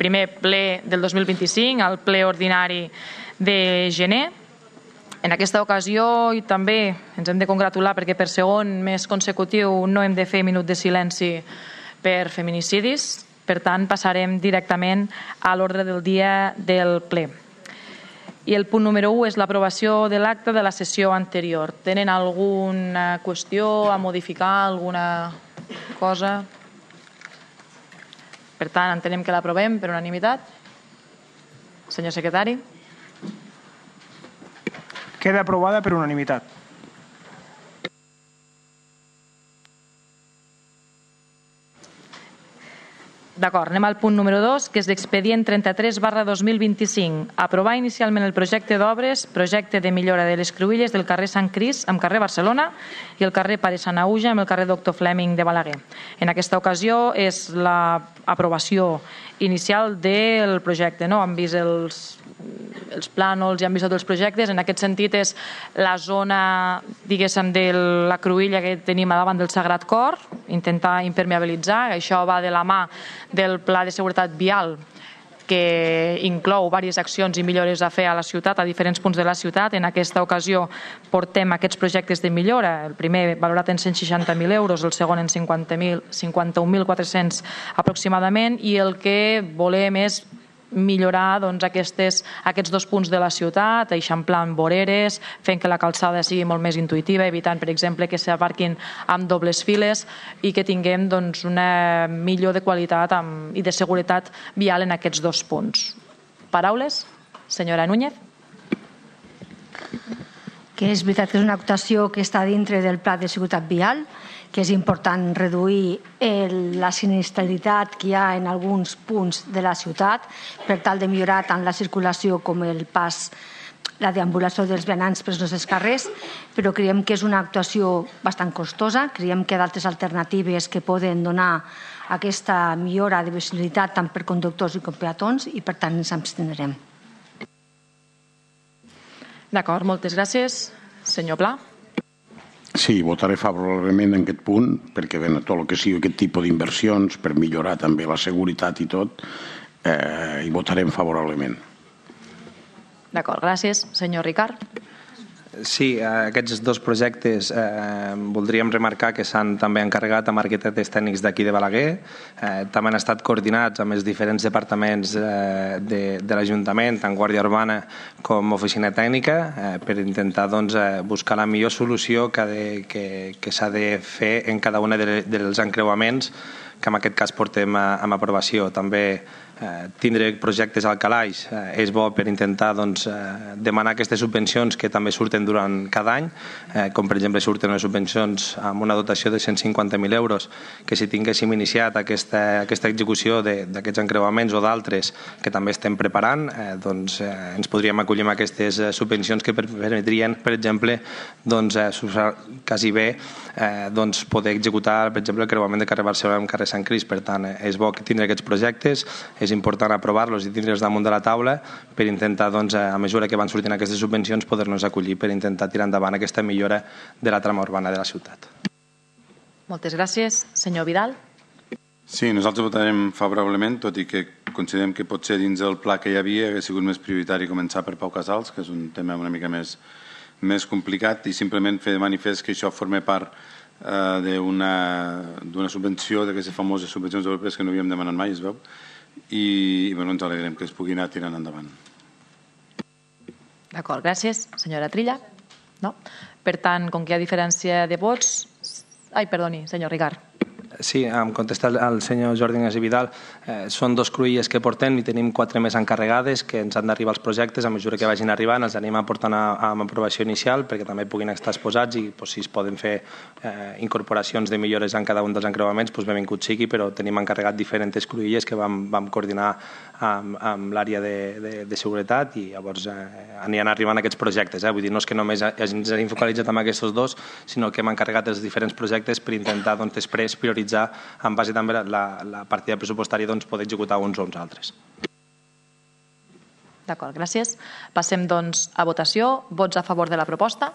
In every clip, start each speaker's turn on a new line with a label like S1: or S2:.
S1: primer ple del 2025, al ple ordinari de gener. En aquesta ocasió i també ens hem de congratular perquè per segon mes consecutiu no hem de fer minut de silenci per feminicidis. Per tant, passarem directament a l'ordre del dia del ple. I el punt número 1 és l'aprovació de l'acte de la sessió anterior. Tenen alguna qüestió a modificar, alguna cosa? Per tant, entenem que l'aprovem per unanimitat. Senyor secretari.
S2: Queda aprovada per unanimitat.
S1: D'acord, anem al punt número 2, que és l'expedient 33/2025. Aprovar inicialment el projecte d'obres, projecte de millora de les cruïlles del carrer Sant Crist amb carrer Barcelona i el carrer Pare Sanauja amb el carrer Doctor Fleming de Balaguer. En aquesta ocasió és l'aprovació inicial del projecte. No? Han vist els plànols i han vist tots els projectes. En aquest sentit és la zona, diguéssim, de la cruïlla que tenim a davant del Sagrat Cor, intentar impermeabilitzar. Això va de la mà del Pla de Seguretat Vial, que inclou diverses accions i millores a fer a la ciutat, a diferents punts de la ciutat. En aquesta ocasió portem aquests projectes de millora, el primer valorat en 160.000 euros, el segon en 51.400 aproximadament, i el que volem és millorar aquests dos punts de la ciutat, eixamplant voreres, fent que la calçada sigui molt més intuïtiva, evitant, per exemple, que s'aparquin amb dobles files i que tinguem una millor de qualitat i de seguretat vial en aquests dos punts. Paraules? Senyora Núñez.
S3: Que és veritat que és una actuació que està dintre del Pla de Seguretat Vial, que és important reduir la sinistralitat que hi ha en alguns punts de la ciutat per tal de millorar tant la circulació com el pas, la deambulació dels vianants pels nostres carrers, però creiem que és una actuació bastant costosa. Creiem que hi ha d'altres alternatives que poden donar aquesta millora de visibilitat tant per conductors com peatons i per tant ens abstindrem.
S1: D'acord, moltes gràcies. Senyor Pla.
S4: Sí, votaré favorablement en aquest punt, perquè tot el que sigui aquest tipus d'inversions per millorar també la seguretat i tot, hi votarem favorablement.
S1: D'acord, gràcies. Senyor Ricard.
S5: Sí, aquests dos projectes voldríem remarcar que s'han també encarregat amb arquitectes tècnics d'aquí de Balaguer. També han estat coordinats amb els diferents departaments de l'Ajuntament, tant Guàrdia Urbana com Oficina Tècnica, per intentar buscar la millor solució que s'ha de fer en cada un dels encreuaments que en aquest cas portem amb aprovació. També tindre projectes al calaix és bo per intentar demanar aquestes subvencions que també surten durant cada any, com per exemple surten les subvencions amb una dotació de 150.000 euros, que si tinguéssim iniciat aquesta execució d'aquests encreuaments o d'altres que també estem preparant, ens podríem acollir amb aquestes subvencions que permetrien, per exemple, quasi bé poder executar, per exemple, el creuament de carrer Barcelona amb carrer Sant Crist. Per tant, és bo tindre aquests projectes, és important aprovar-los i tindre'ls damunt de la taula per intentar, a mesura que van sortint aquestes subvencions, poder-nos acollir per intentar tirar endavant aquesta millora de la trama urbana de la ciutat.
S1: Moltes gràcies. Senyor Vidal.
S6: Sí, nosaltres votarem favorablement, tot i que considerem que potser dins del pla que hi havia hauria sigut més prioritari començar per Pau Casals, que és un tema una mica més complicat, i simplement fer de manifest que això forma part d'una subvenció, d'aquestes famoses subvencions europees que no havíem demanat mai, es veu, i ens alegrem que es pugui anar tirant endavant.
S1: D'acord, gràcies. Senyora Trilla? No? Per tant, com que hi ha diferència de vots... Ai, perdoni, senyor Ricard.
S5: Sí, em contesta el senyor Jordi Ignasi Vidal. Són dos cruïlles que portem i tenim 4 més encarregades que ens han d'arribar els projectes. A mesura que vagin arribant els anem aportant amb aprovació inicial perquè també puguin estar exposats i si es poden fer incorporacions de millores en cada un dels encreuaments, benvingut sigui, però tenim encarregat diferents cruïlles que vam coordinar amb l'àrea de seguretat i llavors aniran arribant aquests projectes. Vull dir, no és que només ens hem focalitzat en aquests dos, sinó que hem encarregat els diferents projectes per intentar després prioritzar en base també a la partida pressupostària poder executar uns o uns altres.
S1: D'acord, gràcies. Passem doncs a votació. Vots a favor de la proposta?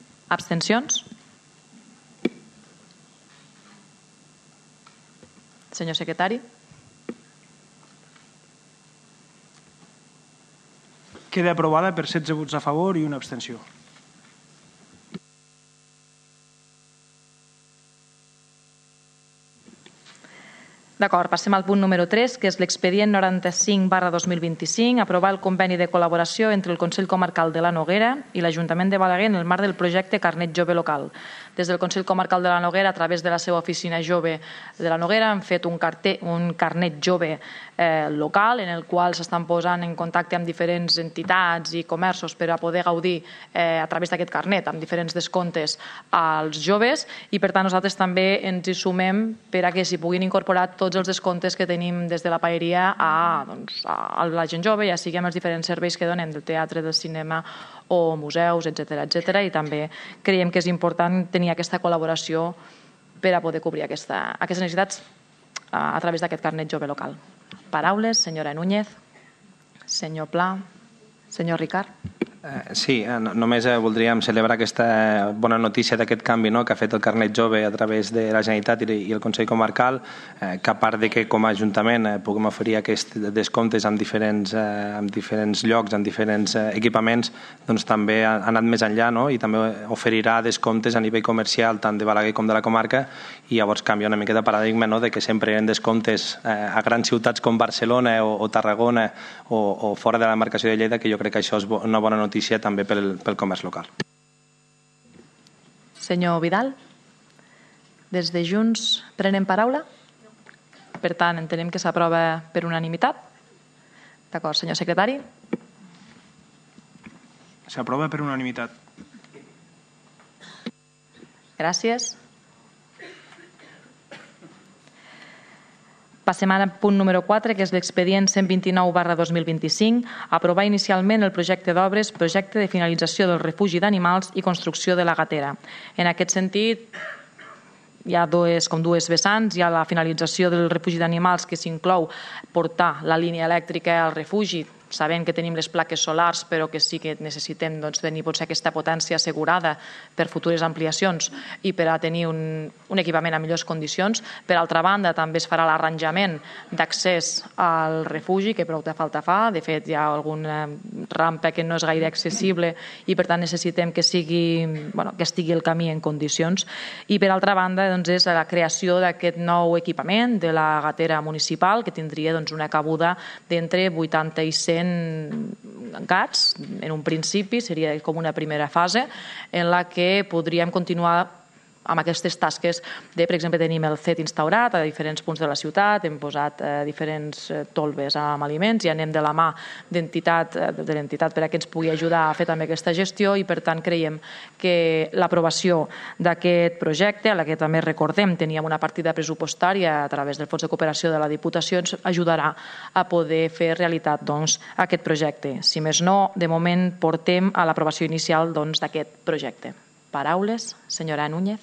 S1: Abstencions? Senyor secretari.
S2: Queda aprovada per 16 vots a favor i una abstenció.
S1: D'acord, passem al punt número 3, que és l'expedient 95/2025, aprovar el conveni de col·laboració entre el Consell Comarcal de la Noguera i l'Ajuntament de Balaguer en el marc del projecte Carnet Jove Local. Des del Consell Comarcal de la Noguera, a través de la seva oficina jove de la Noguera, han fet un carnet jove local en el qual s'estan posant en contacte amb diferents entitats i comerços per a poder gaudir a través d'aquest carnet amb diferents descomptes als joves i per tant nosaltres també ens hi sumem per a que s'hi puguin incorporar tots els descomptes que tenim des de la paeria a la gent jove, ja sigui amb els diferents serveis que donem del teatre, del cinema o museus, etc. I també creiem que és important tenir aquesta col·laboració per a poder cobrir aquestes necessitats a través d'aquest carnet jove local. Paraules, senyora Núñez, senyor Pla, senyor Ricard.
S5: Sí, només voldríem celebrar aquesta bona notícia d'aquest canvi que ha fet el carnet jove a través de la Generalitat i el Consell Comarcal, que a part de que com a Ajuntament puguem oferir aquests descomptes en diferents llocs, en diferents equipaments, doncs també ha anat més enllà i també oferirà descomptes a nivell comercial tant de Balaguer com de la comarca i llavors canvia una mica de paradigma de que sempre hi ha descomptes a grans ciutats com Barcelona o Tarragona o fora de la demarcació de Lleida, que jo crec que això és una bona notícia també pel comerç local.
S1: Senyor Vidal, des de Junts prenen paraula? Per tant, entenem que s'aprova per unanimitat. D'acord, senyor secretari.
S2: S'aprova per unanimitat.
S1: Gràcies. Passem al punt número 4, que és l'expedient 129/2025, aprovar inicialment el projecte d'obres, projecte de finalització del refugi d'animals i construcció de la gatera. En aquest sentit, hi ha dues vessants. Hi ha la finalització del refugi d'animals, que s'inclou portar la línia elèctrica al refugi, sabent que tenim les plaques solars, però que sí que necessitem tenir potser aquesta potència assegurada per futures ampliacions i per a tenir un equipament en millors condicions. Per altra banda, també es farà l'arranjament d'accés al refugi, que prou falta fa. De fet, hi ha alguna rampa que no és gaire accessible i per tant necessitem que estigui el camí en condicions. I per altra banda, és la creació d'aquest nou equipament de la gatera municipal, que tindria una cabuda d'entre 80 i 100 gats. En un principi seria com una primera fase en la que podríem continuar amb aquestes tasques de, per exemple, tenim el CET instaurat a diferents punts de la ciutat, hem posat diferents tolves amb aliments i anem de la mà de l'entitat per a que ens pugui ajudar a fer també aquesta gestió i per tant creiem que l'aprovació d'aquest projecte, a la que també recordem teníem una partida pressupostària a través del Fons de Cooperació de la Diputació, ens ajudarà a poder fer realitat aquest projecte. Si més no, de moment portem a l'aprovació inicial d'aquest projecte. Paraules, senyora Núñez.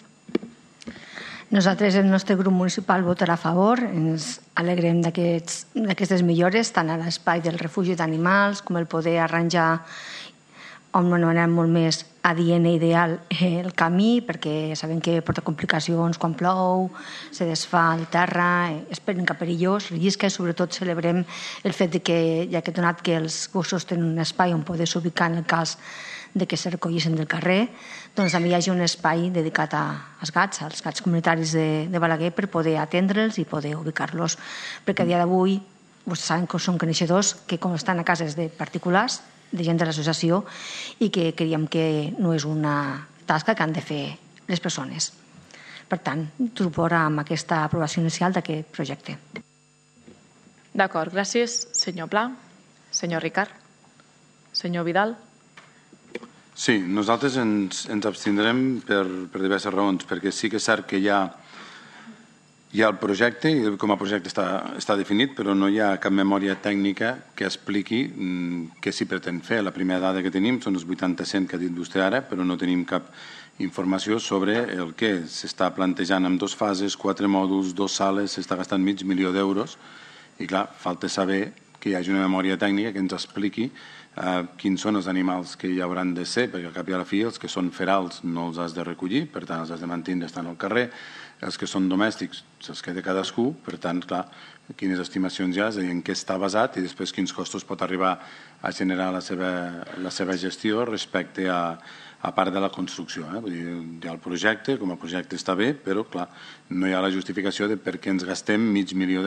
S3: Nosaltres, el nostre grup municipal, votarà a favor. Ens alegrem d'aquestes millores, tant a l'espai del refugi d'animals com el poder arranjar d'una manera molt més adient i ideal el camí, perquè sabem que porta complicacions quan plou, se desfà el terra, és perillós, risca, i sobretot celebrem el fet que, ja que donat que els gossos tenen un espai on poder s'ubicar en el cas de que se recollissin del carrer, doncs també hi hagi un espai dedicat als gats comunitaris de Balaguer, per poder atendre'ls i poder ubicar-los. Perquè a dia d'avui, vostès saben que són coneixedors, que com estan a cases de particulars, de gent de l'associació, i que creiem que no és una tasca que han de fer les persones. Per tant, suport amb aquesta aprovació inicial d'aquest projecte.
S1: D'acord, gràcies. Senyor Pla, senyor Ricard, senyor Vidal.
S6: Sí, nosaltres ens abstindrem per diverses raons, perquè sí que és cert que hi ha el projecte, i com a projecte està definit, però no hi ha cap memòria tècnica que expliqui què s'hi pretén fer. La primera dada que tenim són els 80% que ha dit vostè ara, però no tenim cap informació sobre el que s'està plantejant en 2 fases, 4 mòduls, 2 sales, s'està gastant $500.000 i clar, falta saber que hi hagi una memòria tècnica que ens expliqui quins són els animals que hi hauran de ser, perquè al cap i a la fi els que són ferals no els has de recollir, per tant els has de mantenir estant al carrer, els que són domèstics se'ls queda cadascú, per tant, clar, quines estimacions hi ha, és a dir, en què està basat i després quins costos pot arribar a generar la seva gestió respecte a part de la construcció. Vull dir, hi ha el projecte, com a projecte està bé, però clar, no hi ha la justificació de per què ens gastem $500.000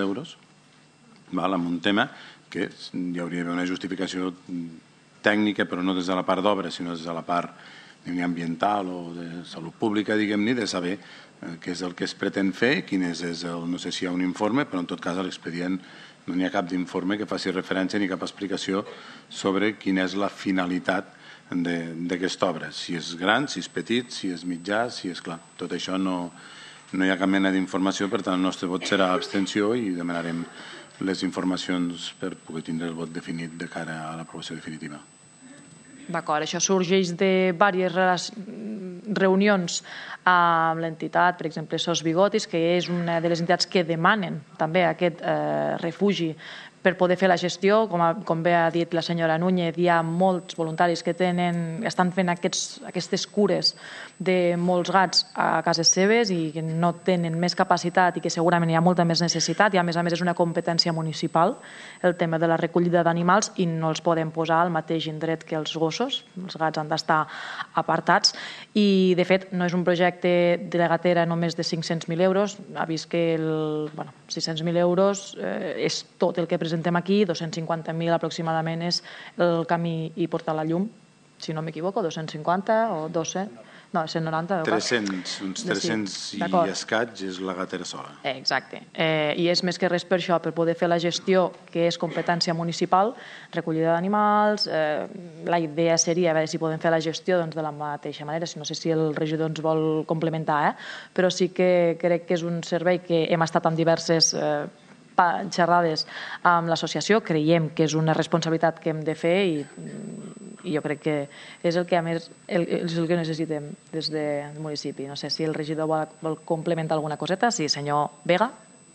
S6: en un tema que hi hauria d'haver una justificació tècnica, però no des de la part d'obra, sinó des de la part ambiental o de salut pública, diguem-ne, de saber què és el que es pretén fer, quin és el, no sé si hi ha un informe, però en tot cas a l'expedient no n'hi ha cap d'informe que faci referència ni cap explicació sobre quina és la finalitat d'aquesta obra, si és gran, si és petit, si és mitjà, si és clar. Tot això no hi ha cap mena d'informació, per tant el nostre vot serà abstenció i demanarem les informacions per poder tindre el vot definit de cara a l'aprovació definitiva.
S1: D'acord, això sorgeix de diverses reunions amb l'entitat, per exemple, SOS Bigotis, que és una de les entitats que demanen també aquest refugi per poder fer la gestió. Com bé ha dit la senyora Núñez, hi ha molts voluntaris que estan fent aquestes cures de molts gats a cases seves i que no tenen més capacitat i que segurament hi ha molta més necessitat i a més és una competència municipal el tema de la recollida d'animals i no els podem posar al mateix indret que els gossos. Els gats han d'estar apartats i de fet no és un projecte de la gatera només de 500.000 euros, ha vist que 600.000 euros és tot el que presentem aquí, 250.000 aproximadament és el camí i portar la llum, si no m'equivoco, 250 o 200... No, 190.
S6: 300, uns 300 i escaig és la gatera sola.
S1: Exacte. I és més que res per això, per poder fer la gestió que és competència municipal, recollida d'animals. La idea seria veure si podem fer la gestió de la mateixa manera, no sé si el regidor ens vol complementar, però sí que crec que és un servei que hem estat en diverses xerrades amb l'associació, creiem que és una responsabilitat que hem de fer i jo crec que és el que a més és el que necessitem des del municipi. No sé si el regidor vol complementar alguna coseta. Sí, senyor Vega.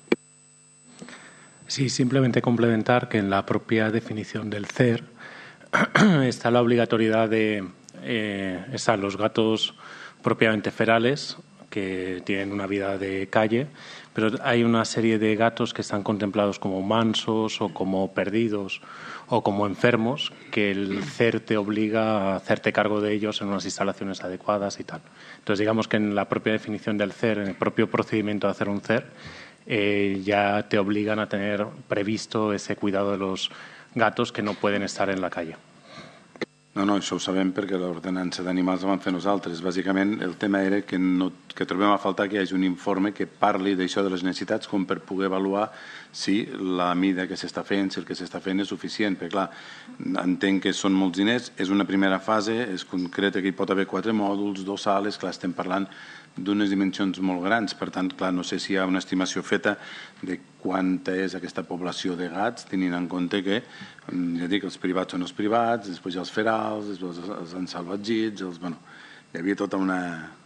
S7: Sí, simplemente complementar que en la propia definición del CER está la obligatoriedad de están los gatos propiamente ferales que tienen una vida de calle, pero hay una serie de gatos que están contemplados como mansos o como perdidos o como enfermos que el CER te obliga a hacerte cargo de ellos en unas instalaciones adecuadas y tal. Entonces, digamos que en la propia definición del CER, en el propio procedimiento de hacer un CER, ya te obligan a tener previsto ese cuidado de los gatos que no pueden estar en la calle.
S6: No, això ho sabem perquè l'ordenança d'animals la vam fer nosaltres. Bàsicament, el tema era que trobem a faltar que hi hagi un informe que parli d'això de les necessitats com per poder avaluar si la mida que s'està fent, si el que s'està fent és suficient. Perquè, clar, entenc que són molts diners, és una primera fase, és concreta que hi pot haver 4 mòduls, 2 sales, clar, estem parlant d'unes dimensions molt grans. Per tant, clar, no sé si hi ha una estimació feta de quanta és aquesta població de gats, tenint en compte que, ja dic, els privats són els privats, després hi ha els ferals, després els ensalvatgits, bueno, hi havia tota una...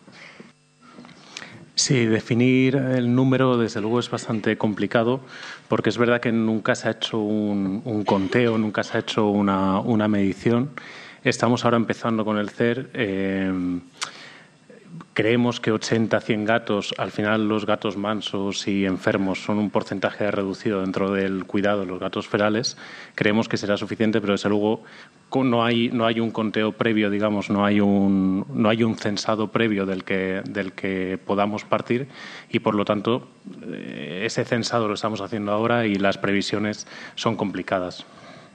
S7: Sí, definir el número desde luego es bastante complicado porque es verdad que nunca se ha hecho un conteo, nunca se ha hecho una medición. Estamos ahora empezando con el CER. Creemos que 80 a 100 gatos, al final los gatos mansos y enfermos son un porcentaje reducido dentro del cuidado de los gatos ferales. Creemos que será suficiente, pero desde luego no hay un conteo previo, digamos, no hay un censado previo del que podamos partir y por lo tanto ese censado lo estamos haciendo ahora y las previsiones son complicadas.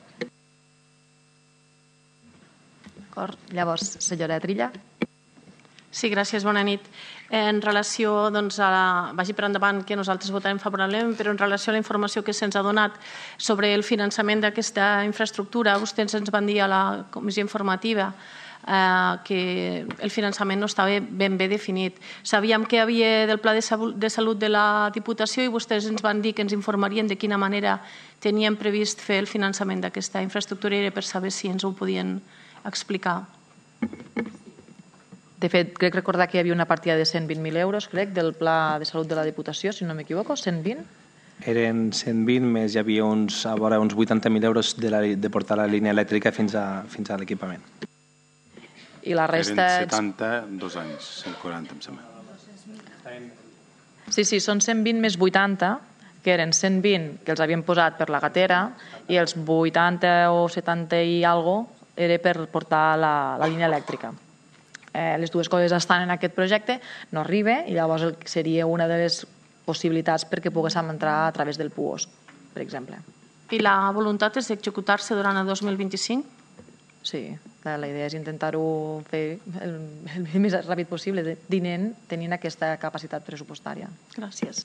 S1: D'acord. Llavors, senyora Trilla.
S8: Sí, gràcies, bona nit. En relació, doncs, vagi per endavant que nosaltres votarem favorablement, però en relació a la informació que se'ns ha donat sobre el finançament d'aquesta infraestructura, vostès ens van dir a la comissió informativa que el finançament no estava ben bé definit. Sabíem que hi havia del Pla de Salut de la Diputació i vostès ens van dir que ens informarien de quina manera tenien previst fer el finançament d'aquesta infraestructura i era per saber si ens ho podien explicar.
S1: De fet, crec recordar que hi havia una partida de 120.000 euros, crec, del Pla de Salut de la Diputació, si no m'equivoco, 120?
S5: Eren 120, més hi havia uns 80.000 euros de portar la línia elèctrica fins a l'equipament.
S1: I la resta...
S6: Eren 70, 2 anys, 140, em sembla.
S1: Sí, són 120 més 80, que eren 120 que els havien posat per la gatera i els 80 o 70 i algo era per portar la línia elèctrica. Les dues coses estan en aquest projecte, no arriba i llavors seria una de les possibilitats perquè poguéssim entrar a través del PUOS, per exemple.
S8: I la voluntat és executar-se durant el 2025?
S1: Sí, la idea és intentar-ho fer el més ràpid possible, tenint aquesta capacitat pressupostària.
S8: Gràcies.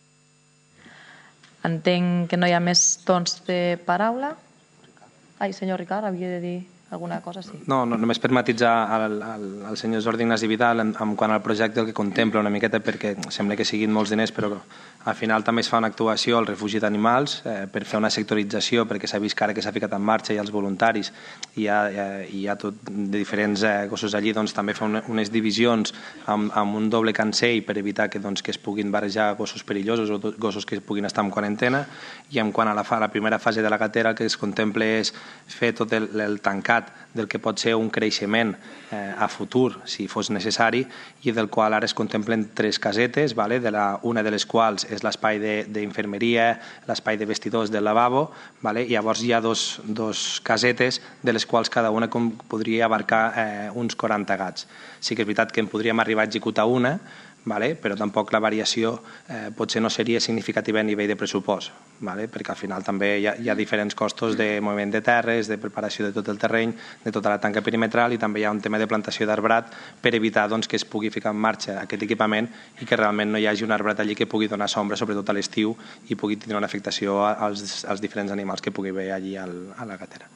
S1: Entenc que no hi ha més torns de paraula. Ai, senyor Ricard, havia de dir alguna cosa? Sí.
S5: No, només per matitzar al senyor Jordi Ignasi Vidal en quant al projecte el que contempla una miqueta, perquè sembla que siguin molts diners, però al final també es fa una actuació al refugi d'animals per fer una sectorització, perquè s'ha vist que ara que s'ha ficat en marxa i els voluntaris hi ha tot de diferents gossos allí, doncs també fa unes divisions amb un doble cancell per evitar que es puguin barrejar gossos perillosos o gossos que puguin estar en quarantena. I en quant a la primera fase de la gatera, el que es contempla és fer tot el tancat del que pot ser un creixement a futur, si fos necessari, i del qual ara es contemplen 3 casetes, una de les quals és l'espai d'infermeria, l'espai de vestidors del lavabo, i llavors hi ha dos casetes de les quals cada una podria abarcar uns 40 gats. Sí que és veritat que en podríem arribar a executar una, però tampoc la variació potser no seria significativa a nivell de pressupost, perquè al final també hi ha diferents costos de moviment de terres, de preparació de tot el terreny, de tota la tanca perimetral, i també hi ha un tema de plantació d'arbrat per evitar que es pugui ficar en marxa aquest equipament i que realment no hi hagi un arbrat allí que pugui donar sombra, sobretot a l'estiu, i pugui tenir una afectació als diferents animals que pugui haver allí a la gatera.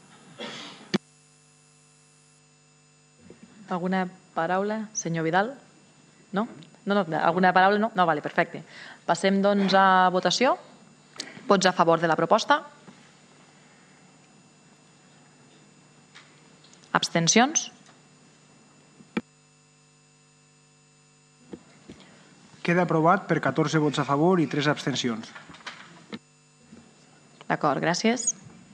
S1: Alguna paraula? Senyor Vidal? No? No, alguna paraula? No? No, vale, perfecte. Passem doncs a votació. Vots a favor de la proposta? Abstencions?
S2: Queda aprovat per 14 vots a favor i 3 abstencions.
S1: D'acord, gràcies.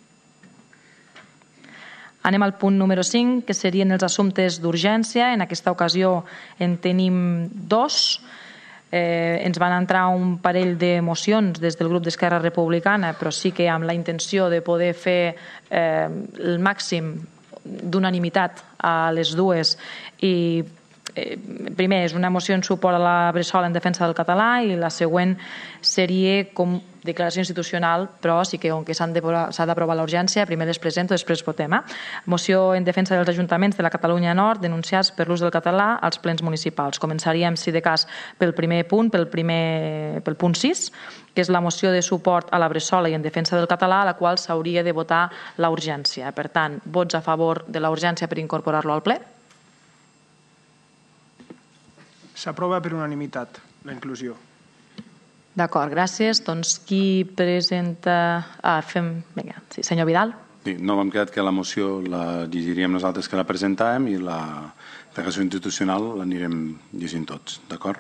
S1: Anem al punt número 5, que serien els assumptes d'urgència. En aquesta ocasió en tenim 2. Ens van entrar un parell de mocions des del grup d'Esquerra Republicana, però sí que amb la intenció de poder fer el màxim d'unanimitat a les dues. I primer és una moció en suport a la Bressola en defensa del català i la següent seria com declaració institucional, però sí que com que s'ha d'aprovar l'urgència, primer les presento, després votem. Moció en defensa dels ajuntaments de la Catalunya Nord denunciats per l'ús del català als plens municipals. Començaríem, si de cas, pel primer punt, pel punt 6, que és la moció de suport a la Bressola i en defensa del català, a la qual s'hauria de votar la urgència. Per tant, vots a favor de la urgència per incorporar-lo al ple?
S2: S'aprova per unanimitat la inclusió.
S1: D'acord, gràcies. Doncs qui presenta... Vinga, sí, senyor Vidal.
S6: Sí, no hem quedat que la moció la llegiríem nosaltres que la presentàvem i la declaració institucional l'anirem llegint tots, d'acord?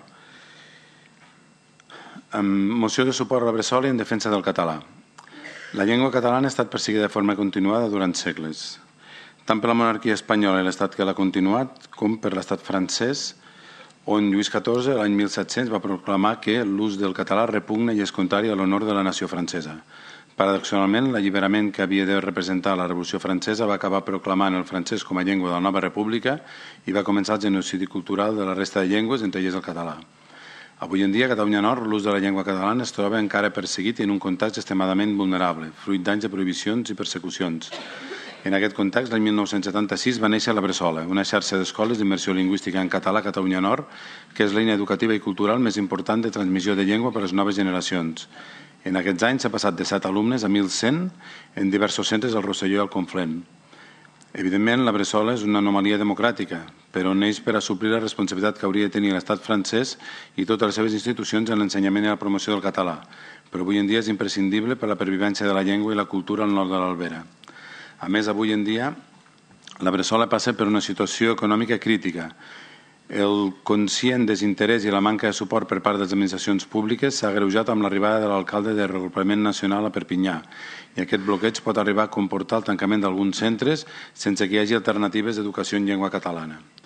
S6: Moció de suport a la Bressola i en defensa del català. La llengua catalana ha estat perseguida de forma continuada durant segles, tant per la monarquia espanyola i l'estat que l'ha continuat, com per l'estat francès, on Lluís XIV, l'any 1700, va proclamar que l'ús del català repugna i és contrari a l'honor de la nació francesa. Paradoxalment, l'alliberament que havia de representar la Revolució Francesa va acabar proclamant el francès com a llengua de la nova república i va començar el genocidi cultural de la resta de llengües, entre elles el català. Avui en dia, a Catalunya Nord, l'ús de la llengua catalana es troba encara perseguit i en un context extremadament vulnerable, fruit d'anys de prohibicions i persecucions. En aquest context, l'any 1976 va néixer la Bressola, una xarxa d'escoles d'immersió lingüística en català a Catalunya Nord, que és l'eina educativa i cultural més important de transmissió de llengua per a les noves generacions. En aquests anys s'ha passat de 7 alumnes a 1.100 en diversos centres al Rosselló i al Conflent. Evidentment, la Bressola és una anomalia democràtica, però neix per a suplir la responsabilitat que hauria de tenir l'estat francès i totes les seves institucions en l'ensenyament i la promoció del català, però avui en dia és imprescindible per a la pervivència de la llengua i la cultura al nord de l'Albera. A més, avui en dia, la Bressola passa per una situació econòmica crítica. El conscient desinterès i la manca de suport per part de les administracions públiques s'ha agreujat amb l'arribada de l'alcalde de Reagrupament Nacional a Perpinyà i aquest bloqueig pot arribar a comportar el tancament d'alguns centres sense que hi hagi alternatives d'educació en llengua catalana.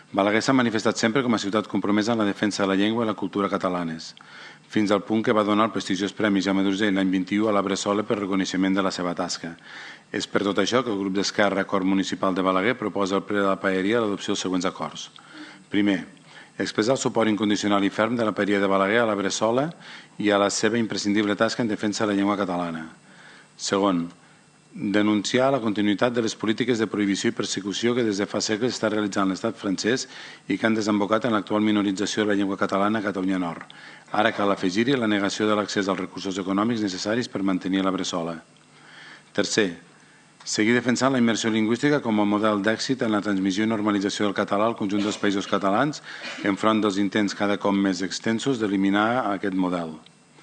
S6: Balaguer s'ha manifestat sempre com a ciutat compromesa en la defensa de la llengua i la cultura catalanes, fins al punt que va donar el prestigiós Premi Jaume d'Urgell l'any 21 a la Bressola per reconeixement de la seva tasca. És per tot això que el grup d'Esquerra Acord Municipal de Balaguer proposa al ple de la paeria l'adopció dels següents acords. Primer, expressar el suport incondicional i ferm de la paeria de Balaguer a la Bressola i a la seva imprescindible tasca en defensa de la llengua catalana. Segon, denunciar la continuïtat de les polítiques de prohibició i persecució que des de fa segles està realitzant l'estat francès i que han desembocat en l'actual minorització de la llengua catalana a Catalunya Nord. Ara cal afegir-hi la negació de l'accés als recursos econòmics necessaris per mantenir la Bressola. Tercer, seguir defensant la immersió lingüística com a model d'èxit en la transmissió i normalització del català al conjunt dels països catalans enfront dels intents cada cop més extensos d'eliminar aquest model.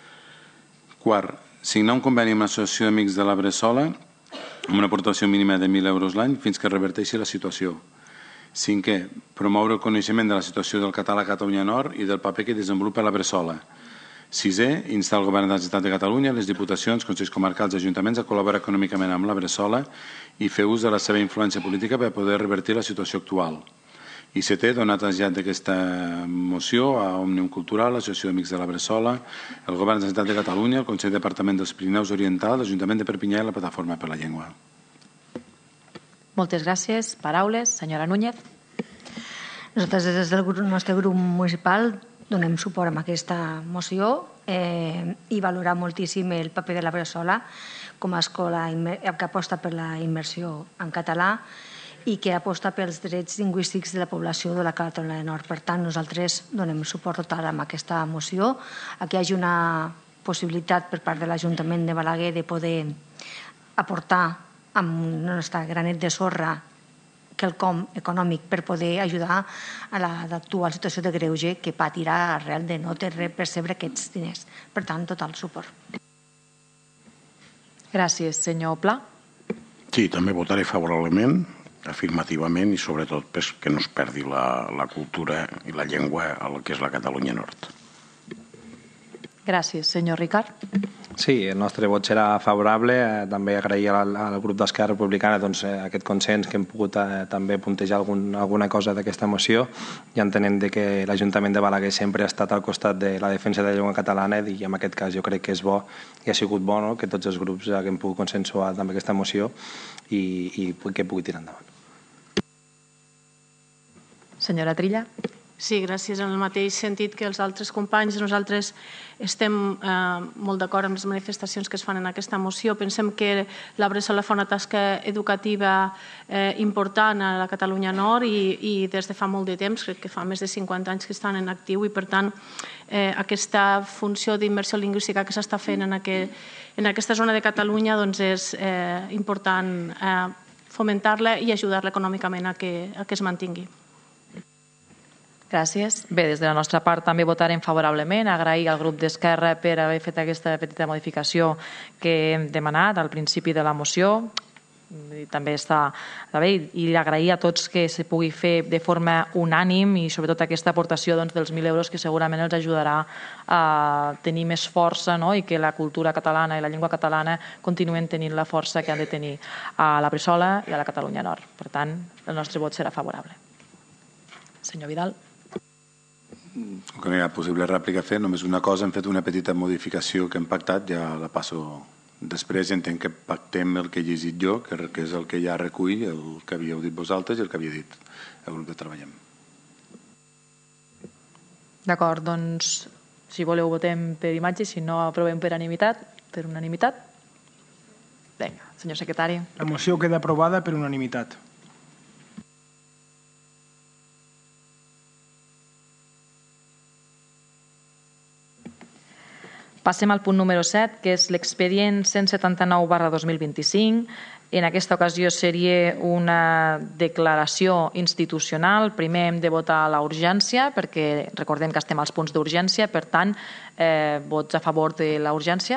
S6: Quart, signar un conveni amb l'Associació d'Amics de la Bressola amb una aportació mínima de 1.000 euros l'any fins que reverteixi la situació. Cinquè, promoure el coneixement de la situació del català a Catalunya Nord i del paper que desenvolupa la Bressola. Sisè, instar el Govern de la Generalitat de Catalunya, les diputacions, consells comarcals i ajuntaments a col·laborar econòmicament amb la Bressola i fer ús de la seva influència política per poder revertir la situació actual. I setè, donar trasllat d'aquesta moció a Òmnium Cultural, l'Associació d'Amics de la Bressola, el Govern de la Generalitat de Catalunya, el Consell de Departament dels Pirineus Oriental, l'Ajuntament de Perpinyà i la Plataforma per la Llengua.
S1: Moltes gràcies. Paraules, senyora Núñez.
S3: Nosaltres des del nostre grup municipal donem suport a aquesta moció i valorar moltíssim el paper de la Bressola com a escola que aposta per la immersió en català i que aposta pels drets lingüístics de la població de la Catalunya Nord. Per tant, nosaltres donem suport total a aquesta moció. Aquí hi hagi una possibilitat per part de l'Ajuntament de Balaguer de poder aportar amb un nostre granet de sorra quelcom econòmic per poder ajudar a l'actual situació de greuge que patirà arrel de no percebre aquests diners. Per tant, total suport.
S1: Gràcies, senyor Pla.
S4: Sí, també votaré favorablement, afirmativament i sobretot que no es perdi la cultura i la llengua a la que és la Catalunya Nord.
S1: Gràcies, senyor Ricard.
S5: Sí, el nostre vot serà favorable. També agrair al grup d'Esquerra Republicana aquest consens que hem pogut també puntejar alguna cosa d'aquesta moció i entenent que l'Ajuntament de Balaguer sempre ha estat al costat de la defensa de la llengua catalana i en aquest cas jo crec que és bo i ha sigut bo que tots els grups haguem pogut consensuar també aquesta moció i que pugui tirar endavant.
S1: Senyora Trilla.
S8: Sí, gràcies. En el mateix sentit que els altres companys, nosaltres estem molt d'acord amb les manifestacions que es fan en aquesta moció. Pensem que la Bressola fa una tasca educativa important a la Catalunya Nord i des de fa molt de temps, crec que fa més de 50 anys que estan en actiu i per tant aquesta funció d'immersió lingüística que s'està fent en aquesta zona de Catalunya és important fomentar-la i ajudar-la econòmicament a que es mantingui.
S1: Gràcies. Bé, des de la nostra part també votarem favorablement, agrair al grup d'Esquerra per haver fet aquesta petita modificació que hem demanat al principi de la moció. També està bé i agrair a tots que se pugui fer de forma unànim i sobretot aquesta aportació dels 1.000 euros que segurament els ajudarà a tenir més força i que la cultura catalana i la llengua catalana continuen tenint la força que han de tenir a la Bressola i a la Catalunya Nord. Per tant, el nostre vot serà favorable. Senyor Vidal.
S6: Com que no hi ha possible rèplica a fer, només una cosa, hem fet una petita modificació que hem pactat, ja la passo després, entenc que pactem el que he llegit jo, que és el que ja recull el que havíeu dit vosaltres i el que havia dit el grup de Treballem.
S1: D'acord, doncs, si voleu votem per imatge, si no aprovem per unanimitat. Vinga, senyor secretari.
S2: La moció queda aprovada per unanimitat.
S1: Passem al punt número 7, que és l'expedient 179/2025. En aquesta ocasió seria una declaració institucional. Primer hem de votar la urgència, perquè recordem que estem als punts d'urgència. Per tant, vots a favor de la urgència?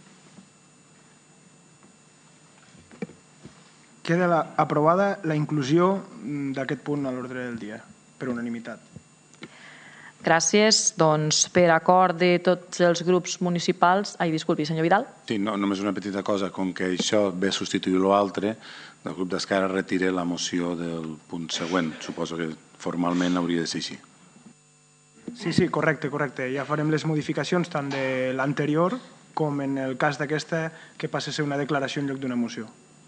S2: Queda aprovada la inclusió d'aquest punt a l'ordre del dia, per unanimitat.
S1: Gràcies. Doncs per acord de tots els grups municipals... Ai, disculpi, senyor Vidal.
S6: Sí, només una petita cosa. Com que això ve a substituir l'altre, el grup d'Esquerra retira la moció del punt següent. Suposo que formalment hauria de ser així.
S2: Sí, correcte. Ja farem les modificacions tant de l'anterior com en el cas d'aquesta que passa a ser una declaració en lloc d'una moció.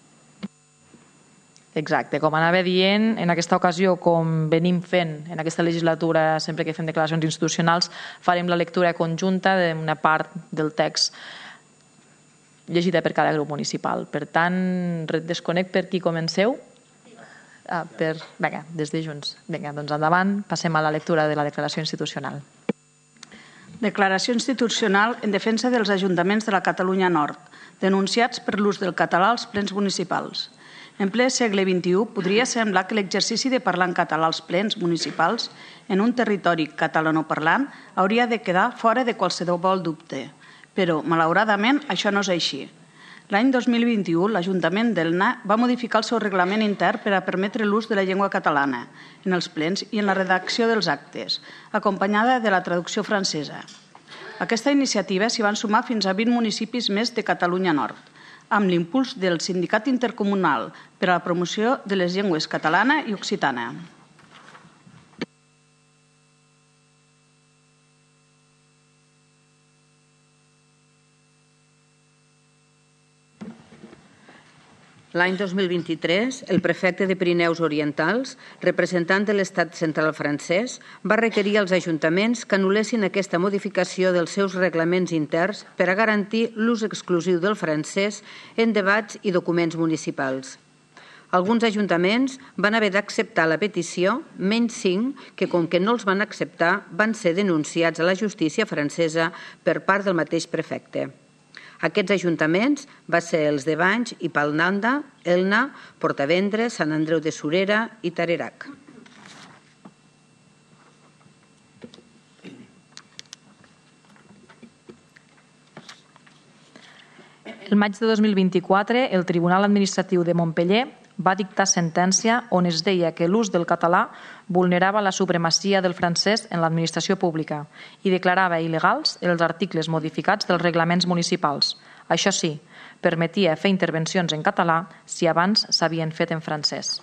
S1: Exacte, com anava dient, en aquesta ocasió, com venim fent en aquesta legislatura, sempre que fem declaracions institucionals, farem la lectura conjunta d'una part del text llegida per cada grup municipal. Per tant, desconec per qui comenceu. Vinga, des de Junts. Vinga, doncs endavant, passem a la lectura de la declaració institucional.
S9: Declaració institucional en defensa dels ajuntaments de la Catalunya Nord, denunciats per l'ús del català als plens municipals. En ple segle XXI podria semblar que l'exercici de parlar en català als plens municipals en un territori catalanoparlant hauria de quedar fora de qualsevol dubte, però, malauradament, això no és així. L'any 2021, l'Ajuntament d'Elna va modificar el seu reglament intern per a permetre l'ús de la llengua catalana en els plens i en la redacció dels actes, acompanyada de la traducció francesa. A aquesta iniciativa s'hi van sumar fins a 20 municipis més de Catalunya Nord, amb l'impuls del Sindicat Intercomunal per a la promoció de les llengües catalana i occitana.
S10: L'any 2023, el prefecte de Pirineus Orientals, representant de l'Estat central francès, va requerir als ajuntaments que anul·lessin aquesta modificació dels seus reglaments interns per a garantir l'ús exclusiu del francès en debats i documents municipals. Alguns ajuntaments van haver d'acceptar la petició, menys 5 que, com que no els van acceptar, van ser denunciats a la justícia francesa per part del mateix prefecte. Aquests ajuntaments van ser els de Banys i Palnanda, Elna, Portavendre, Sant Andreu de Surera i Tarerac.
S1: El maig de 2024, el Tribunal Administratiu de Montpeller va dictar sentència on es deia que l'ús del català vulnerava la supremacia del francès en l'administració pública i declarava il·legals els articles modificats dels reglaments municipals. Això sí, permetia fer intervencions en català si abans s'havien fet en francès.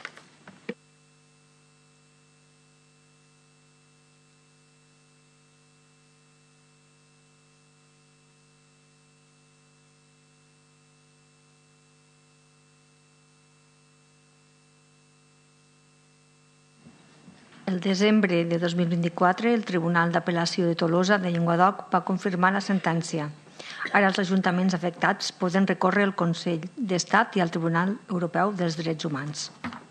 S3: El desembre de 2024, el Tribunal d'Apel·lació de Tolosa de Llenguadoc va confirmar la sentència. Ara els ajuntaments afectats poden recórrer al Consell d'Estat i al Tribunal Europeu dels Drets Humans.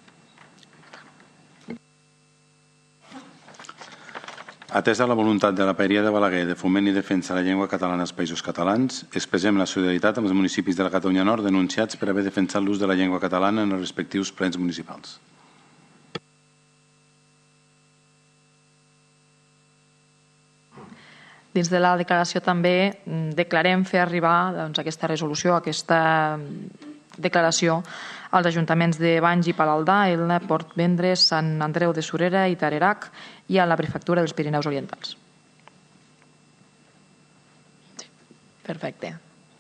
S6: Atesa la voluntat de la Paeria de Balaguer de foment i defensa de la llengua catalana als Països Catalans, expressem la solidaritat amb els municipis de la Catalunya Nord denunciats per haver defensat l'ús de la llengua catalana en els respectius plens municipals.
S1: Dins de la declaració també declarem fer arribar aquesta resolució, aquesta declaració als ajuntaments de Banys i Palaldà, Elna, Portvendre, Sant Andreu de Surera i Tarerac i a la prefectura dels Pirineus Orientals. Sí, perfecte.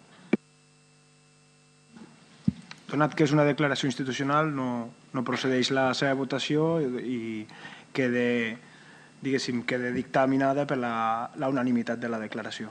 S2: Donat que és una declaració institucional, no procedeix la seva votació i queda dictaminada per la unanimitat de la declaració.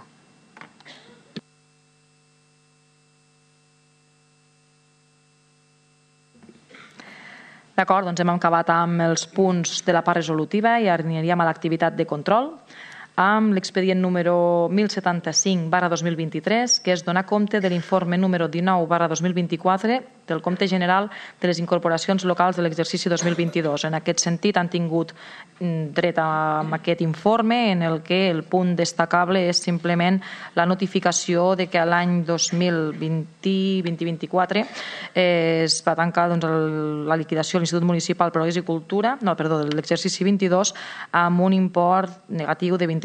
S1: D'acord, doncs hem acabat amb els punts de la part resolutiva i aniríem a l'activitat de control amb l'expedient número 1075/2023, que és donar compte de l'informe número 19/2024 del Compte General de les Incorporacions Locals de l'exercici 2022. En aquest sentit, han tingut dret a aquest informe en el que el punt destacable és simplement la notificació de que l'any 2020-2024 es va tancar la liquidació de l'Institut Municipal Progrés i Cultura, de l'exercici 22, amb un import negatiu de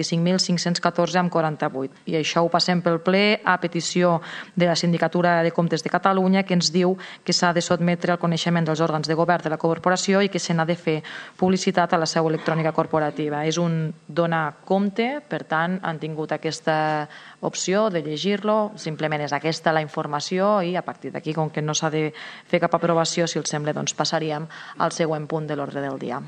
S1: 25.514,48. I això ho passem pel ple a petició de la Sindicatura de Comptes de Catalunya, que ens diu que s'ha de sotmetre al coneixement dels òrgans de govern de la corporació i que se n'ha de fer publicitat a la seu electrònica corporativa. És un donar compte, per tant, han tingut aquesta opció de llegir-lo, simplement és aquesta la informació i a partir d'aquí, com que no s'ha de fer cap aprovació, si els sembla, doncs passaríem al següent punt de l'ordre del dia.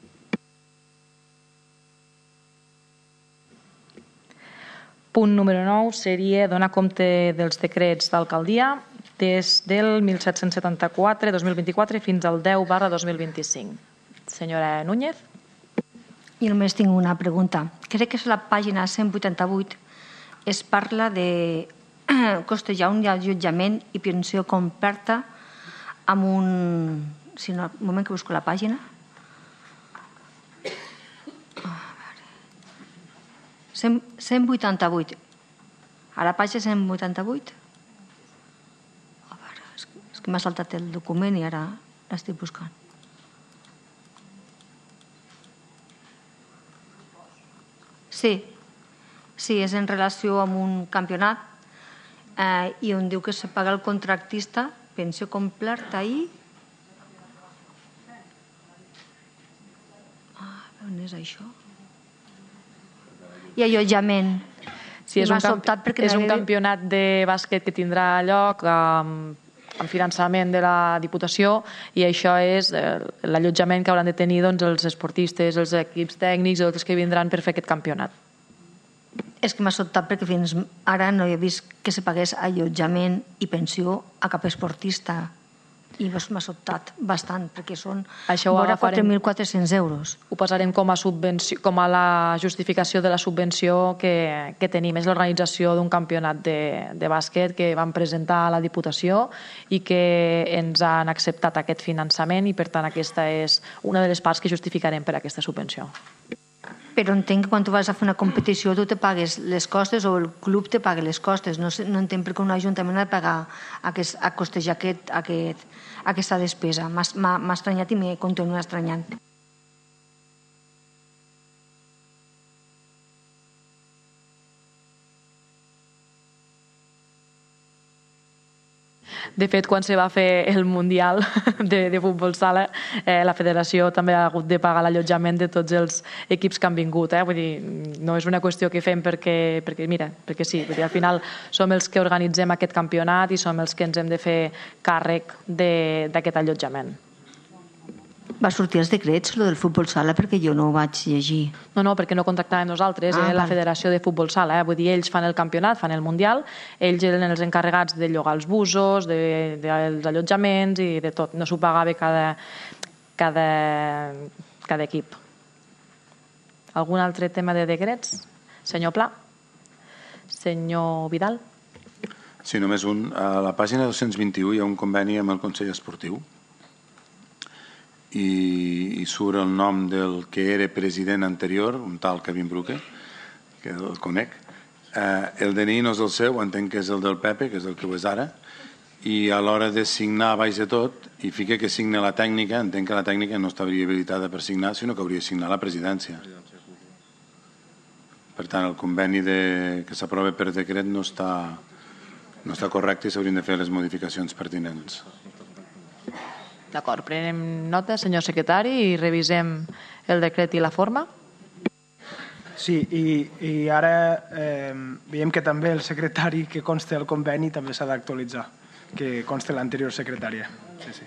S1: Punt número 9 seria donar compte dels decrets d'alcaldia des del 1774-2024 fins al 10/2025. Senyora Núñez.
S3: Jo només tinc una pregunta. Crec que és la pàgina 188. Es parla de costejar un allotjament i pensió completa amb un... Si no, un moment que busco la pàgina. 188. A la pàgina 188. A veure, és que m'ha saltat el document i ara l'estic buscant. Sí, és en relació amb un campionat i on diu que se paga el contractista pensió completa i... On és això? I allotjament.
S1: Sí, és un campionat de bàsquet que tindrà lloc amb finançament de la Diputació i això és l'allotjament que hauran de tenir els esportistes, els equips tècnics, els que vindran per fer aquest campionat.
S3: És que m'ha sobtat perquè fins ara no he vist que se pagués allotjament i pensió a cap esportista i m'ha sobtat bastant perquè són vora 4.400 euros.
S1: Ho posarem com a la justificació de la subvenció que tenim. És l'organització d'un campionat de bàsquet que vam presentar a la Diputació i que ens han acceptat aquest finançament i per tant aquesta és una de les parts que justificarem per aquesta subvenció.
S3: Però entenc que quan tu vas a fer una competició tu te pagues les costes o el club te paga les costes. No entenc per què un ajuntament ha de pagar a costejar aquesta despesa. M'ha estranyat i m'he continuat estranyant.
S1: De fet, quan se va fer el Mundial de futbol sala, la federació també ha hagut de pagar l'allotjament de tots els equips que han vingut. Vull dir, no és una qüestió que fem perquè sí. Vull dir, al final som els que organitzem aquest campionat i som els que ens hem de fer càrrec d'aquest allotjament.
S3: Va sortir els decrets, lo del futbol sala, perquè jo no ho vaig llegir.
S1: No, perquè no contactàvem nosaltres, la Federació de Futbol Sala. Vull dir, ells fan el campionat, fan el Mundial, ells eren els encarregats de llogar els busos, dels allotjaments i de tot. No s'ho pagava cada equip. Algun altre tema de decrets? Senyor Pla? Senyor Vidal?
S6: Sí, només un. A la pàgina 221 hi ha un conveni amb el Consell Esportiu i surt el nom del que era president anterior, un tal Kevin Bruque, que el conec. El DNI no és el seu, entenc que és el del Pepe, que és el que ho és ara, i a l'hora de signar baix de tot, i fica que signa la tècnica, entenc que la tècnica no estaria habilitada per signar, sinó que hauria de signar la presidència. Per tant, el conveni que s'aprova per decret no està correcte i s'haurien de fer les modificacions pertinents.
S1: D'acord, prenem nota, senyor secretari, i revisem el decret i la forma.
S2: Sí, i ara veiem que també el secretari que consta el conveni també s'ha d'actualitzar, que consta l'anterior secretària. Sí.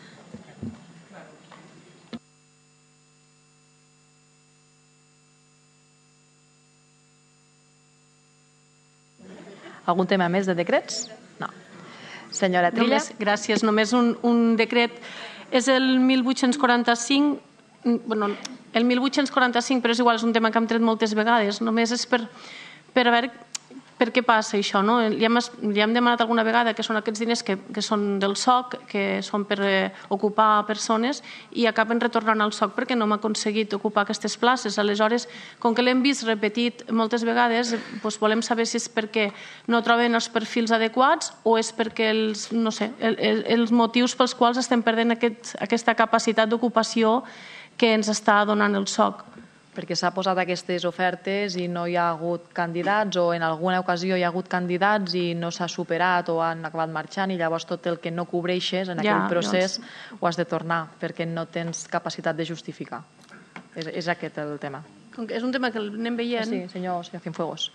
S1: Algun tema més de decrets? No. Senyora Trilla.
S8: Gràcies. Només un decret. És el 1845, el 1845, però és igual, és un tema que hem tret moltes vegades. Només és per veure per què passa això. Li hem demanat alguna vegada que són aquests diners que són del SOC, que són per ocupar persones, i acaben retornant al SOC perquè no hem aconseguit ocupar aquestes places. Aleshores, com que l'hem vist repetit moltes vegades, volem saber si és perquè no troben els perfils adequats o és perquè els motius pels quals estem perdent aquesta capacitat d'ocupació que ens està donant el SOC.
S1: perquè s'ha posat aquestes ofertes i no hi ha hagut candidats, o en alguna ocasió hi ha hagut candidats i no s'ha superat o han acabat marxant, i llavors tot el que no cobreixes en aquell procés ho has de tornar perquè no tens capacitat de justificar. És aquest el tema.
S8: És un tema que anem veient.
S1: Sí, senyor Cienfuegos.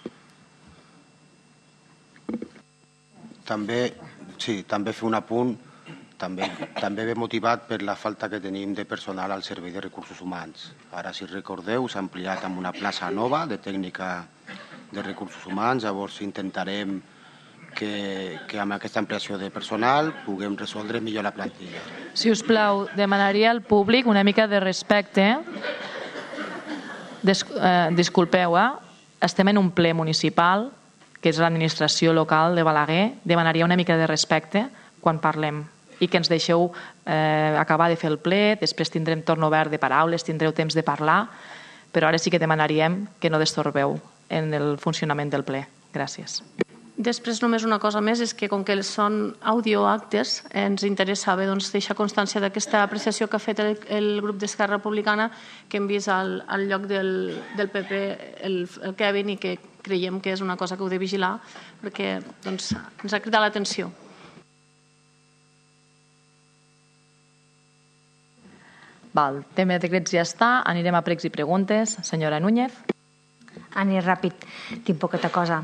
S11: També fer un apunt, també ve motivat per la falta que tenim de personal al servei de recursos humans. Ara, si recordeu, s'ha ampliat amb una plaça nova de tècnica de recursos humans, llavors intentarem que amb aquesta ampliació de personal puguem resoldre millor la plantilla.
S1: Si us plau, demanaria al públic una mica de respecte. Disculpeu, estem en un ple municipal, que és l'administració local de Balaguer. Demanaria una mica de respecte quan parlem i que ens deixeu acabar de fer el ple, després tindrem torn obert de paraules, tindreu temps de parlar, però ara sí que demanaríem que no destorbeu en el funcionament del ple. Gràcies.
S8: Després, només una cosa més, és que com que són audioactes, ens interessava deixar constància d'aquesta apreciació que ha fet el grup d'Esquerra Republicana, que hem vist al lloc del PP el Kevin, i que creiem que és una cosa que heu de vigilar, perquè ens ha cridat l'atenció.
S1: El tema de decrets ja està. Anirem a pregs i preguntes. Senyora Núñez.
S3: Aniré ràpid. Tinc poqueta cosa.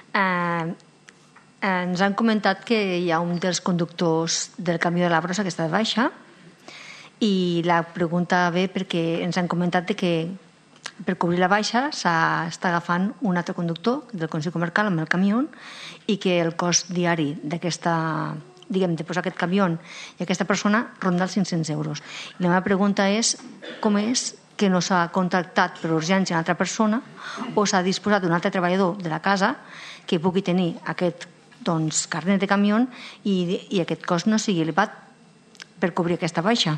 S3: Ens han comentat que hi ha un dels conductors del camió de la Brossa que està de baixa, i la pregunta ve perquè ens han comentat que per cobrir la baixa s'està agafant un altre conductor del Consell Comarcal amb el camió, i que el cost diari d'aquesta, diguem, de posar aquest camió i aquesta persona ronda els 500 euros. I la meva pregunta és com és que no s'ha contractat per urgència una altra persona, o s'ha disposat d'un altre treballador de la casa que pugui tenir aquest carnet de camió i aquest cost no sigui elevat per cobrir aquesta baixa.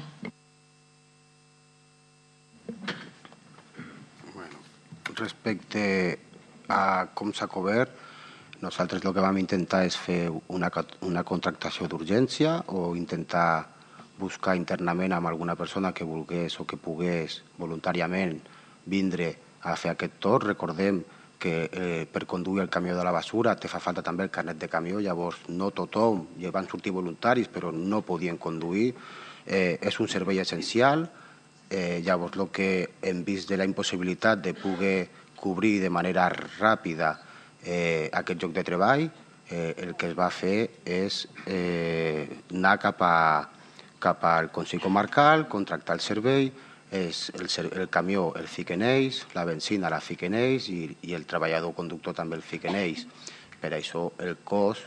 S11: Respecte a com s'ha cobert, nosaltres el que vam intentar és fer una contractació d'urgència o intentar buscar internament amb alguna persona que volgués o que pogués voluntàriament vindre a fer aquest torn. Recordem que per conduir el camió de la basura te fa falta també el carnet de camió, llavors no tothom, ja van sortir voluntaris però no podien conduir. És un servei essencial, llavors el que hem vist de la impossibilitat de poder cobrir de manera ràpida aquest lloc de treball, el que es va fer és anar cap al Consell Comarcal, contractar el servei, el camió el fiquen ells, la benzina la fiquen ells i el treballador conductor també el fiquen ells. Per això el cost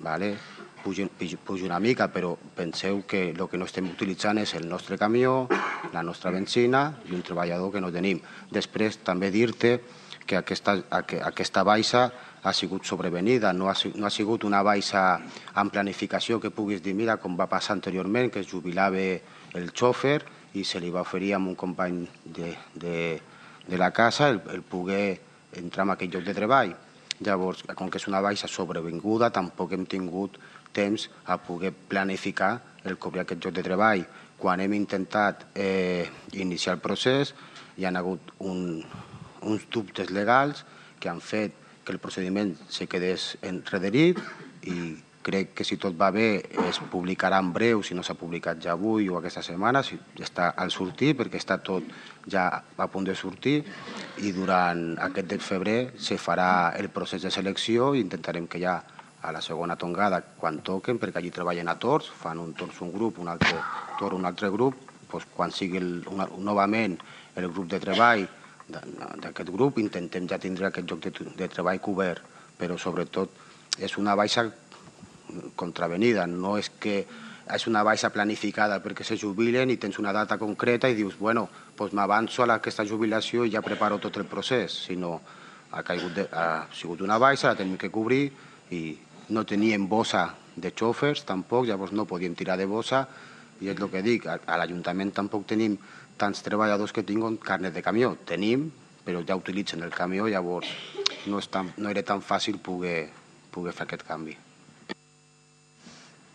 S11: puja una mica, però penseu que el que no estem utilitzant és el nostre camió, la nostra benzina i un treballador que no tenim. Després també dir-te que aquesta baixa ha sigut sobrevenida, no ha sigut una baixa amb planificació que puguis dir, mira, com va passar anteriorment, que es jubilava el xòfer i se li va oferir a un company de la casa el poder entrar en aquell lloc de treball. Llavors, com que és una baixa sobrevinguda, tampoc hem tingut temps a poder planificar el cobrir aquest lloc de treball. Quan hem intentat iniciar el procés, hi ha hagut uns dubtes legals que han fet que el procediment se quedés enrederit, i crec que si tot va bé es publicarà en breu, si no s'ha publicat ja avui o aquesta setmana, si està al sortir, perquè està tot ja a punt de sortir, i durant aquest de febrer se farà el procés de selecció i intentarem que ja a la segona tongada, quan toquen, perquè allí treballen a torns, fan un torn un grup, un altre torn un altre grup, quan sigui novament el grup de treball d'aquest grup, intentem ja tindre aquest lloc de treball cobert, però sobretot és una baixa contravenida, no és que és una baixa planificada perquè se jubilen i tens una data concreta i dius, bueno, doncs m'avanço a aquesta jubilació i ja preparo tot el procés, sinó ha sigut una baixa, la tenim que cobrir i no teníem bossa de xòfers tampoc, llavors no podíem tirar de bossa, i és el que dic, a l'Ajuntament tampoc tenim tants treballadors que tinguin carnet de camió, tenim, però ja utilitzen el camió, llavors no era tan fàcil poder fer aquest canvi.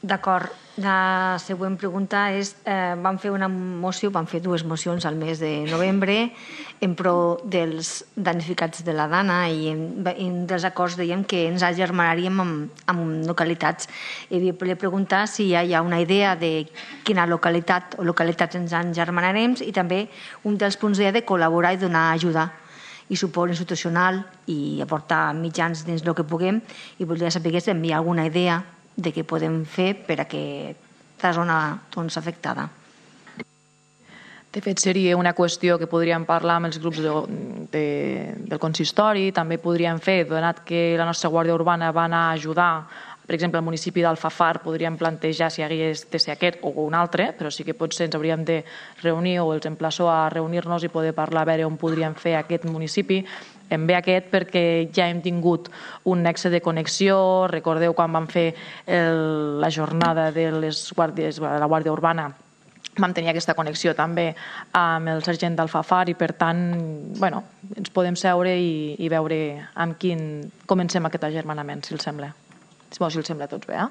S3: D'acord. La següent pregunta és, vam fer dues mocions al mes de novembre en pro dels damnificats de la Dana i en dels acords dèiem que ens agermanaríem amb localitats. I volia preguntar si hi ha una idea de quina localitat o localitats ens agermanarem i també un dels punts de col·laborar i donar ajuda i suport institucional i aportar mitjans dins el que puguem, i voldria saber si hi ha alguna idea de què podem fer per a aquesta zona afectada.
S1: De fet, seria una qüestió que podríem parlar amb els grups del consistori. També podríem fer, donat que la nostra Guàrdia Urbana va anar a ajudar, per exemple, al municipi d'Alfafar, podríem plantejar si hagués de ser aquest o un altre, però sí que potser ens hauríem de reunir o els emplaço a reunir-nos i poder parlar a veure on podríem fer aquest municipi. Em ve aquest perquè ja hem tingut un nexe de connexió. Recordeu quan vam fer la jornada de la Guàrdia Urbana, vam tenir aquesta connexió també amb el sergent d'Alfafar i, per tant, ens podem seure i veure amb quin comencem aquest agermanament, si els sembla. Si els sembla a tots bé,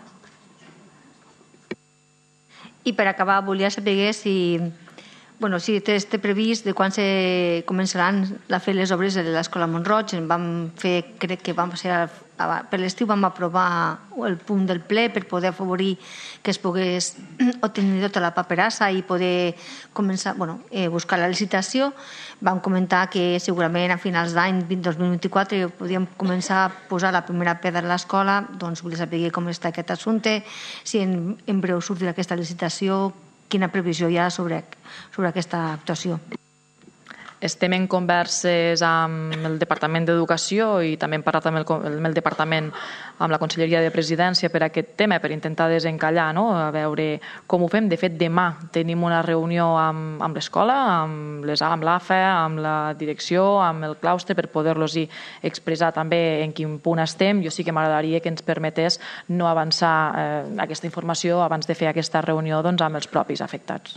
S3: I per acabar, volia saber si té previst de quan començaran a fer les obres de l'Escola Mont-roig. Crec que per l'estiu vam aprovar el punt del ple per poder afavorir que es pogués obtenir tota la paperassa i poder començar a buscar la licitació. Vam comentar que segurament a finals d'any 2024 podíem començar a posar la primera pedra a l'escola. Volia saber com està aquest assumpte, si en breu sortirà aquesta licitació, quina previsió hi ha sobre aquesta actuació.
S1: Estem en converses amb el Departament d'Educació i també hem parlat amb el Departament, amb la Conselleria de Presidència per aquest tema, per intentar desencallar, a veure com ho fem. De fet, demà tenim una reunió amb l'escola, amb l'AFE, amb la direcció, amb el claustre, per poder-los expressar també en quin punt estem. Jo sí que m'agradaria que ens permetés no avançar aquesta informació abans de fer aquesta reunió amb els propis afectats.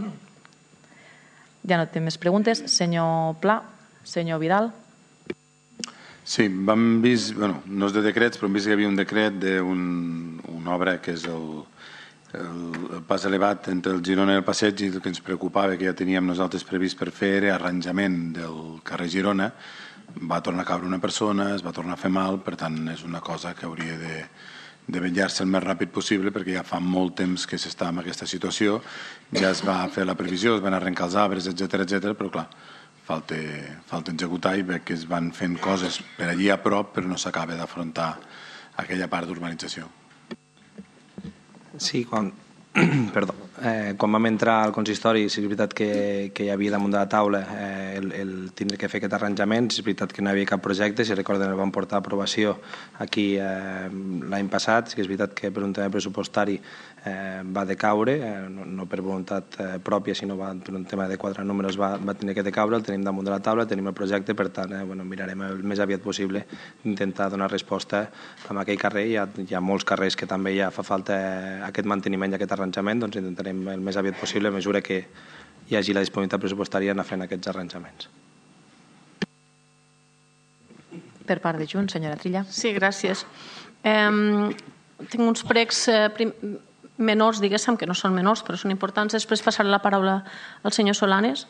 S1: Ja no té més preguntes. Senyor Pla, senyor Vidal.
S6: Sí, vam vist, no és de decrets, però hem vist que hi havia un decret d'una obra que és el pas elevat entre el Girona i el Passeig, i el que ens preocupava, que ja teníem nosaltres previst per fer, era arranjament del carrer Girona. Va tornar a caure una persona, es va tornar a fer mal, per tant és una cosa que hauria de vetllar-se el més ràpid possible, perquè ja fa molt temps que s'està en aquesta situació. Ja es va fer la previsió, es van arrencar els arbres, etc, però clar, falta executar, i veig que es van fent coses per allí a prop, però no s'acaba d'afrontar aquella part d'urbanització.
S5: Sí, quan vam entrar al consistori, sí, és veritat que hi havia damunt de la taula el tindre que fer aquest arranjament. És veritat que no hi havia cap projecte. Si recorden, el vam portar a aprovació aquí l'any passat. Sí que és veritat que per un tema pressupostari va decaure, no per voluntat pròpia, sinó per un tema de 4 números va tenir que decaure. El tenim damunt de la taula, tenim el projecte, per tant mirarem el més aviat possible intentar donar resposta a aquell carrer. Hi ha molts carrers que també ja fa falta aquest manteniment i aquest arranjament, doncs intentarem el més aviat possible, a mesura que hi hagi la disponibilitat pressupostària, anar fent aquests arranjaments.
S1: Per part de Junts, senyora Trilla.
S8: Sí, gràcies. Tinc uns pregs menors, diguéssim, que no són menors, però són importants. Després passaré la paraula al senyor Solanes.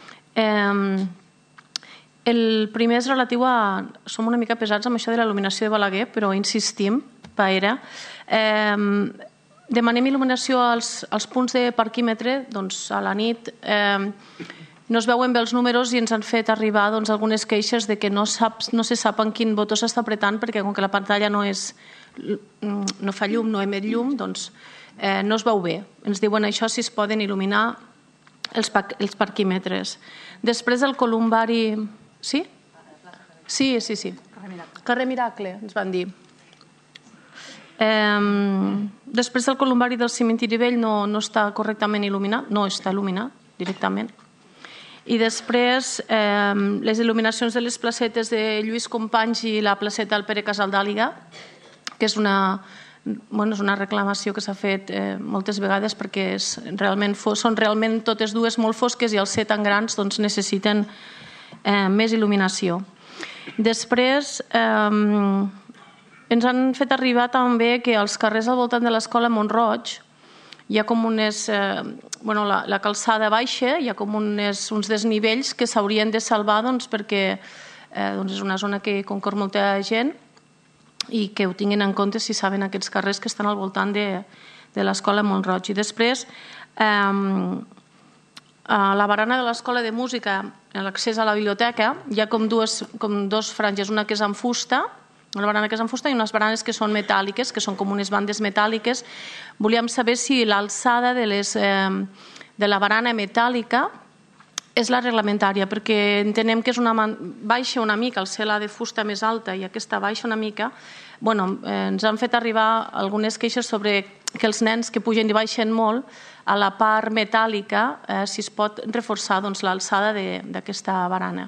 S8: El primer és relatiu a... Som una mica pesats amb això de l'il·luminació de Balaguer, però insistim, Paera. Demanem il·luminació als punts de parquímetre, doncs a la nit no es veuen bé els números i ens han fet arribar algunes queixes de que no se sap en quin botó s'està apretant, perquè com que la pantalla no fa llum, no emet llum, doncs no es veu bé. Ens diuen això, si es poden il·luminar els parquímetres. Després el columbari... Sí? Sí. Carrer Miracle, ens van dir. Després el columbari del cementiri vell no està correctament il·luminat, no està il·luminat directament. I després les il·luminacions de les placetes de Lluís Companys i la placeta del Pere Casaldàliga, que és una reclamació que s'ha fet moltes vegades perquè són realment totes dues molt fosques i al ser tan grans necessiten més il·luminació. Després Ens han fet arribar també que als carrers al voltant de l'escola Mont-roig hi ha com unes... la calçada baixa, hi ha com uns desnivells que s'haurien de salvar perquè és una zona que concorre molta gent i que ho tinguin en compte si saben aquests carrers que estan al voltant de l'escola Mont-roig. I després, a la barana de l'escola de música, a l'accés a la biblioteca, hi ha com dos franges, una que és amb fusta, una barana que és amb fusta i unes baranes que són metàl·liques, que són com unes bandes metàl·liques. Volíem saber si l'alçada de la barana metàl·lica és la reglamentària, perquè entenem que baixa una mica, el ser la de fusta més alta i aquesta baixa una mica. Ens han fet arribar algunes queixes sobre que els nens que pugen i baixen molt, a la part metàl·lica, si es pot reforçar l'alçada d'aquesta barana.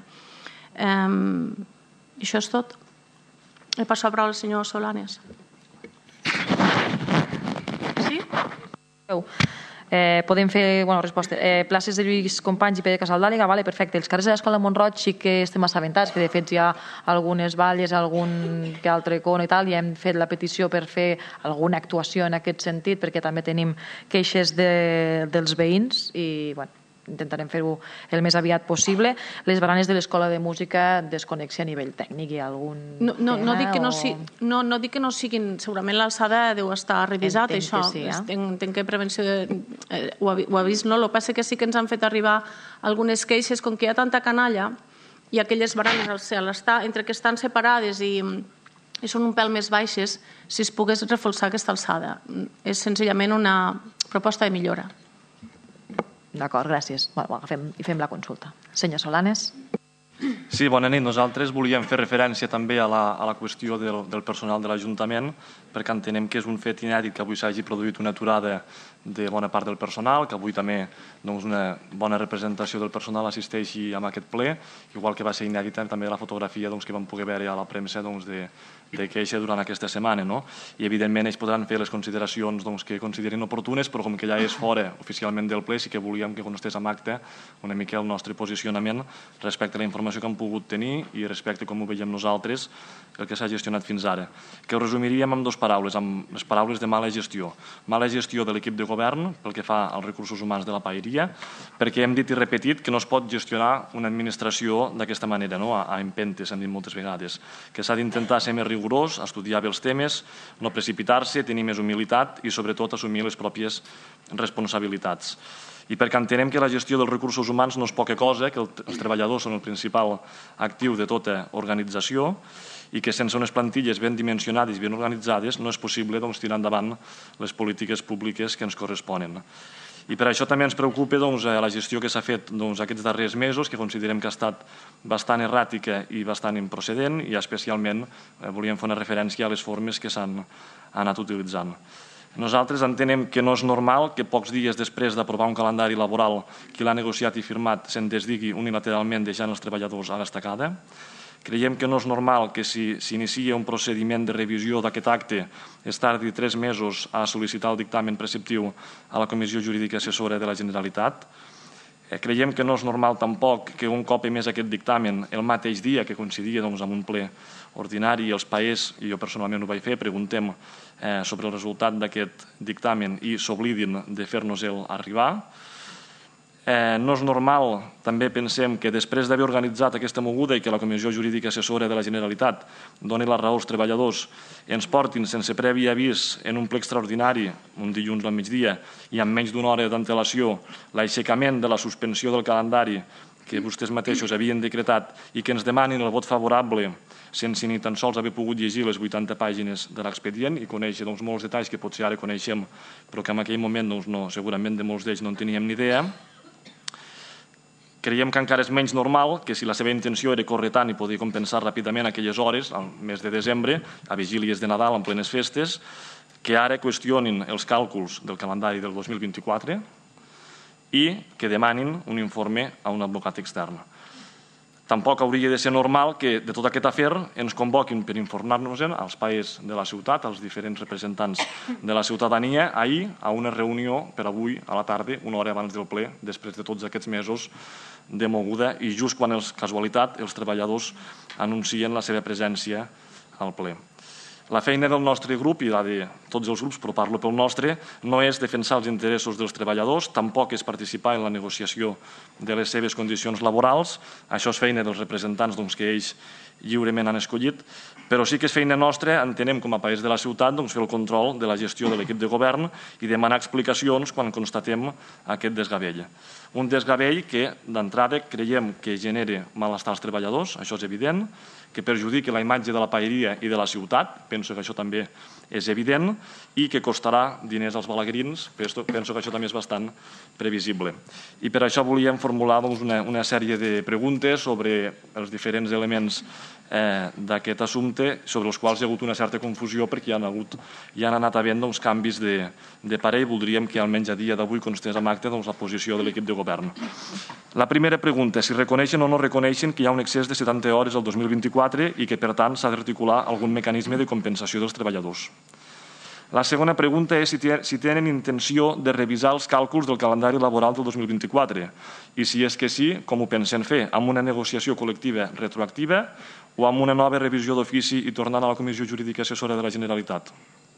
S8: Això és tot. Passo la paraula al senyor Solanes. Sí?
S1: Podem fer resposta. Places de Lluís Companys i Pere Casaldàliga, perfecte. Els carrers de l'escola Mont-roig sí que estem assabentats, que de fet hi ha algunes valles, algun que altre con i tal, i hem fet la petició per fer alguna actuació en aquest sentit, perquè també tenim queixes dels veïns i intentarem fer-ho el més aviat possible. Les baranes de l'escola de música, desconnexió a nivell tècnic, hi ha algun tema?
S8: No dic que no siguin, segurament l'alçada deu estar revisat, això. Entenc que prevenció ho ha vist, no? El que passa que sí que ens han fet arribar algunes queixes, com que hi ha tanta canalla i aquelles baranes al cel, entre que estan separades i són un pèl més baixes, si es pogués reforçar aquesta alçada. És senzillament una proposta de millora.
S1: D'acord, gràcies. Agafem i fem la consulta. Senyor Solanes.
S12: Sí, bona nit. Nosaltres volíem fer referència també a la qüestió del personal de l'Ajuntament, perquè entenem que és un fet inèdit que avui s'hagi produït una aturada de bona part del personal, que avui també una bona representació del personal assisteixi a aquest ple, igual que va ser inèdita també la fotografia que vam poder veure a la premsa de queixa durant aquesta setmana. I evidentment ells podran fer les consideracions que considerin oportunes, però com que ja és fora oficialment del ple, sí que volíem que constés en acte una mica el nostre posicionament respecte a la informació que hem pogut tenir i respecte a com ho veiem nosaltres el que s'ha gestionat fins ara. Que ho resumiríem amb dues paraules, amb les paraules de mala gestió. Mala gestió de l'equip de govern pel que fa als recursos humans de la paeria, perquè hem dit i repetit que no es pot gestionar una administració d'aquesta manera, a empentes, hem dit moltes vegades, que s'ha d'intentar ser més rigorós, estudiar bé els temes, no precipitar-se, tenir més humilitat i sobretot assumir les pròpies responsabilitats. I perquè entenem que la gestió dels recursos humans no és poca cosa, que els treballadors són el principal actiu de tota organització i que sense unes plantilles ben dimensionades i ben organitzades no és possible tirar endavant les polítiques públiques que ens corresponen. I per això també ens preocupa la gestió que s'ha fet aquests darrers mesos, que considerem que ha estat bastant erràtica i bastant improcedent, i especialment volíem fer una referència a les formes que s'han anat utilitzant. Nosaltres entenem que no és normal que pocs dies després d'aprovar un calendari laboral qui l'ha negociat i firmat se'n desdigui unilateralment deixant els treballadors a l'estacada. Creiem que no és normal que si s'inicia un procediment de revisió d'aquest acte es tardi 3 mesos a sol·licitar el dictamen preceptiu a la Comissió Jurídica Assessora de la Generalitat. Creiem que no és normal tampoc que un cop emès aquest dictamen el mateix dia que coincidia amb un ple ordinari els paers, i jo personalment ho vaig fer, preguntem sobre el resultat d'aquest dictamen i s'oblidin de fer-nos-el arribar. No és normal, també pensem, que després d'haver organitzat aquesta moguda i que la Comissió Jurídica Assessora de la Generalitat doni la raó als treballadors, ens portin sense previ avís en un ple extraordinari, un dilluns al migdia, i amb menys d'una hora d'antelació, l'aixecament de la suspensió del calendari que vostès mateixos havien decretat i que ens demanin el vot favorable sense ni tan sols haver pogut llegir les 80 pàgines de l'expedient i conèixer molts detalls que potser ara coneixem, però que en aquell moment segurament de molts d'ells no en teníem ni idea. Creiem que encara és menys normal que si la seva intenció era córrer tant i poder compensar ràpidament aquelles hores, al mes de desembre, a vigílies de Nadal, en plenes festes, que ara qüestionin els càlculs del calendari del 2024 i que demanin un informe a un advocat extern. Tampoc hauria de ser normal que de tot aquest afer ens convoquin per informar-nos-en als paers de la ciutat, als diferents representants de la ciutadania, ahir a una reunió per avui a la tarda, una hora abans del ple, després de tots aquests mesos de moguda i just quan, casualitat, els treballadors anuncien la seva presència al ple. La feina del nostre grup i la de tots els grups, però parlo pel nostre, no és defensar els interessos dels treballadors, tampoc és participar en la negociació de les seves condicions laborals. Això és feina dels representants que ells lliurement han escollit, però sí que és feina nostra, entenem com a país de la ciutat, fer el control de la gestió de l'equip de govern i demanar explicacions quan constatem aquest desgavell. Un desgavell que, d'entrada, creiem que genera malestar als treballadors, això és evident, que perjudica la imatge de la paeria i de la ciutat, penso que això també és evident, i que costarà diners als balaguerins, penso que això també és bastant previsible. I per això volíem formular una sèrie de preguntes sobre els diferents elements d'aquest assumpte, sobre els quals hi ha hagut una certa confusió perquè hi han anat havent canvis de parer i voldríem que almenys a dia d'avui constés amb acte la posició de l'equip de govern. La primera pregunta, si reconeixen o no reconeixen que hi ha un excés de 70 hores el 2024 i que, per tant, s'ha d'articular algun mecanisme de compensació dels treballadors. La segona pregunta és si tenen intenció de revisar els càlculs del calendari laboral del 2024 i si és que sí, com ho pensen fer, amb una negociació col·lectiva retroactiva o amb una nova revisió d'ofici i tornant a la Comissió Jurídica Assessora de la Generalitat.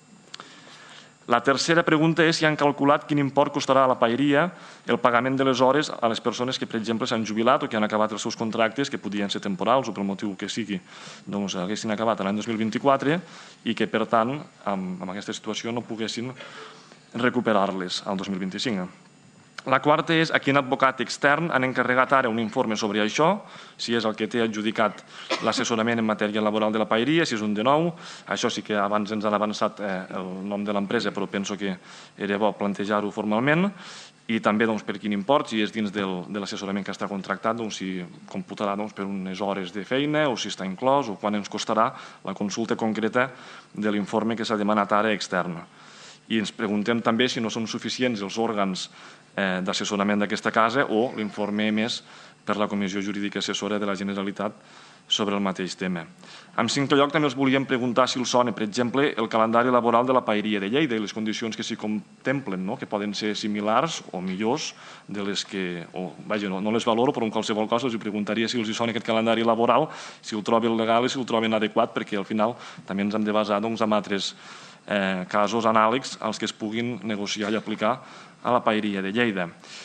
S12: La tercera pregunta és si han calculat quin import costarà a la paeria el pagament de les hores a les persones que, per exemple, s'han jubilat o que han acabat els seus contractes, que podien ser temporals o pel motiu que sigui, haguessin acabat l'any 2024 i que, per tant, amb aquesta situació no poguessin recuperar-les al 2025. La quarta és a quin advocat extern han encarregat ara un informe sobre això, si és el que té adjudicat l'assessorament en matèria laboral de la paeria, si és un de nou. Això sí que abans ens han avançat el nom de l'empresa, però penso que era bo plantejar-ho formalment. I també per quin import, si és dins de l'assessorament que està contractat, si computarà per unes hores de feina o si està inclòs o quan ens costarà la consulta concreta de l'informe que s'ha demanat ara extern. I ens preguntem també si no són suficients els òrgans d'assessorament d'aquesta casa o l'informe emès per la Comissió Jurídica Assessora de la Generalitat sobre el mateix tema. En cinquè lloc, també els volíem preguntar si els sona, per exemple, el calendari laboral de la paeria de Lleida i les condicions que s'hi contemplen, que poden ser similars o millors de les que... No les valoro, però en qualsevol cas els preguntaria si els sona aquest calendari laboral, si el troben legal i si el troben adequat, perquè al final també ens hem de basar en altres casos anàlegs als que es puguin negociar i aplicar a la paeria de Lleida,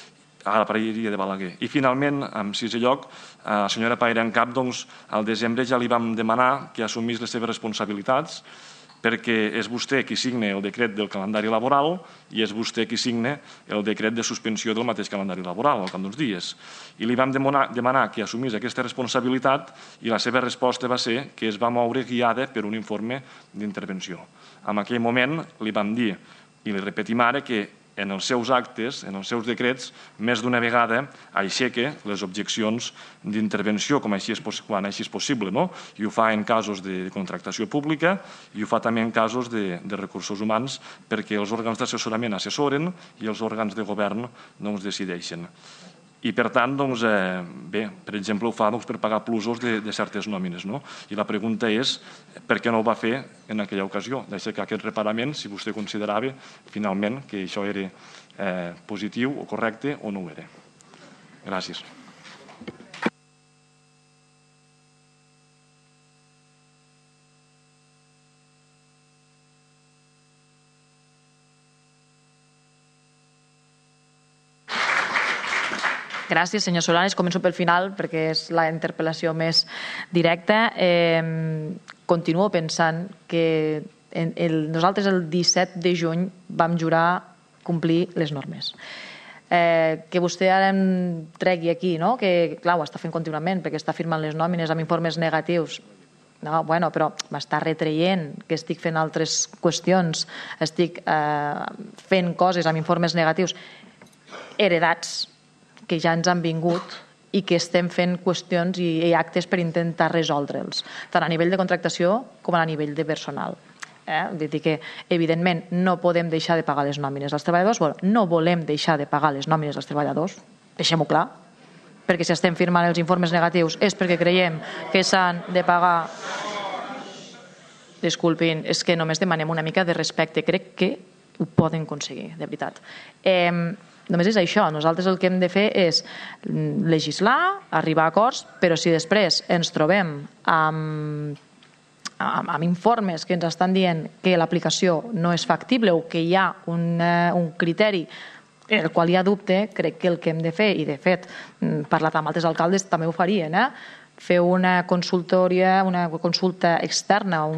S12: a la paeria de Balaguer. I finalment, en sisè lloc, a la senyora Paire en Cap, al desembre ja li vam demanar que assumís les seves responsabilitats perquè és vostè qui signa el decret del calendari laboral i és vostè qui signa el decret de suspensió del mateix calendari laboral al cap d'uns dies. I li vam demanar que assumís aquesta responsabilitat i la seva resposta va ser que es va moure guiada per un informe d'intervenció. En aquell moment li vam dir, i li repetim ara, que en els seus actes, en els seus decrets, més d'una vegada aixeca les objeccions d'intervenció quan així és possible, i ho fa en casos de contractació pública i ho fa també en casos de recursos humans perquè els òrgans d'assessorament assessoren i els òrgans de govern decideixen. I, per tant, bé, per exemple, ho fa per pagar plusos de certes nòmines. I la pregunta és per què no ho va fer en aquella ocasió, d'aixecar aquest reparament, si vostè considerava finalment que això era positiu o correcte o no ho era. Gràcies.
S1: Gràcies, senyor Solanes. Començo pel final perquè és la interpel·lació més directa. Continuo pensant que nosaltres el 17 de juny vam jurar complir les normes. Que vostè ara em tregui aquí, que clar, ho està fent contínuament perquè està firmant les nòmines amb informes negatius. No, bueno, però m'està retreient que estic fent altres qüestions, estic fent coses amb informes negatius heredats que ja ens han vingut i que estem fent qüestions i actes per intentar resoldre'ls, tant a nivell de contractació com a nivell de personal. Vull dir que, evidentment, no podem deixar de pagar les nòmines als treballadors, no volem deixar de pagar les nòmines als treballadors, deixem-ho clar, perquè si estem firmant els informes negatius és perquè creiem que s'han de pagar. Disculpin, és que només demanem una mica de respecte, crec que ho poden aconseguir, de veritat. Només és això, nosaltres el que hem de fer és legislar, arribar a acords, però si després ens trobem amb amb informes que ens estan dient que l'aplicació no és factible o que hi ha un criteri el qual hi ha dubte, crec que el que hem de fer, i de fet, parlat amb altres alcaldes també ho farien, fer una consultòria, una consulta externa amb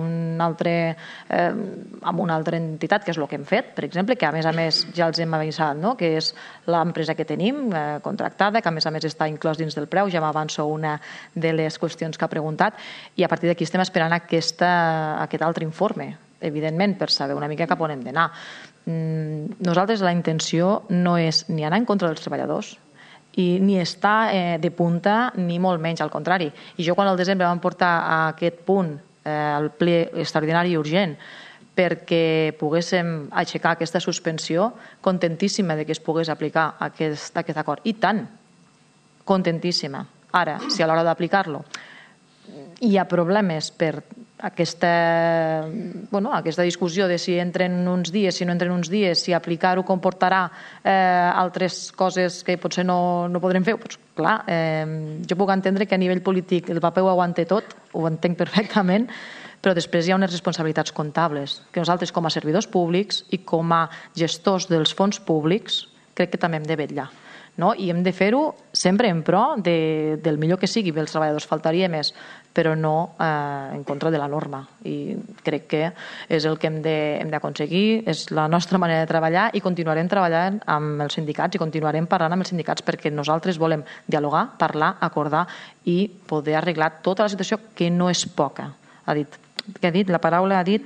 S1: una altra entitat, que és el que hem fet, per exemple, que a més ja els hem avisat, que és l'empresa que tenim contractada, que a més està inclòs dins del preu, ja m'avanço una de les qüestions que ha preguntat, i a partir d'aquí estem esperant aquest altre informe, evidentment, per saber una mica cap on hem d'anar. Nosaltres la intenció no és ni anar en contra dels treballadors, i ni està de punta ni molt menys, al contrari. I jo quan al desembre vam portar a aquest punt al ple extraordinari i urgent perquè poguéssim aixecar aquesta suspensió, contentíssima de que es pogués aplicar aquest acord. I tant, contentíssima. Ara, si a l'hora d'aplicar-lo hi ha problemes per aquesta discussió de si entren uns dies, si no entren uns dies, si aplicar-ho comportarà altres coses que potser no podrem fer, doncs clar, jo puc entendre que a nivell polític el paper ho aguante tot, ho entenc perfectament, però després hi ha unes responsabilitats comptables que nosaltres com a servidors públics i com a gestors dels fons públics crec que també hem de vetllar. I hem de fer-ho sempre en pro del millor que sigui, els treballadors faltaria més, però no en contra de la norma. I crec que és el que hem d'aconseguir, és la nostra manera de treballar i continuarem treballant amb els sindicats i continuarem parlant amb els sindicats perquè nosaltres volem dialogar, parlar, acordar i poder arreglar tota la situació que no és poca. La paraula ha dit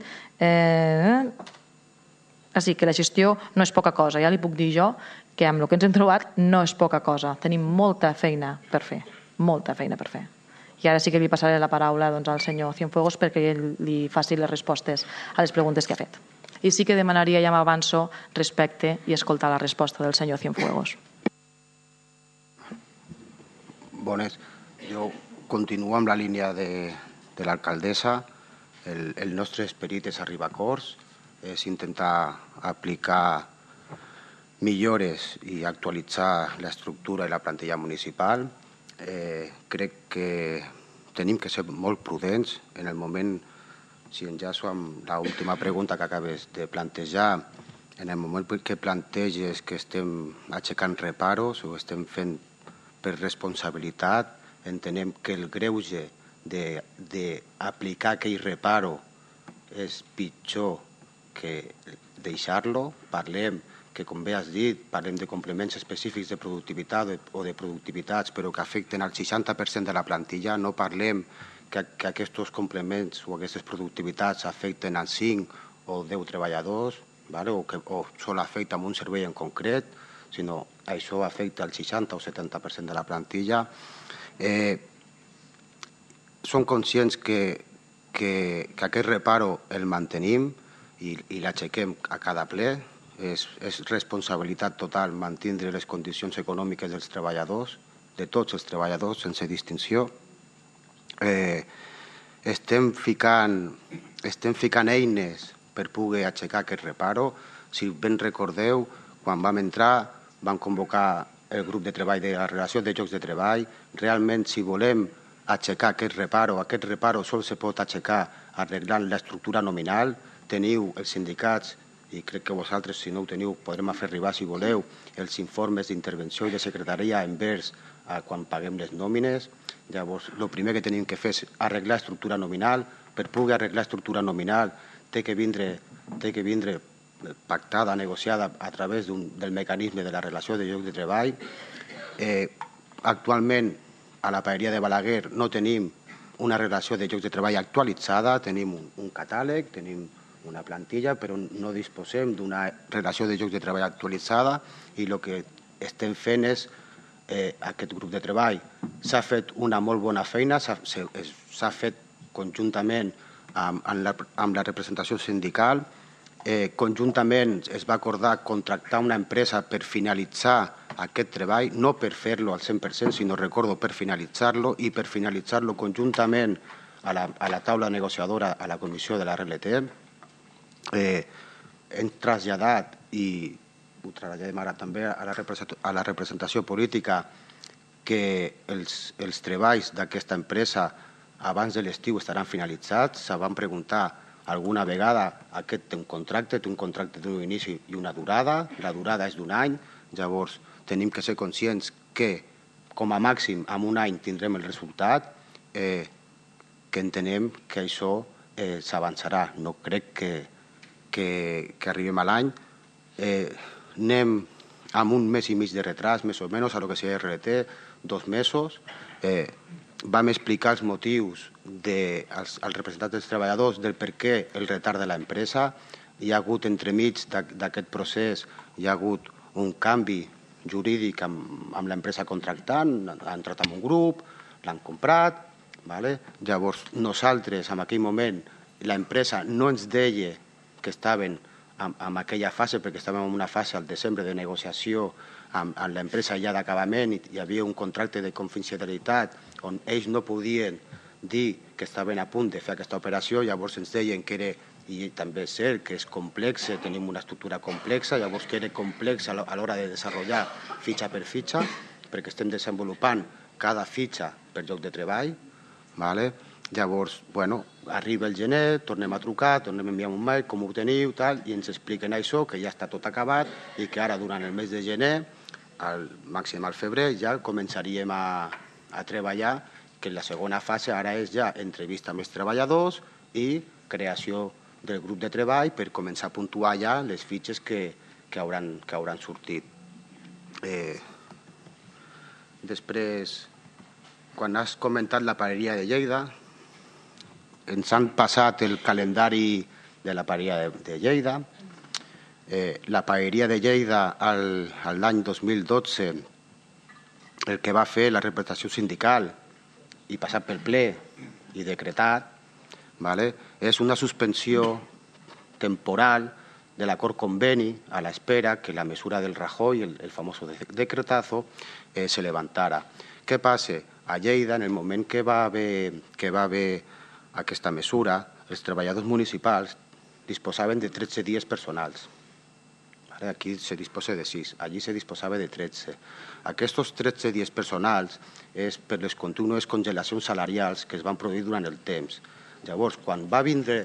S1: que la gestió no és poca cosa. Ja li puc dir jo que amb el que ens hem trobat no és poca cosa. Tenim molta feina per fer, molta feina per fer. I ara sí que li passaré la paraula al senyor Cienfuegos perquè ell li faci les respostes a les preguntes que ha fet. I sí que demanaria, ja m'avanço, respecte i escoltar la resposta del senyor Cienfuegos.
S11: Bones, jo continuo amb la línia de l'alcaldessa. El nostre esperit és arribar a acords, és intentar aplicar millores i actualitzar l'estructura i la plantilla municipal. Crec que tenim que ser molt prudents en el moment, si enllaço amb l'última pregunta que acabes de plantejar, en el moment que planteges que estem aixecant reparos o estem fent per responsabilitat, entenem que el greuge d'aplicar aquell reparo és pitjor que deixar-lo. Parlem que, com bé has dit, parlem de complements específics de productivitat o de productivitats, però que afecten al 60% de la plantilla. No parlem que aquests complements o aquestes productivitats afecten als 5 o 10 treballadors, o sol afecta un servei en concret, sinó això afecta al 60 o 70% de la plantilla. Som conscients que aquest reparo el mantenim i l'aixequem a cada ple. És responsabilitat total mantindre les condicions econòmiques dels treballadors, de tots els treballadors, sense distinció. Estem ficant eines per poder aixecar aquest reparo. Si ben recordeu, quan vam entrar, vam convocar el grup de treball de la relació de llocs de treball. Realment, si volem aixecar aquest reparo sols se pot aixecar arreglant l'estructura nominal. Teniu els sindicats, i crec que vosaltres, si no ho teniu, podrem fer arribar, si voleu, els informes d'intervenció i de secretaria envers quan paguem les nòmines. Llavors, el primer que tenim que fer és arreglar estructura nominal. Per poder arreglar estructura nominal té que vindre pactada, negociada a través del mecanisme de la relació de llocs de treball. Actualment, a la paeria de Balaguer no tenim una relació de llocs de treball actualitzada, tenim un catàleg, tenim una plantilla, però no disposem d'una relació de llocs de treball actualitzada i el que estem fent és aquest grup de treball. S'ha fet una molt bona feina, s'ha fet conjuntament amb la representació sindical. Conjuntament es va acordar contractar una empresa per finalitzar aquest treball, no per fer-lo al 100%, sinó, recordo, per finalitzar-lo i per finalitzar-lo conjuntament a la taula negociadora, a la comissió de la RLT. Hem traslladat i ho traslladem ara també a la representació política que els treballs d'aquesta empresa abans de l'estiu estaran finalitzats. Se van preguntar alguna vegada, aquest té un contracte d'un inici i una durada. La durada és d'un any, llavors tenim que ser conscients que com a màxim en un any tindrem el resultat, que entenem que això s'avançarà. No crec que arribem a l'any. Anem amb un mes i mig de retras, més o menys, a lo que seria RLT, 2 mesos. Vam explicar els motius als representants dels treballadors del per què el retard de l'empresa. Hi ha hagut entremig d'aquest procés, hi ha hagut un canvi jurídic amb l'empresa contractant, ha entrat en un grup, l'han comprat. Llavors, nosaltres, en aquell moment, l'empresa no ens deia que estaven en aquella fase, perquè estàvem en una fase al desembre de negociació amb l'empresa ja d'acabament, i hi havia un contracte de confidencialitat on ells no podien dir que estaven a punt de fer aquesta operació. Llavors ens deien que era, i també és cert, que és complex, tenim una estructura complexa, llavors que era complex a l'hora de desenvolupar fitxa per fitxa, perquè estem desenvolupant cada fitxa per lloc de treball. Llavors, arriba el gener, tornem a trucar, tornem a enviar un mail, com ho teniu, i ens expliquen això, que ja està tot acabat i que ara, durant el mes de gener, al màxim al febrer, ja començaríem a treballar, que la segona fase ara és ja entrevista amb els treballadors i creació del grup de treball per començar a puntuar ja les fitxes que hauran sortit. Després, quan has comentat la paeria de Lleida, ens han passat el calendari de la paeria de Lleida. La paeria de Lleida, l'any 2012, el que va fer la representació sindical i passat pel ple i decretat, és una suspensió temporal de l'acord conveni a l'espera que la mesura del Rajoy, el famoso decretazo, se levantara. Què passa? A Lleida, en el moment que va haver aquesta mesura, els treballadors municipals disposaven de 13 dies personals. Aquí se disposa de 6, allí se disposava de 13. Aquests 13 dies personals és per les contínues congelacions salarials que es van produir durant el temps. Llavors, quan va vindre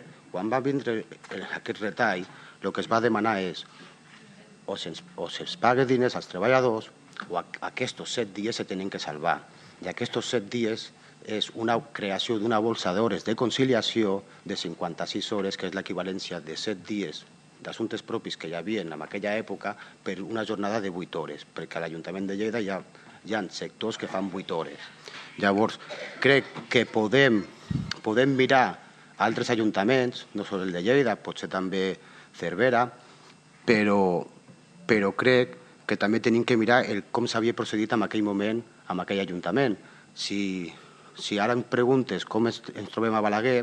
S11: aquest retall, el que es va demanar és o se'ls paga diners als treballadors o aquests 7 dies se tenen que salvar. I aquests 7 dies és una creació d'una bolsa d'hores de conciliació de 56 hores, que és l'equivalència de 7 dies d'assumptes propis que hi havia en aquella època per una jornada de 8 hores, perquè a l'Ajuntament de Lleida hi ha sectors que fan 8 hores. Llavors, crec que podem mirar altres ajuntaments, no sols el de Lleida, potser també Cervera, però crec que també tenim que mirar com s'havia procedit en aquell moment en aquell ajuntament. Si ara em preguntes com ens trobem a Balaguer,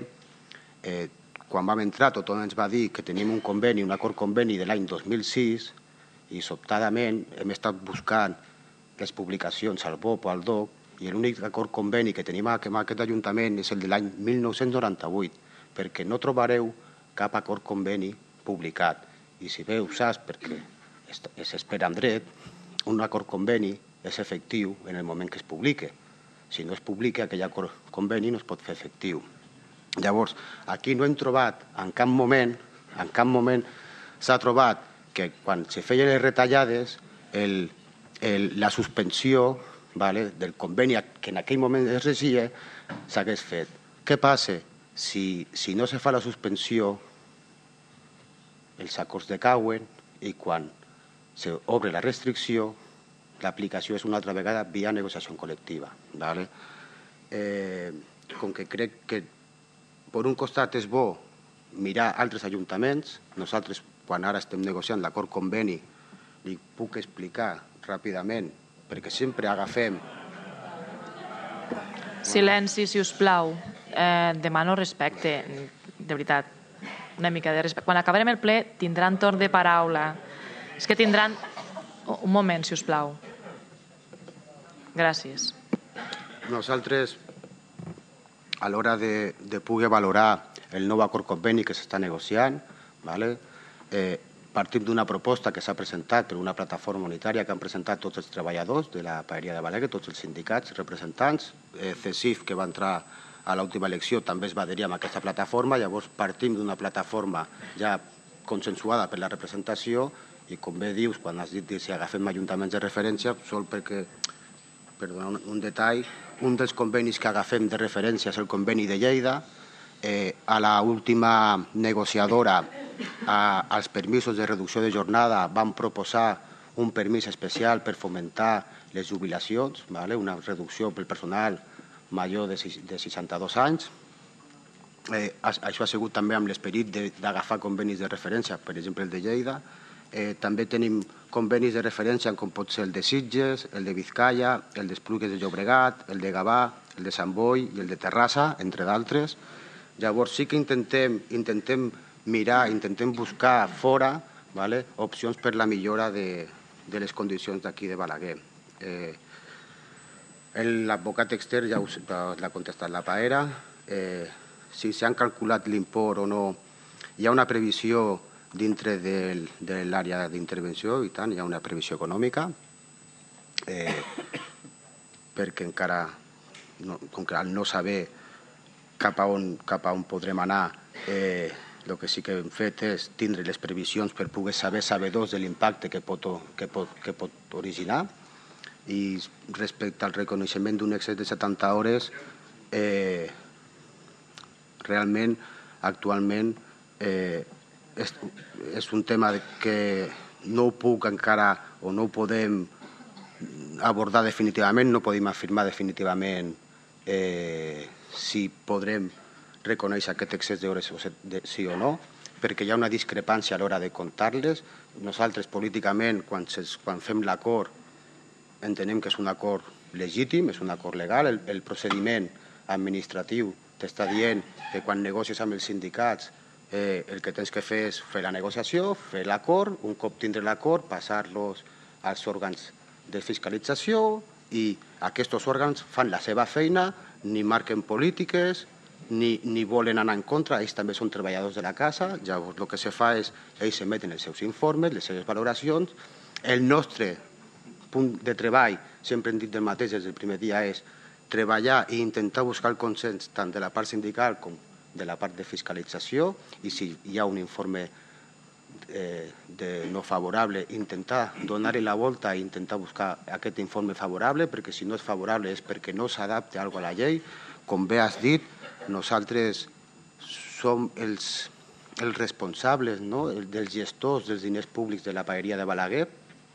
S11: quan vam entrar tothom ens va dir que tenim un acord conveni de l'any 2006 i sobtadament hem estat buscant les publicacions al BOP o al DOC i l'únic acord conveni que tenim en aquest ajuntament és el de l'any 1998, perquè no trobareu cap acord conveni publicat. I si bé ho saps, perquè s'espera en dret, un acord conveni és efectiu en el moment que es publica. Si no es publica, aquell acord conveni no es pot fer efectiu. Llavors, aquí no hem trobat, en cap moment s'ha trobat que quan se feien les retallades, la suspensió del conveni que en aquell moment es regia s'hagués fet. Què passa? Si no se fa la suspensió, els acords decauen i quan s'obre la restricció, l'aplicació és una altra vegada via negociació col·lectiva. Com que crec que per un costat és bo mirar altres ajuntaments, nosaltres quan ara estem negociant l'acord conveni li puc explicar ràpidament, perquè sempre agafem...
S1: Silenci, si us plau. Demano respecte, de veritat, una mica de respecte. Quan acabarem el ple tindran torn de paraula. És que tindran... Un moment, si us plau. Gràcies.
S11: Nosaltres, a l'hora de poder valorar el nou acord conveni que s'està negociant, partim d'una proposta que s'ha presentat per una plataforma unitària que han presentat tots els treballadors de la paeria de Balaguer, tots els sindicats representants, CESIF, que va entrar a l'última elecció també es va adherir a aquesta plataforma, llavors partim d'una plataforma ja consensuada per la representació i com bé dius, quan has dit si agafem ajuntaments de referència, sol perquè, per donar un detall, un dels convenis que agafem de referència és el conveni de Lleida. A l'última negociadora, als permisos de reducció de jornada, vam proposar un permís especial per fomentar les jubilacions, una reducció pel personal major de 62 anys. Això ha sigut també amb l'esperit d'agafar convenis de referència, per exemple el de Lleida. També tenim convenis de referència com pot ser el de Sitges, el de Vizcaya, el d'Esplugues de Llobregat, el de Gavà, el de Sant Boi i el de Terrassa, entre d'altres. Llavors sí que intentem mirar, intentem buscar fora opcions per la millora de les condicions d'aquí de Balaguer. L'advocat extern ja l'ha contestat la Paera. Si s'han calculat l'import o no, hi ha una previsió dintre de l'àrea d'intervenció, i tant, hi ha una previsió econòmica, perquè encara, al no saber cap a on podrem anar, el que sí que hem fet és tindre les previsions per poder saber sabedors de l'impacte que pot originar. I respecte al reconeixement d'un excés de 70 hores, realment, actualment, és un tema que no ho puc encara o no ho podem abordar definitivament, no podem afirmar definitivament si podrem reconèixer aquest excés d'hores sí o no, perquè hi ha una discrepància a l'hora de comptar-les. Nosaltres, políticament, quan fem l'acord, entenem que és un acord legítim, és un acord legal. El procediment administratiu t'està dient que quan negocies amb els sindicats el que tens que fer és fer la negociació, fer l'acord, un cop tindre l'acord, passar-los als òrgans de fiscalització i aquests òrgans fan la seva feina, ni marquen polítiques, ni volen anar en contra, ells també són treballadors de la casa, llavors el que se fa és, ells emeten els seus informes, les seves valoracions. El nostre punt de treball, sempre hem dit del mateix des del primer dia, és treballar i intentar buscar el consens tant de la part sindical com de la part de fiscalització, i si hi ha un informe no favorable, intentar donar-hi la volta i intentar buscar aquest informe favorable, perquè si no és favorable és perquè no s'adapta a alguna cosa a la llei. Com bé has dit, nosaltres som els responsables dels gestors dels diners públics de la paeria de Balaguer.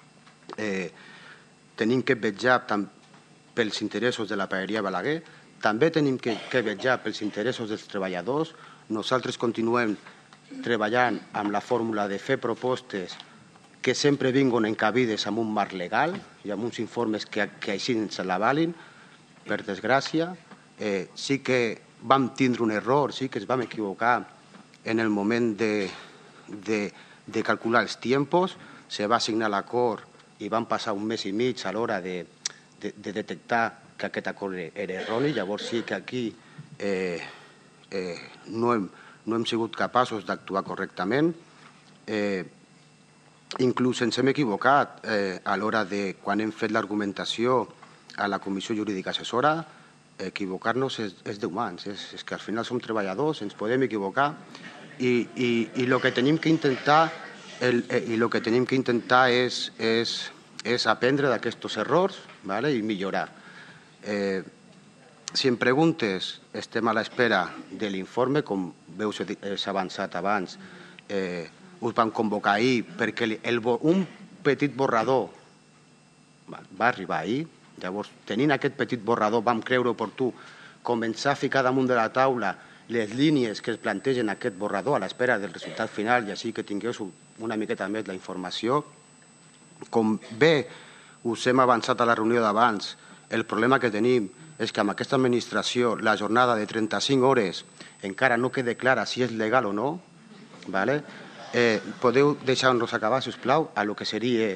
S11: Tenim que vetllar pels interessos de la paeria de Balaguer, també tenim que vetllar pels interessos dels treballadors. Nosaltres continuem treballant amb la fórmula de fer propostes que sempre vinguin encabides amb un marc legal i amb uns informes que així ens l'avalin. Per desgràcia, sí que vam tindre un error, sí que ens vam equivocar en el moment de calcular els tiempos. Se va signar l'acord i van passar un mes i mig a l'hora de detectar que aquest acord era erroni. Llavors sí que aquí no hem sigut capaços d'actuar correctament. Inclús ens hem equivocat a l'hora de, quan hem fet l'argumentació a la Comissió Jurídica Assessora, equivocar-nos és d'humans, és que al final som treballadors, ens podem equivocar i el que tenim que intentar és aprendre d'aquests errors i millorar. Si em preguntes, estem a l'espera de l'informe, com veus s'ha avançat abans, us vam convocar ahir perquè un petit borrador va arribar ahir. Llavors, tenint aquest petit borrador, vam creure oportú començar a ficar damunt de la taula les línies que es plantegen aquest borrador a l'espera del resultat final i així que tinguéssiu una miqueta més la informació. Com bé us hem avançat a la reunió d'abans, el problema que tenim és que amb aquesta administració la jornada de 35 hores encara no queda clara si és legal o no. Podeu deixar-nos acabar, si us plau, a lo que seria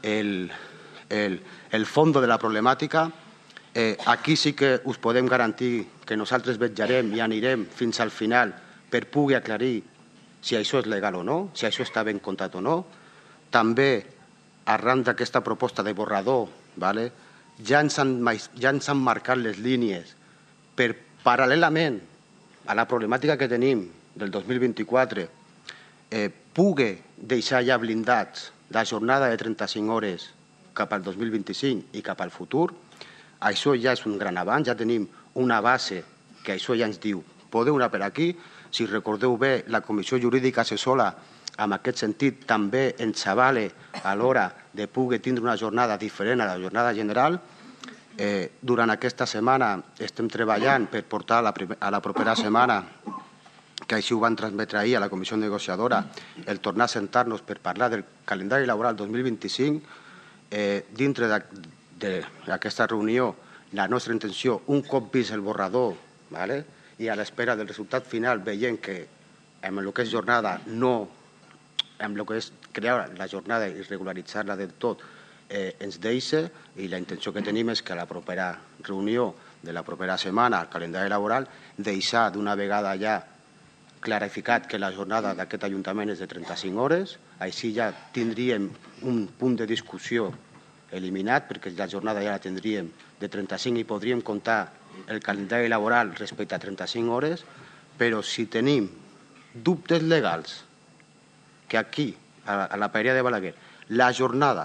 S11: el fons de la problemàtica. Aquí sí que us podem garantir que nosaltres vetjarem i anirem fins al final per poder aclarir si això és legal o no, si això està ben comptat o no. També, arran d'aquesta proposta de borrador, ja ens han marcat les línies per paral·lelament a la problemàtica que tenim del 2024, pugui deixar ja blindats la jornada de 35 hores cap al 2025 i cap al futur, això ja és un gran avanç, ja tenim una base que això ja ens diu, podeu anar per aquí. Si recordeu bé, la Comissió Jurídica assessora, en aquest sentit, també ens avala a l'hora de poder tindre una jornada diferent a la jornada general. Durant aquesta setmana estem treballant per portar a la propera setmana, que així ho van transmetre ahir a la Comissió Negociadora, el tornar a sentar-nos per parlar del calendari laboral 2025. Dintre d'aquesta reunió, la nostra intenció, un cop vist el borrador, i a l'espera del resultat final, veient que en el que és jornada, no en el que és crear la jornada i regularitzar-la del tot, ens deixa, i la intenció que tenim és que a la propera reunió de la propera setmana, al calendari laboral, deixar d'una vegada ja clarificat que la jornada d'aquest Ajuntament és de 35 hores, així ja tindríem un punt de discussió eliminat, perquè la jornada ja la tindríem de 35 i podríem comptar el calendari laboral respecte a 35 hores, però si tenim dubtes legals que aquí, a la Paeria de Balaguer, la jornada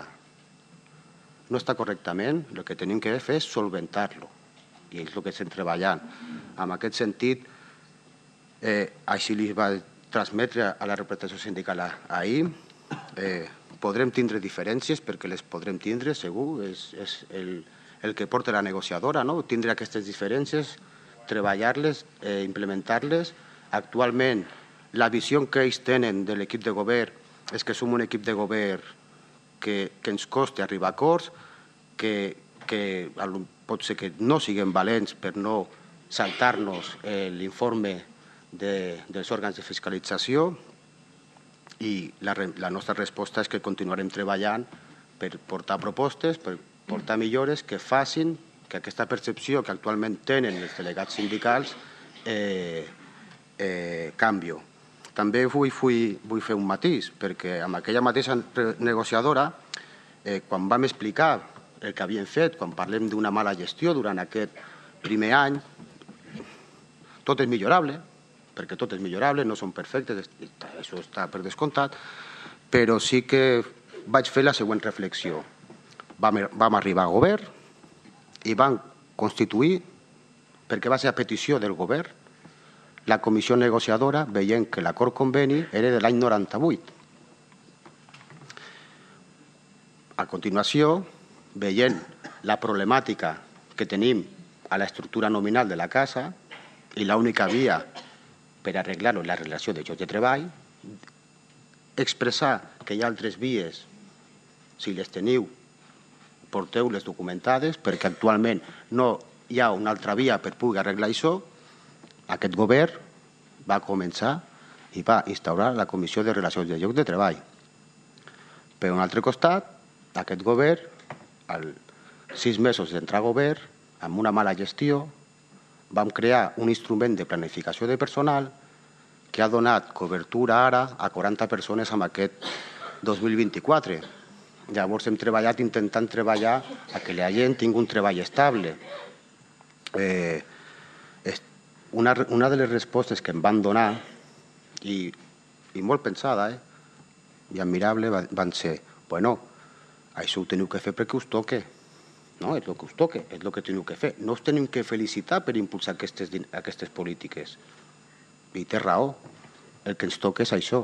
S11: no està correctament, el que tenim que fer és solventar-lo, i és el que estem treballant. En aquest sentit, així li va transmetre a la representació sindical ahir, podrem tindre diferències, perquè les podrem tindre, segur, és el que porta la negociadora, tindre aquestes diferències, treballar-les, implementar-les. Actualment, la visió que ells tenen de l'equip de govern és que som un equip de govern que ens costa arribar a acords, que pot ser que no siguem valents per no saltar-nos l'informe dels òrgans de fiscalització, i la nostra resposta és que continuarem treballant per portar propostes, per portar millores que facin que aquesta percepció que actualment tenen els delegats sindicals canvi. També vull fer un matís, perquè amb aquella mateixa negociadora, quan vam explicar el que havíem fet, quan parlem d'una mala gestió durant aquest primer any, tot és millorable, perquè tot és millorable, no són perfectes, això està per descomptat, però sí que vaig fer la següent reflexió. Vam arribar a govern i vam constituir, perquè va ser a petició del govern, la comissió negociadora, veient que l'acord conveni era de l'any 98. A continuació, veient la problemàtica que tenim a l'estructura nominal de la casa i l'única via per arreglar-ho és la relació de llocs de treball, expressar que hi ha altres vies, si les teniu, porteu-les documentades, perquè actualment no hi ha una altra via per poder arreglar això. Aquest govern va començar i va instaurar la Comissió de Relacions de Llocs de Treball. Per un altre costat, aquest govern, als 6 mesos d'entrar a govern, amb una mala gestió, vam crear un instrument de planificació de personal que ha donat cobertura ara a 40 persones en aquest 2024. Llavors hem treballat intentant treballar que la gent tingui un treball estable. Una de les respostes que em van donar, i molt pensada i admirable, van ser: bueno, això ho teniu que fer perquè us toque. No, és el que us toque, és el que teniu que fer. No us tenim que felicitar per impulsar aquestes polítiques. I té raó, el que ens toca és això.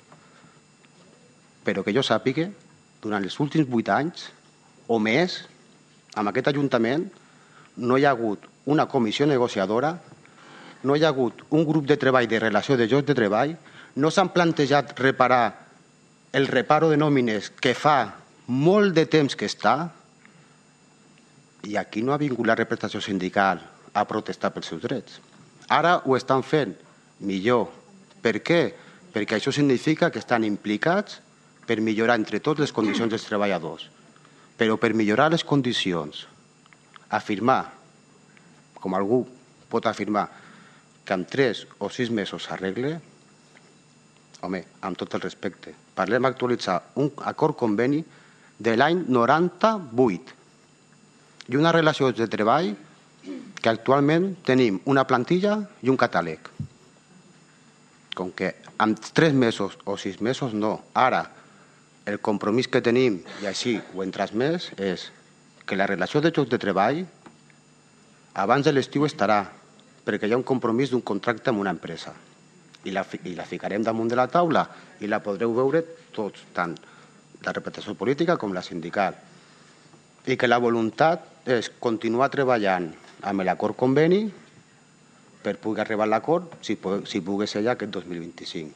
S11: Però que jo sàpiga, durant els últims 8 anys o més, amb aquest Ajuntament no hi ha hagut una comissió negociadora, no hi ha hagut un grup de treball de relació de llocs de treball, no s'han plantejat reparar el reparo de nòmines que fa molt de temps que està, i aquí no ha vingut la representació sindical a protestar pels seus drets. Ara ho estan fent millor. Per què? Perquè això significa que estan implicats per millorar entre tots les condicions dels treballadors. Però per millorar les condicions, afirmar, com algú pot afirmar, que en 3 o 6 mesos s'arregle, home, amb tot el respecte, parlem d'actualitzar un acord conveni de l'any 98 i una relació de treball que actualment tenim una plantilla i un catàleg. Com que en 3 mesos o 6 mesos no. Ara, el compromís que tenim, i així ho hem transmès, és que la relació de llocs de treball abans de l'estiu estarà, perquè hi ha un compromís d'un contracte amb una empresa. I la ficarem damunt de la taula i la podreu veure tots, tant la representació política com la sindical. I que la voluntat és continuar treballant amb l'acord conveni per poder arribar a l'acord si pogués ser ja aquest 2025.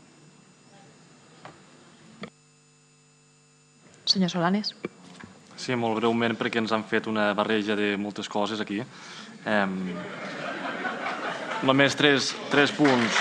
S1: Senyor Solanes.
S12: Sí, molt breument, perquè ens han fet una barreja de moltes coses aquí. Només tres punts.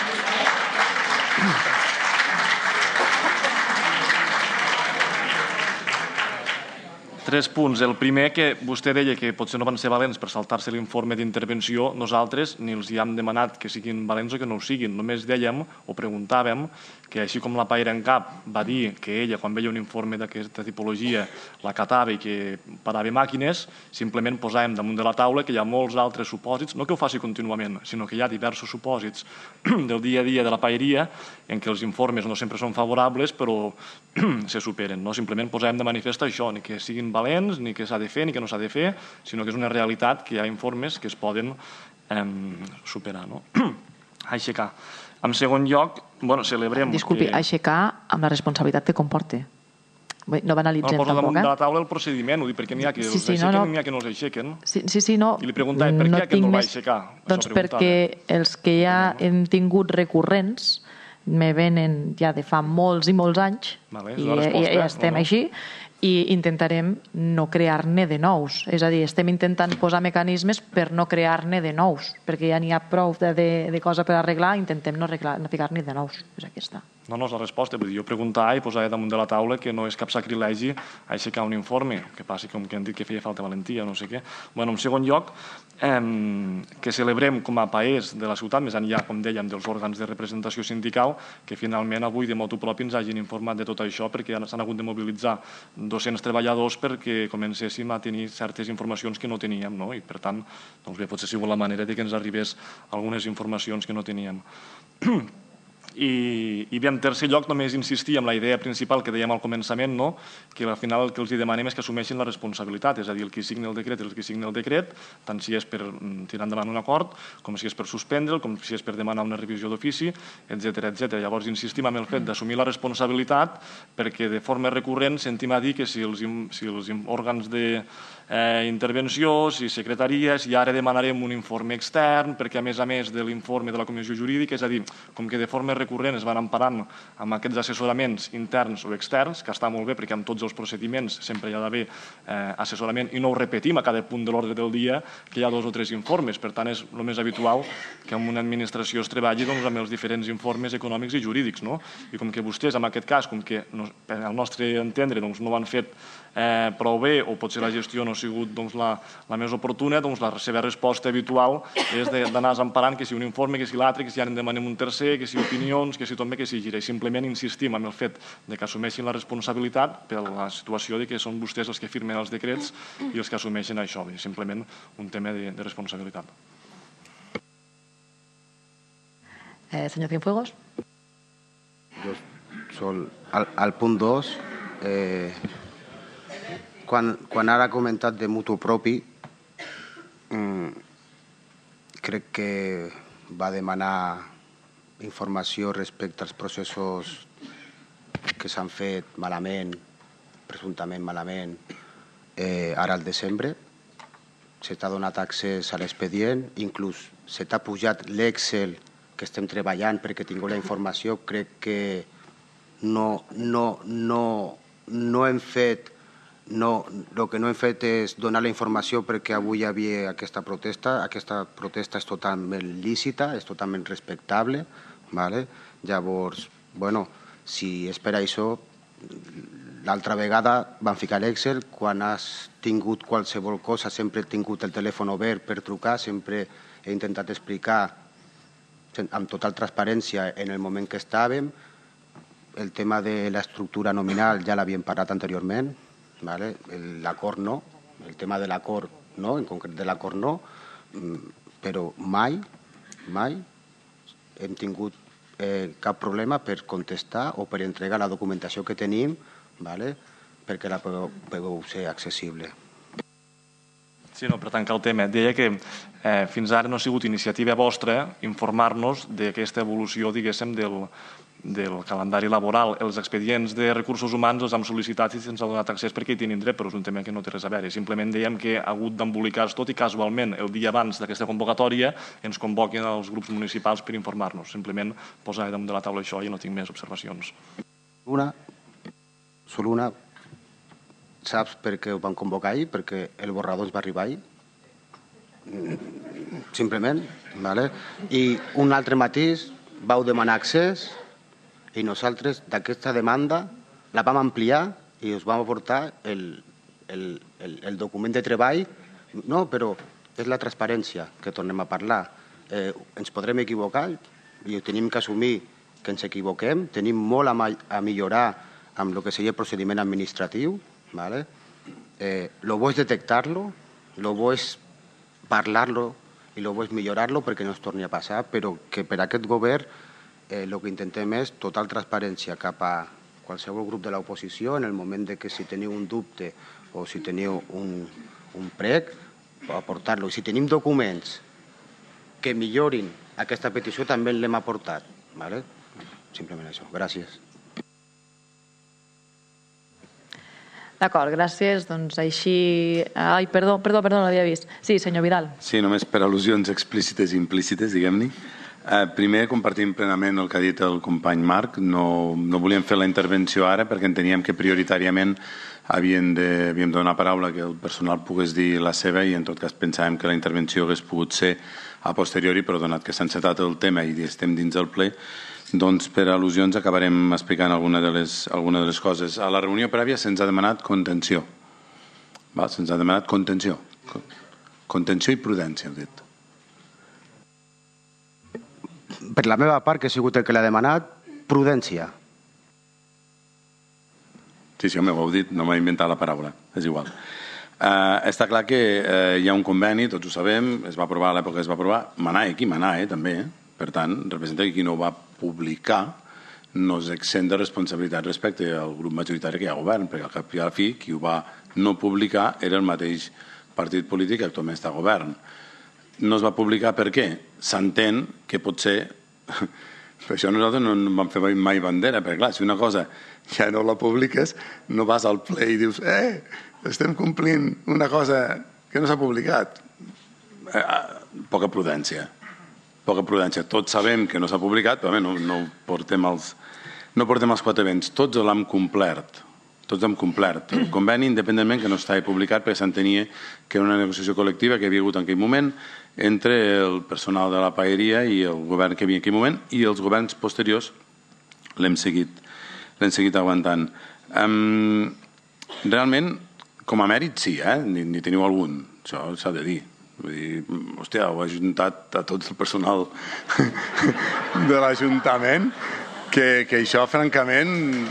S12: Tres punts. El primer, que vostè deia que potser no van ser valents per saltar-se l'informe d'intervenció. Nosaltres ni els hi hem demanat que siguin valents o que no ho siguin. Només dèiem o preguntàvem que, així com la Paira en Cap va dir que ella, quan veia un informe d'aquesta tipologia, l'acatava i que parava màquines, simplement posàvem damunt de la taula que hi ha molts altres supòsits, no que ho faci contínuament, sinó que hi ha diversos supòsits del dia a dia de la paeria en què els informes no sempre són favorables, però se superen. No? Simplement posàvem de manifest això, ni que siguin valents, ni que s'ha de fer, ni que no s'ha de fer, sinó que és una realitat que hi ha informes que es poden superar. No? Aixecar. En segon lloc, celebrem...
S1: Disculpi, aixecar amb la responsabilitat que comporta. No banalitzem tampoc,
S12: poso damunt de la taula el procediment, ho dic perquè n'hi ha que els aixequen i n'hi ha que no els aixequen.
S1: Sí, no.
S12: I li preguntàvem per què aquest no el va aixecar.
S1: Doncs perquè els que ja hem tingut recurrents me venen ja de fa molts i molts anys i ja estem així, i intentarem no crear-ne de nous. És a dir, estem intentant posar mecanismes per no crear-ne de nous, perquè ja n'hi ha prou de cosa per arreglar, intentem no ficar-ne de nous. És aquesta.
S12: No és la resposta. Jo preguntava i posava damunt de la taula que no és cap sacrilegi aixecar un informe, que passi com que han dit que feia falta valentia, no sé què. En segon lloc, que celebrem com a país de la ciutat, més enllà, com dèiem, dels òrgans de representació sindical, que finalment avui de motu propi ens hagin informat de tot això, perquè s'han hagut de mobilitzar 200 treballadors perquè comencéssim a tenir certes informacions que no teníem, no? I per tant, potser ha sigut la manera que ens arribés algunes informacions que no teníem. I bé, en tercer lloc, només insistir en la idea principal que dèiem al començament, que al final el que els demanem és que assumeixin la responsabilitat, és a dir, el que signi el decret és el que signi el decret, tant si és per tirar endavant un acord, com si és per suspendre'l, com si és per demanar una revisió d'ofici, etc. Llavors insistim en el fet d'assumir la responsabilitat, perquè de forma recurrent sentim a dir que si els òrgans d'intervenció, si secretaries, i ara demanarem un informe extern, perquè a més de l'informe de la Comissió Jurídica, és a dir, com que de forma recurrent es van emparant amb aquests assessoraments interns o externs, que està molt bé perquè en tots els procediments sempre hi ha d'haver assessorament i no ho repetim a cada punt de l'ordre del dia que hi ha 2 o 3 informes. Per tant, és el més habitual que en una administració es treballi amb els diferents informes econòmics i jurídics. I com que vostès, en aquest cas, com que al nostre entendre no ho han fet prou bé o potser la gestió no ha sigut la més oportuna, la seva resposta habitual és d'anar emparant que si un informe, que si l'altre, que si ara en demanem un tercer, que si opinions, que si tot bé, que si gira. I simplement insistim en el fet que assumeixin la responsabilitat per la situació que són vostès els que firmen els decrets i els que assumeixen això. Simplement un tema de responsabilitat.
S1: Senyor Cienfuegos.
S11: Al punt 2, quan ara ha comentat de mutu propi, crec que va demanar informació respecte als processos que s'han fet malament, presumptament malament, ara al desembre. Se t'ha donat accés a l'expedient, inclús se t'ha pujat l'Excel que estem treballant perquè tingueu la informació. Crec que no hem fet... el que no hem fet és donar la informació perquè avui hi havia aquesta protesta. Aquesta protesta és totalment lícita, és totalment respectable. Llavors, si és per això, l'altra vegada van ficar l'Excel. Quan has tingut qualsevol cosa, sempre he tingut el telèfon obert per trucar, sempre he intentat explicar amb total transparència en el moment que estàvem. El tema de l'estructura nominal ja l'havíem parlat anteriorment. L'acord no, el tema de l'acord no, en concret de l'acord no. però mai hem tingut cap problema per contestar o per entregar la documentació que tenim perquè la pugueu ser accessible.
S12: Sí, no, per tancar el tema, deia que fins ara no ha sigut iniciativa vostra informar-nos d'aquesta evolució, diguéssim, del calendari laboral. Els expedients de recursos humans els hem sol·licitat i se'ns ha donat accés perquè hi tenim dret, però és un tema que no té res a veure. Simplement dèiem que ha hagut d'embolicar-se tot i casualment el dia abans d'aquesta convocatòria ens convoquen els grups municipals per informar-nos. Simplement posar damunt de la taula això i no tinc més observacions.
S11: Solo una. Saps per què ho van convocar ahir? Perquè el borrador ens va arribar ahir. Simplement. I un altre matís, vau demanar accés i nosaltres d'aquesta demanda la vam ampliar i us vam aportar el document de treball. No, però és la transparència que tornem a parlar. Ens podrem equivocar i tenim que assumir que ens equivoquem. Tenim molt a millorar amb el que seria el procediment administratiu. Lo bo és detectar-lo, lo bo és parlar-lo i lo bo és millorar-lo perquè no es torni a passar, però que per aquest govern el que intentem és total transparència cap a qualsevol grup de l'oposició en el moment que si teniu un dubte o si teniu un prec, aportar-lo. I si tenim documents que millorin aquesta petició també l'hem aportat. Simplement això. Gràcies.
S1: D'acord, gràcies. Doncs així... Ai, perdó, no l'havia vist. Sí, senyor Vidal.
S6: Sí, només per al·lusions explícites i implícites, diguem-ne. Primer, compartim plenament el que ha dit el company Marc. No volíem fer la intervenció ara perquè enteníem que prioritàriament havíem de donar paraula que el personal pogués dir la seva i en tot cas pensàvem que la intervenció hagués pogut ser a posteriori, però donat que s'ha encetat el tema i estem dins del ple, doncs per al·lusions acabarem explicant alguna de les coses. A la reunió prèvia se'ns ha demanat contenció. Se'ns ha demanat contenció. Contenció i prudència, heu dit.
S11: Per la meva part, que he sigut el que l'ha demanat, prudència.
S6: Sí, home, ho heu dit, no m'he inventat la paraula, és igual. Està clar que hi ha un conveni, tots ho sabem, es va aprovar a l'època que es va aprovar, Manae, també, per tant, representa que qui no ho va publicar no és exempt de responsabilitat respecte al grup majoritari que hi ha govern, perquè al cap i a la fi qui ho va no publicar era el mateix partit polític que actualment està a govern. No es va publicar per què? S'entén que potser... Per això nosaltres no vam fer mai bandera, perquè clar, si una cosa ja no la publiques, no vas al ple i dius estem complint una cosa que no s'ha publicat. Poca prudència. Tots sabem que no s'ha publicat, però no portem els 4 vents. Tots l'hem complert. El conveni, independentment que no estava publicat, perquè s'entenia que era una negociació col·lectiva que hi havia hagut en aquell moment entre el personal de la paeria i el govern que hi havia en aquell moment i els governs posteriors l'hem seguit aguantant. Realment, com a mèrit, sí, n'hi teniu algun, això s'ha de dir. Vull dir, hòstia, heu ajuntat a tot el personal de l'Ajuntament, que això, francament...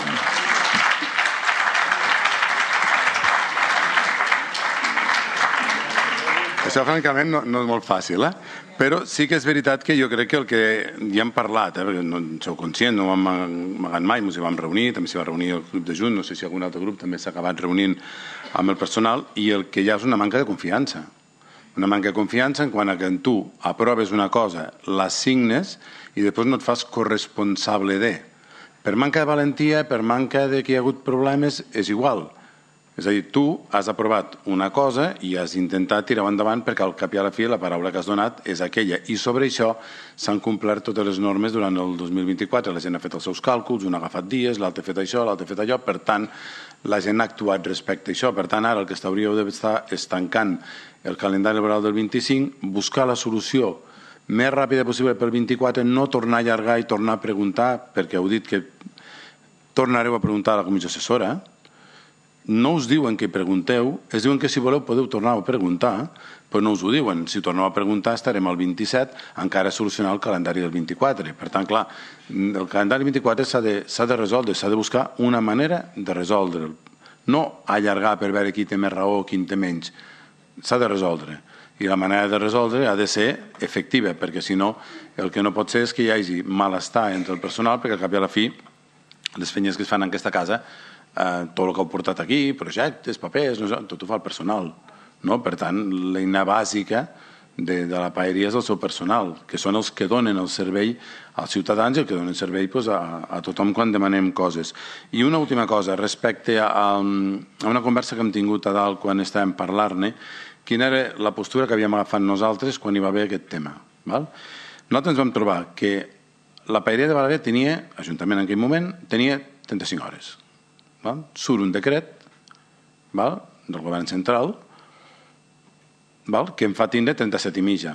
S6: Això, francament, no és molt fàcil, però sí que és veritat que jo crec que el que ja hem parlat, perquè no sou conscient, no ho hem amagat mai, ens hi vam reunir, també s'hi va reunir el grup de Junts, no sé si algun altre grup també s'ha acabat reunint amb el personal, i el que hi ha és una manca de confiança. Una manca de confiança en quant a que tu aproves una cosa, la signes i després no et fas corresponsable de. Per manca de valentia, per manca de que hi ha hagut problemes, és igual. És a dir, tu has aprovat una cosa i has intentat tirar endavant perquè al cap i a la fi la paraula que has donat és aquella. I sobre això s'han complert totes les normes durant el 2024. La gent ha fet els seus càlculs, un ha agafat dies, l'altre ha fet això, l'altre ha fet allò. Per tant, la gent ha actuat respecte a això. Per tant, ara el que hauríeu d'estar és tancant el calendari laboral del 25, buscar la solució més ràpida possible per 24, no tornar a allargar i tornar a preguntar, perquè heu dit que tornareu a preguntar a la comissió assessora. No us diuen que pregunteu, es diuen que si voleu podeu tornar a preguntar, però no us ho diuen. Si torneu a preguntar estarem al 27 encara a solucionar el calendari del 24. Per tant, clar, el calendari 24 s'ha de resoldre, s'ha de buscar una manera de resoldre'l. No allargar per veure qui té més raó o qui en té menys. S'ha de resoldre. i la manera de resoldre ha de ser efectiva, perquè si no el que no pot ser és que hi hagi malestar entre el personal, perquè al cap i a la fi les feines que es fan en aquesta casa, tot el que heu portat aquí, projectes, papers, tot ho fa el personal. Per tant, l'eina bàsica de la paeria és el seu personal, que són els que donen el servei als ciutadans i el que donen servei a tothom quan demanem coses. I una última cosa, respecte a una conversa que hem tingut a dalt quan estàvem parlant-ne, quina era la postura que havíem agafat nosaltres quan hi va haver aquest tema. Nosaltres ens vam trobar que la paeria de Balaguer tenia, Ajuntament en aquell moment, tenia 35 hores. Surt un decret del govern central que em fa tindre 37 i mitja.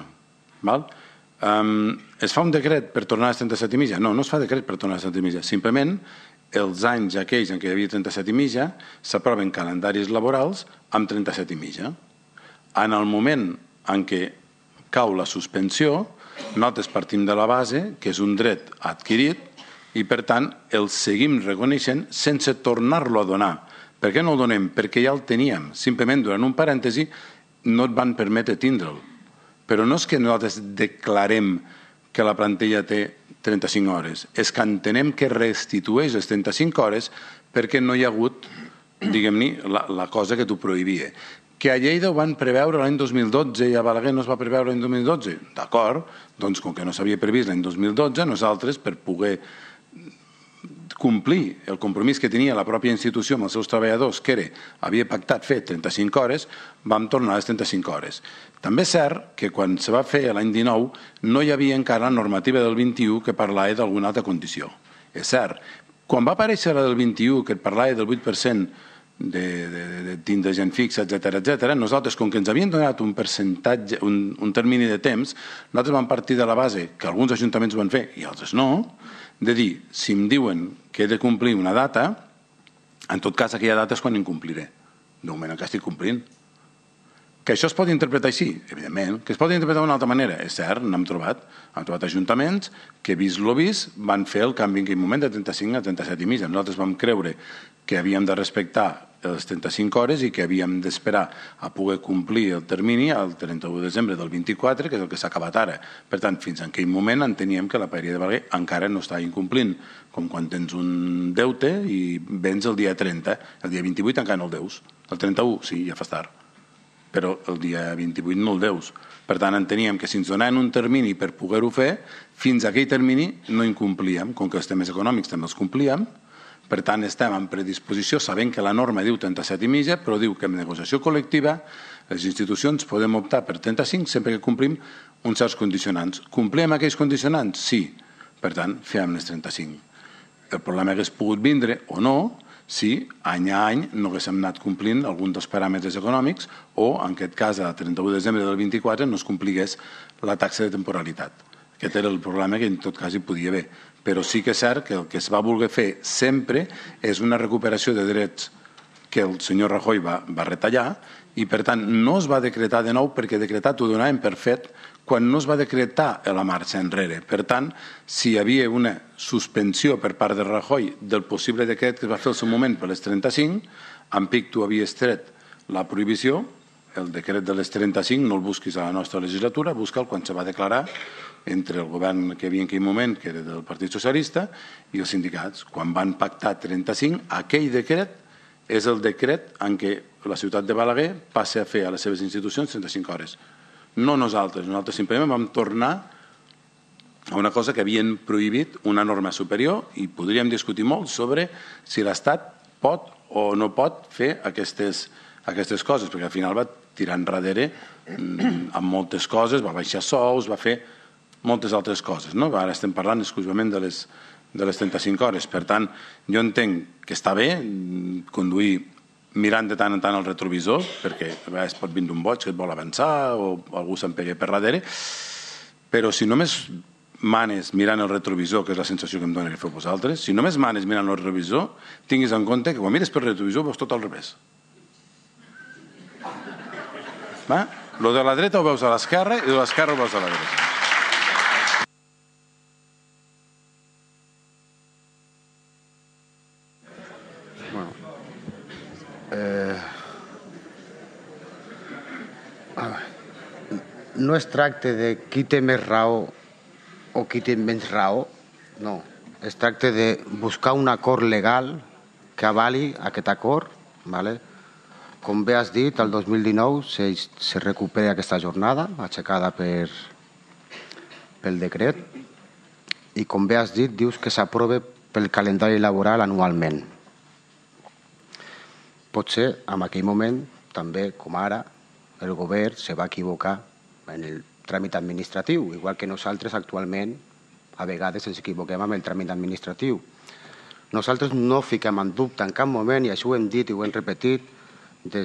S6: Es fa un decret per tornar a les 37 i mitja? No, no es fa decret per tornar a les 37 i mitja. Simplement, els anys aquells en què hi havia 37 i mitja s'aproven calendaris laborals amb 37 i mitja. En el moment en què cau la suspensió, nosaltres partim de la base que és un dret adquirit i, per tant, el seguim reconeixent sense tornar-lo a donar. Per què no el donem? Perquè ja el teníem. Simplement, durant un parèntesi, no et van permetre tindre'l. Però no és que nosaltres declarem que la plantilla té 35 hores, és que entenem que restitueix les 35 hores perquè no hi ha hagut, diguem-ne, la cosa que t'ho prohibia. Que a Lleida ho van preveure l'any 2012 i a Balaguer no es va preveure l'any 2012. D'acord, doncs com que no s'havia previst l'any 2012, nosaltres, per poder complir el compromís que tenia la pròpia institució amb els seus treballadors, que havia pactat fer 35 hores, vam tornar a les 35 hores. També és cert que quan se va fer l'any 19 no hi havia encara la normativa del 21 que parlava d'alguna altra condició. És cert, quan va aparèixer la del 21 que parlava del 8% de tindre gent fixa, etc., nosaltres, com que ens havien donat un percentatge, un termini de temps, nosaltres vam partir de la base, que alguns ajuntaments ho van fer i altres no, de dir, si em diuen que he de complir una data, en tot cas aquella data és quan incompliré. De moment que estic complint. Que això es pot interpretar així? Evidentment. Que es pot interpretar d'una altra manera? És cert, n'hem trobat. Hem trobat ajuntaments que, vist lo vist, van fer el canvi en aquell moment de 35 a 37 i mitja. Nosaltres vam creure que havíem de respectar les 35 hores i que havíem d'esperar a poder complir el termini el 31 de desembre del 24, que és el que s'ha acabat ara. Per tant, fins en aquell moment enteníem que la paeria de Balaguer encara no estava incomplint, com quan tens un deute i vens el dia 30, el dia 28 encara no el deus. El 31, sí, ja fas tard, però el dia 28 no el deus. Per tant, enteníem que si ens donaven un termini per poder-ho fer, fins a aquell termini no incomplíem, com que els temes econòmics també els complíem. Per tant, estem en predisposició, sabent que la norma diu 37 i mitja, però diu que en negociació col·lectiva les institucions podem optar per 35 sempre que complim uns certs condicionants. Complim aquells condicionants? Sí. Per tant, fem les 35. El problema hagués pogut vindre o no si any a any no haguéssim anat complint algun dels paràmetres econòmics o, en aquest cas, a 31 de desembre del 24 no es compligués la taxa de temporalitat. Aquest era el problema que en tot cas hi podia haver. Però sí que és cert que el que es va voler fer sempre és una recuperació de drets que el senyor Rajoy va retallar i, per tant, no es va decretar de nou perquè decretat ho donàvem per fet quan no es va decretar la marxa enrere. Per tant, si hi havia una suspensió per part de Rajoy del possible decret que es va fer al seu moment per les 35, en pic tu havies tret la prohibició, el decret de les 35 no el busquis a la nostra legislatura, busca'l quan se va declarar entre el govern que hi havia en aquell moment, que era del Partit Socialista, i els sindicats. Quan van pactar 35, aquell decret és el decret en què la ciutat de Balaguer passa a fer a les seves institucions 35 hores. No nosaltres simplement vam tornar a una cosa que havien prohibit una norma superior i podríem discutir molt sobre si l'Estat pot o no pot fer aquestes coses, perquè al final va tirar enrere amb moltes coses, va baixar sous, va fer moltes altres coses. Ara estem parlant exclusivament de les 35 hores. Per tant, jo entenc que està bé conduir mirant de tant en tant el retrovisor, perquè a vegades pot vindre un boig que et vol avançar o algú se'n pega per darrere, però si només manes mirant el retrovisor, que és la sensació que em dona que feu vosaltres, si només manes mirant el retrovisor, tinguis en compte que quan mires per retrovisor veus tot al revés. Lo de la dreta ho veus a l'esquerra i de l'esquerra ho veus a la dreta.
S11: no es tracta de qui té més raó o qui té menys raó, no. Es tracta de buscar un acord legal que avali aquest acord, ¿vale? Com bé has dit, el 2019 se recupera aquesta jornada, aixecada pel decret, i com bé has dit, dius que s'aprova pel calendari laboral anualment. Potser, en aquell moment, també, com ara, el govern se va equivocar en el tràmit administratiu, igual que nosaltres actualment, a vegades ens equivoquem amb el tràmit administratiu. Nosaltres no fiquem en dubte en cap moment, i això ho hem dit i ho hem repetit, de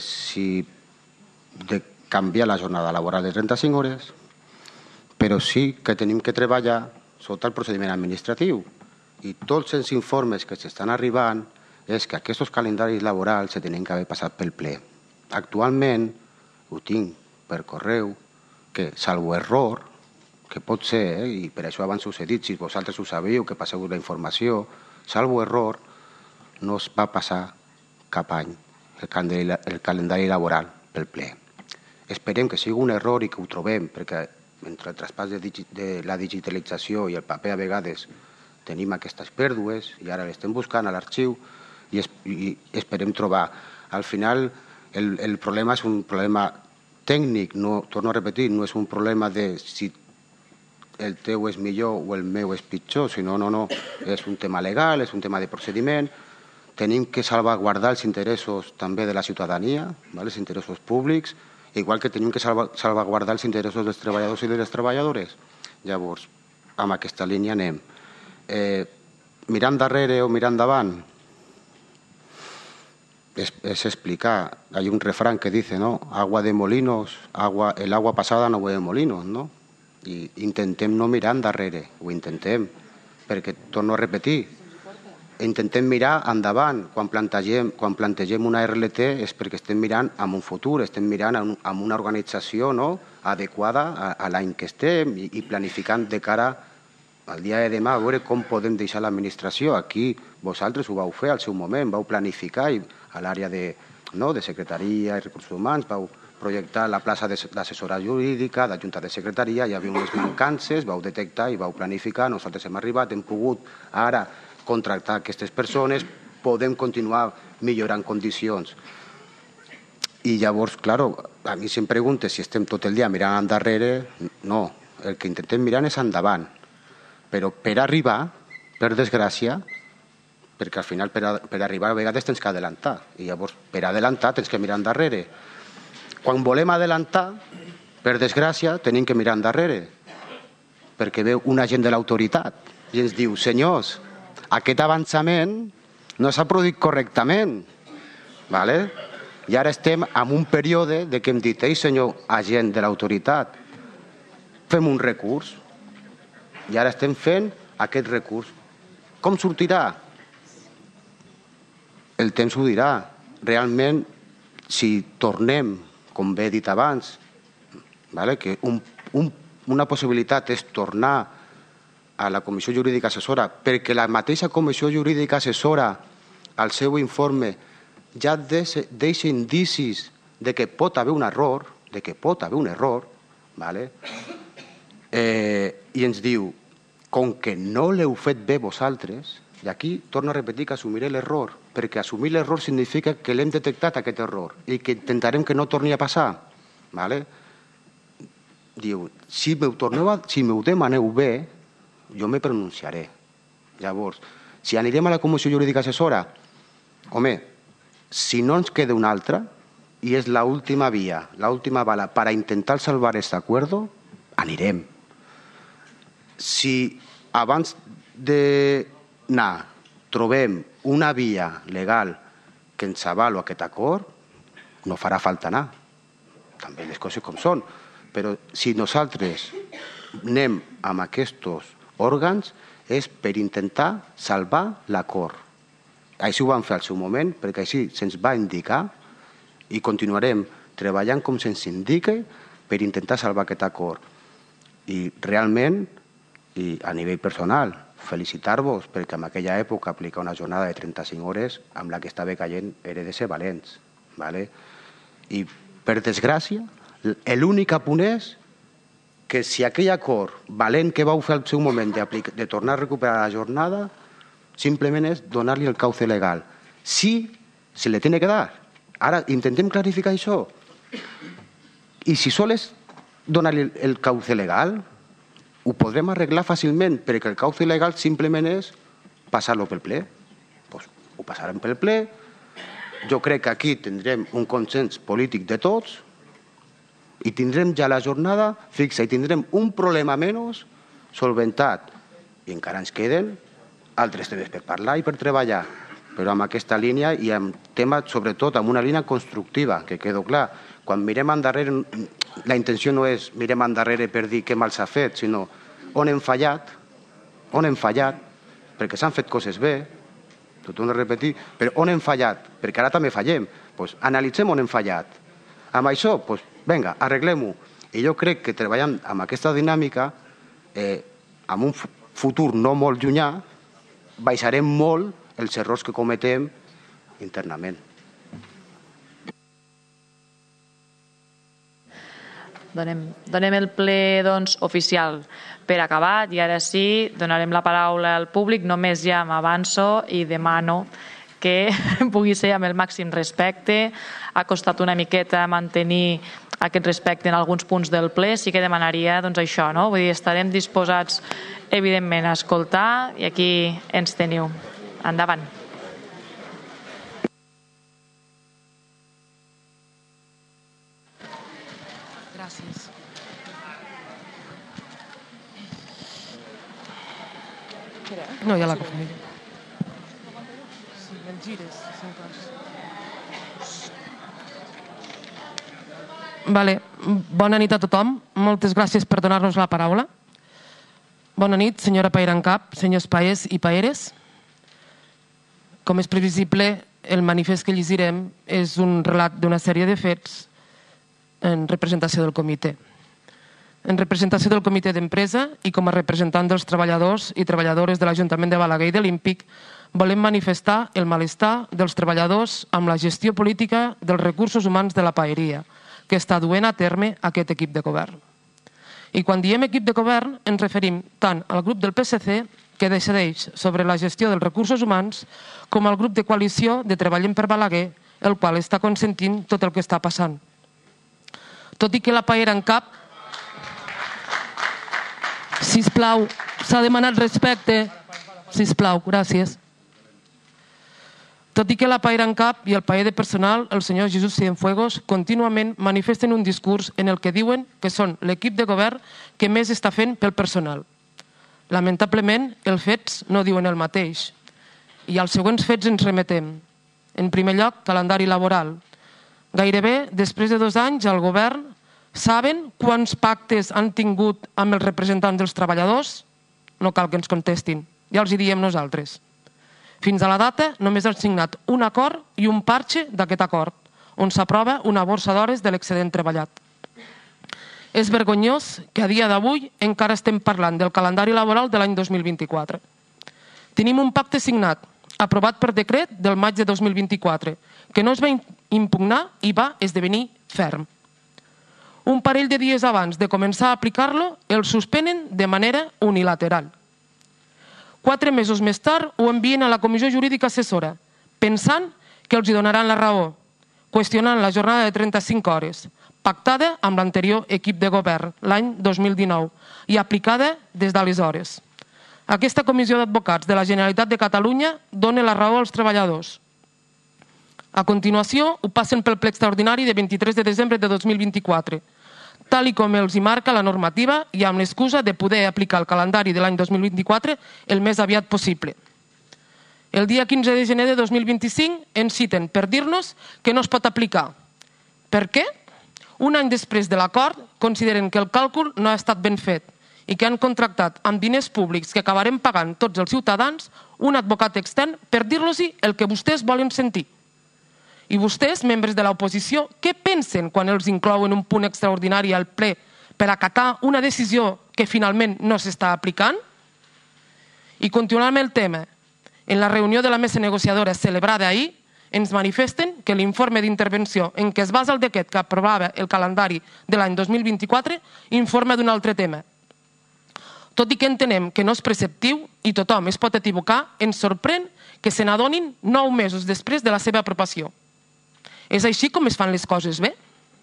S11: canviar la jornada laboral de 35 hores, però sí que tenim que treballar sota el procediment administratiu. I tots els informes que s'estan arribant és que aquests calendaris laborals se tenen que haver passat pel ple. Actualment, ho tinc per correu, que salvo error, que pot ser, i per això abans us he dit, si vosaltres ho sabíeu, que passeu la informació, salvo error, no es va passar cap any el calendari laboral pel ple. Esperem que sigui un error i que ho trobem, perquè entre el traspàs de la digitalització i el paper a vegades tenim aquestes pèrdues i ara l'estem buscant a l'arxiu i esperem trobar. Al final, el problema és un problema tècnic, torno a repetir, no és un problema de si el teu és millor o el meu és pitjor, sinó no, és un tema legal, és un tema de procediment. Tenim que salvaguardar els interessos també de la ciutadania, els interessos públics, igual que tenim que salvaguardar els interessos dels treballadors i de les treballadores. Llavors, amb aquesta línia anem. Mirar endarrere o mirar endavant es explicar. Hay un refrán que dice, ¿no? Agua de molinos, el agua pasada no mueve molinos, ¿no? I intentem no mirar endarrere, ho intentem, perquè torno a repetir, intentem mirar endavant. Quan plantegem una RLT és perquè estem mirant en un futur, estem mirant en una organització adequada a l'any que estem i planificant de cara al dia de demà a veure com podem deixar l'administració. Aquí vosaltres ho vau fer al seu moment, vau planificar a l'àrea de secretaria i recursos humans, vau projectar la plaça d'assessora jurídica, d'adjunta de secretaria, hi havia unes mancances, vau detectar i vau planificar, nosaltres hem arribat, hem pogut ara contractar aquestes persones, podem continuar millorant condicions. I llavors, clar, a mi si em preguntes si estem tot el dia mirant endarrere, no, el que intentem mirar és endavant. Però per arribar, per desgràcia, perquè al final per arribar a vegades tens que adelantar, i llavors per adelantar tens que mirar endarrere. Quan volem adelantar, per desgràcia, tenim que mirar endarrere, perquè veu un agent de l'autoritat i ens diu, senyors, aquest avançament no s'ha produït correctament. I ara estem en un període de que hem dit, ei senyor agent de l'autoritat, fem un recurs. I ara estem fent aquest recurs. Com sortirà? El temps ho dirà. Realment, si tornem, com bé he dit abans, que una possibilitat és tornar a la Comissió Jurídica Assessora, perquè la mateixa Comissió Jurídica Assessora, al seu informe, ja deixa indicis de que pot haver un error, i ens diu, com que no l'heu fet bé vosaltres, i aquí torno a repetir que assumiré l'error, perquè assumir l'error significa que l'hem detectat aquest error i que intentarem que no torni a passar. Diu, si m'ho demaneu bé, jo me pronunciaré. Llavors, si anirem a la Comissió Jurídica Assessora, home, si no ens queda una altra, i és l'última via, l'última bala per intentar salvar aquest acord, anirem. Si abans d'anar trobem una via legal que ens avalo aquest acord, no farà falta anar. També les coses com són. Però si nosaltres anem amb aquests òrgans és per intentar salvar l'acord. Així ho vam fer al seu moment, perquè així se'ns va indicar i continuarem treballant com se'ns indica per intentar salvar aquest acord. I realment, i a nivell personal, felicitar-vos perquè en aquella època aplicar una jornada de 35 hores amb la que estava caient era de ser valents. I per desgràcia, l'únic apunt és que si aquell acord valent que vau fer al seu moment de tornar a recuperar la jornada simplement és donar-li el cauce legal. Sí, se le tiene que dar. Ara intentem clarificar això. I si sols donar-li el cauce legal, ho podrem arreglar fàcilment, perquè el cauce legal simplement és passar-lo pel ple. Pues ho passarem pel ple. Jo crec que aquí tindrem un consens polític de tots i tindrem ja la jornada fixa i tindrem un problema menys solventat. I encara ens queden altres temes per parlar i per treballar, però amb aquesta línia i amb temes, sobretot, amb una línia constructiva, que quedó clar. Quan mirem endarrere, la intenció no és mirem endarrere per dir què mal s'ha fet, sinó on hem fallat, perquè s'han fet coses bé, ho torno a repetir, però on hem fallat, perquè ara també fallem, doncs analitzem on hem fallat. Amb això, doncs, vinga, arreglem-ho. I jo crec que treballant amb aquesta dinàmica, en un futur no molt llunyà, baixarem molt els errors que cometem internament.
S1: Donem el ple oficial per acabat i ara sí, donarem la paraula al públic. Només ja m'avanço i demano que pugui ser amb el màxim respecte. Ha costat una miqueta mantenir aquest respecte en alguns punts del ple. Sí que demanaria això, no? Vull dir, estarem disposats, evidentment, a escoltar i aquí ens teniu. Endavant.
S13: Gràcies. No, ja la confio. Sí, el gires. Vale. Bona nit a tothom. Moltes gràcies per donar-nos la paraula. Bona nit, senyora Paerancap, senyors paers i paeres. Com és previsible, el manifest que llegirem és un relat d'una sèrie de fets en representació del comitè. En representació del comitè d'empresa i com a representant dels treballadors i treballadores de l'Ajuntament de Balaguer i de l'Ímpic, volem manifestar el malestar dels treballadors amb la gestió política dels recursos humans de la paeria que està duent a terme aquest equip de govern. I quan diem equip de govern ens referim tant al grup del PSC, que decideix sobre la gestió dels recursos humans, com al grup de coalició de Treballem per Balaguer, el qual està consentint tot el que està passant. Tot i que la Paerancap... Sisplau, s'ha demanat respecte. Sisplau, gràcies. Tot i que la Paerancap i el paer de personal, el senyor Jesús Cienfuegos, contínuament manifesten un discurs en el que diuen que són l'equip de govern que més està fent pel personal. Lamentablement, els fets no diuen el mateix. I als següents fets ens remetem. En primer lloc, calendari laboral. Gairebé, després de 2 anys, al govern saben quants pactes han tingut amb els representants dels treballadors? No cal que ens contestin, ja els hi diem nosaltres. Fins a la data només han signat un acord i un parxe d'aquest acord, on s'aprova una borsa d'hores de l'excedent treballat. És vergonyós que a dia d'avui encara estem parlant del calendari laboral de l'any 2024. Tenim un pacte signat, aprovat per decret del maig de 2024, que no es va impugnar i va esdevenir ferm. Un parell de dies abans de començar a aplicar-lo, el suspenen de manera unilateral. 4 mesos més tard ho envien a la Comissió Jurídica Assessora, pensant que els hi donaran la raó, qüestionant la jornada de 35 hores, pactada amb l'anterior equip de govern l'any 2019 i aplicada des d'aleshores. Aquesta Comissió d'Advocats de la Generalitat de Catalunya dona la raó als treballadors. A continuació, ho passen pel ple extraordinari de 23 de desembre de 2024, tal i com els hi marca la normativa i amb l'excusa de poder aplicar el calendari de l'any 2024 el més aviat possible. El dia 15 de gener de 2025 ens citen per dir-nos que no es pot aplicar. Per què? Un any després de l'acord, consideren que el càlcul no ha estat ben fet i que han contractat amb diners públics que acabarem pagant tots els ciutadans un advocat extern per dir-los-hi el que vostès volen sentir. I vostès, membres de l'oposició, què pensen quan els inclouen un punt extraordinari al ple per acatar una decisió que finalment no s'està aplicant? I continuant amb el tema, en la reunió de la mesa negociadora celebrada ahir, ens manifesten que l'informe d'intervenció en què es basa el decret que aprovava el calendari de l'any 2024 informa d'un altre tema. Tot i que entenem que no és preceptiu i tothom es pot equivocar, ens sorprèn que se n'adonin 9 mesos després de la seva aprovació. És així com es fan les coses bé?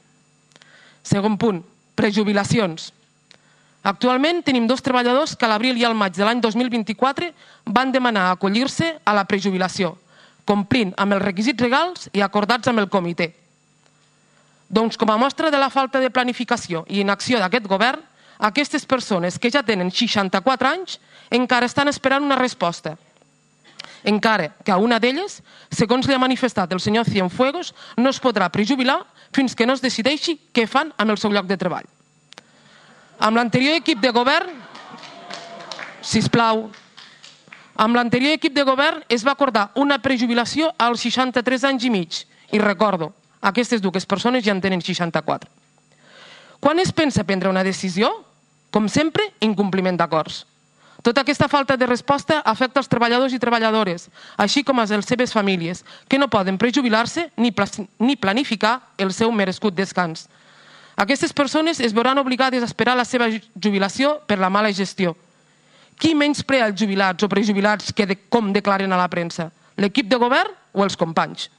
S13: Segon punt, prejubilacions. Actualment tenim 2 treballadors que a l'abril i al maig de l'any 2024 van demanar acollir-se a la prejubilació, complint amb els requisits legals i acordats amb el comitè. Doncs com a mostra de la falta de planificació i inacció d'aquest govern, aquestes persones que ja tenen 64 anys encara estan esperant una resposta. Encara que a una d'elles, segons li ha manifestat el senyor Cienfuegos, no es podrà prejubilar fins que no es decideixi què fan amb el seu lloc de treball. Amb l'anterior equip de govern, sisplau, amb l'anterior equip de govern es va acordar una prejubilació als 63 anys i mig. I recordo, aquestes 2 persones ja en tenen 64. Quan es pensa prendre una decisió? Com sempre, incompliment d'acords. Tota aquesta falta de resposta afecta els treballadors i treballadores, així com a les seves famílies, que no poden prejubilar-se ni planificar el seu merescut descans. Aquestes persones es veuran obligades a esperar la seva jubilació per la mala gestió. Qui menysprea els jubilats o prejubilats com declaren a la premsa? L'equip de govern o els companys?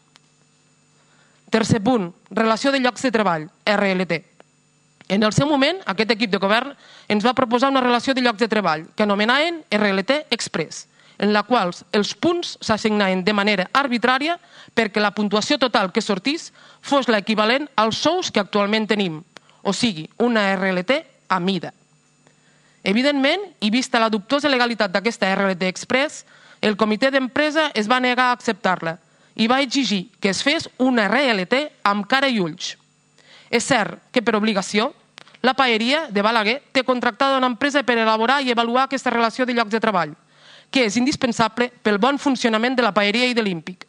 S13: Tercer punt, relació de llocs de treball, RLT. En el seu moment, aquest equip de govern ens va proposar una relació de llocs de treball que anomenaven RLT Express, en la qual els punts s'assignaven de manera arbitrària perquè la puntuació total que sortís fos l'equivalent als sous que actualment tenim, o sigui, una RLT a mida. Evidentment, i vista la dubtosa legalitat d'aquesta RLT Express, el comitè d'empresa es va negar a acceptar-la i va exigir que es fes una RLT amb cara i ulls. És cert que per obligació, la paeria de Balaguer té contractada una empresa per elaborar i avaluar aquesta relació de llocs de treball, que és indispensable pel bon funcionament de la paeria i de l'Ímpic.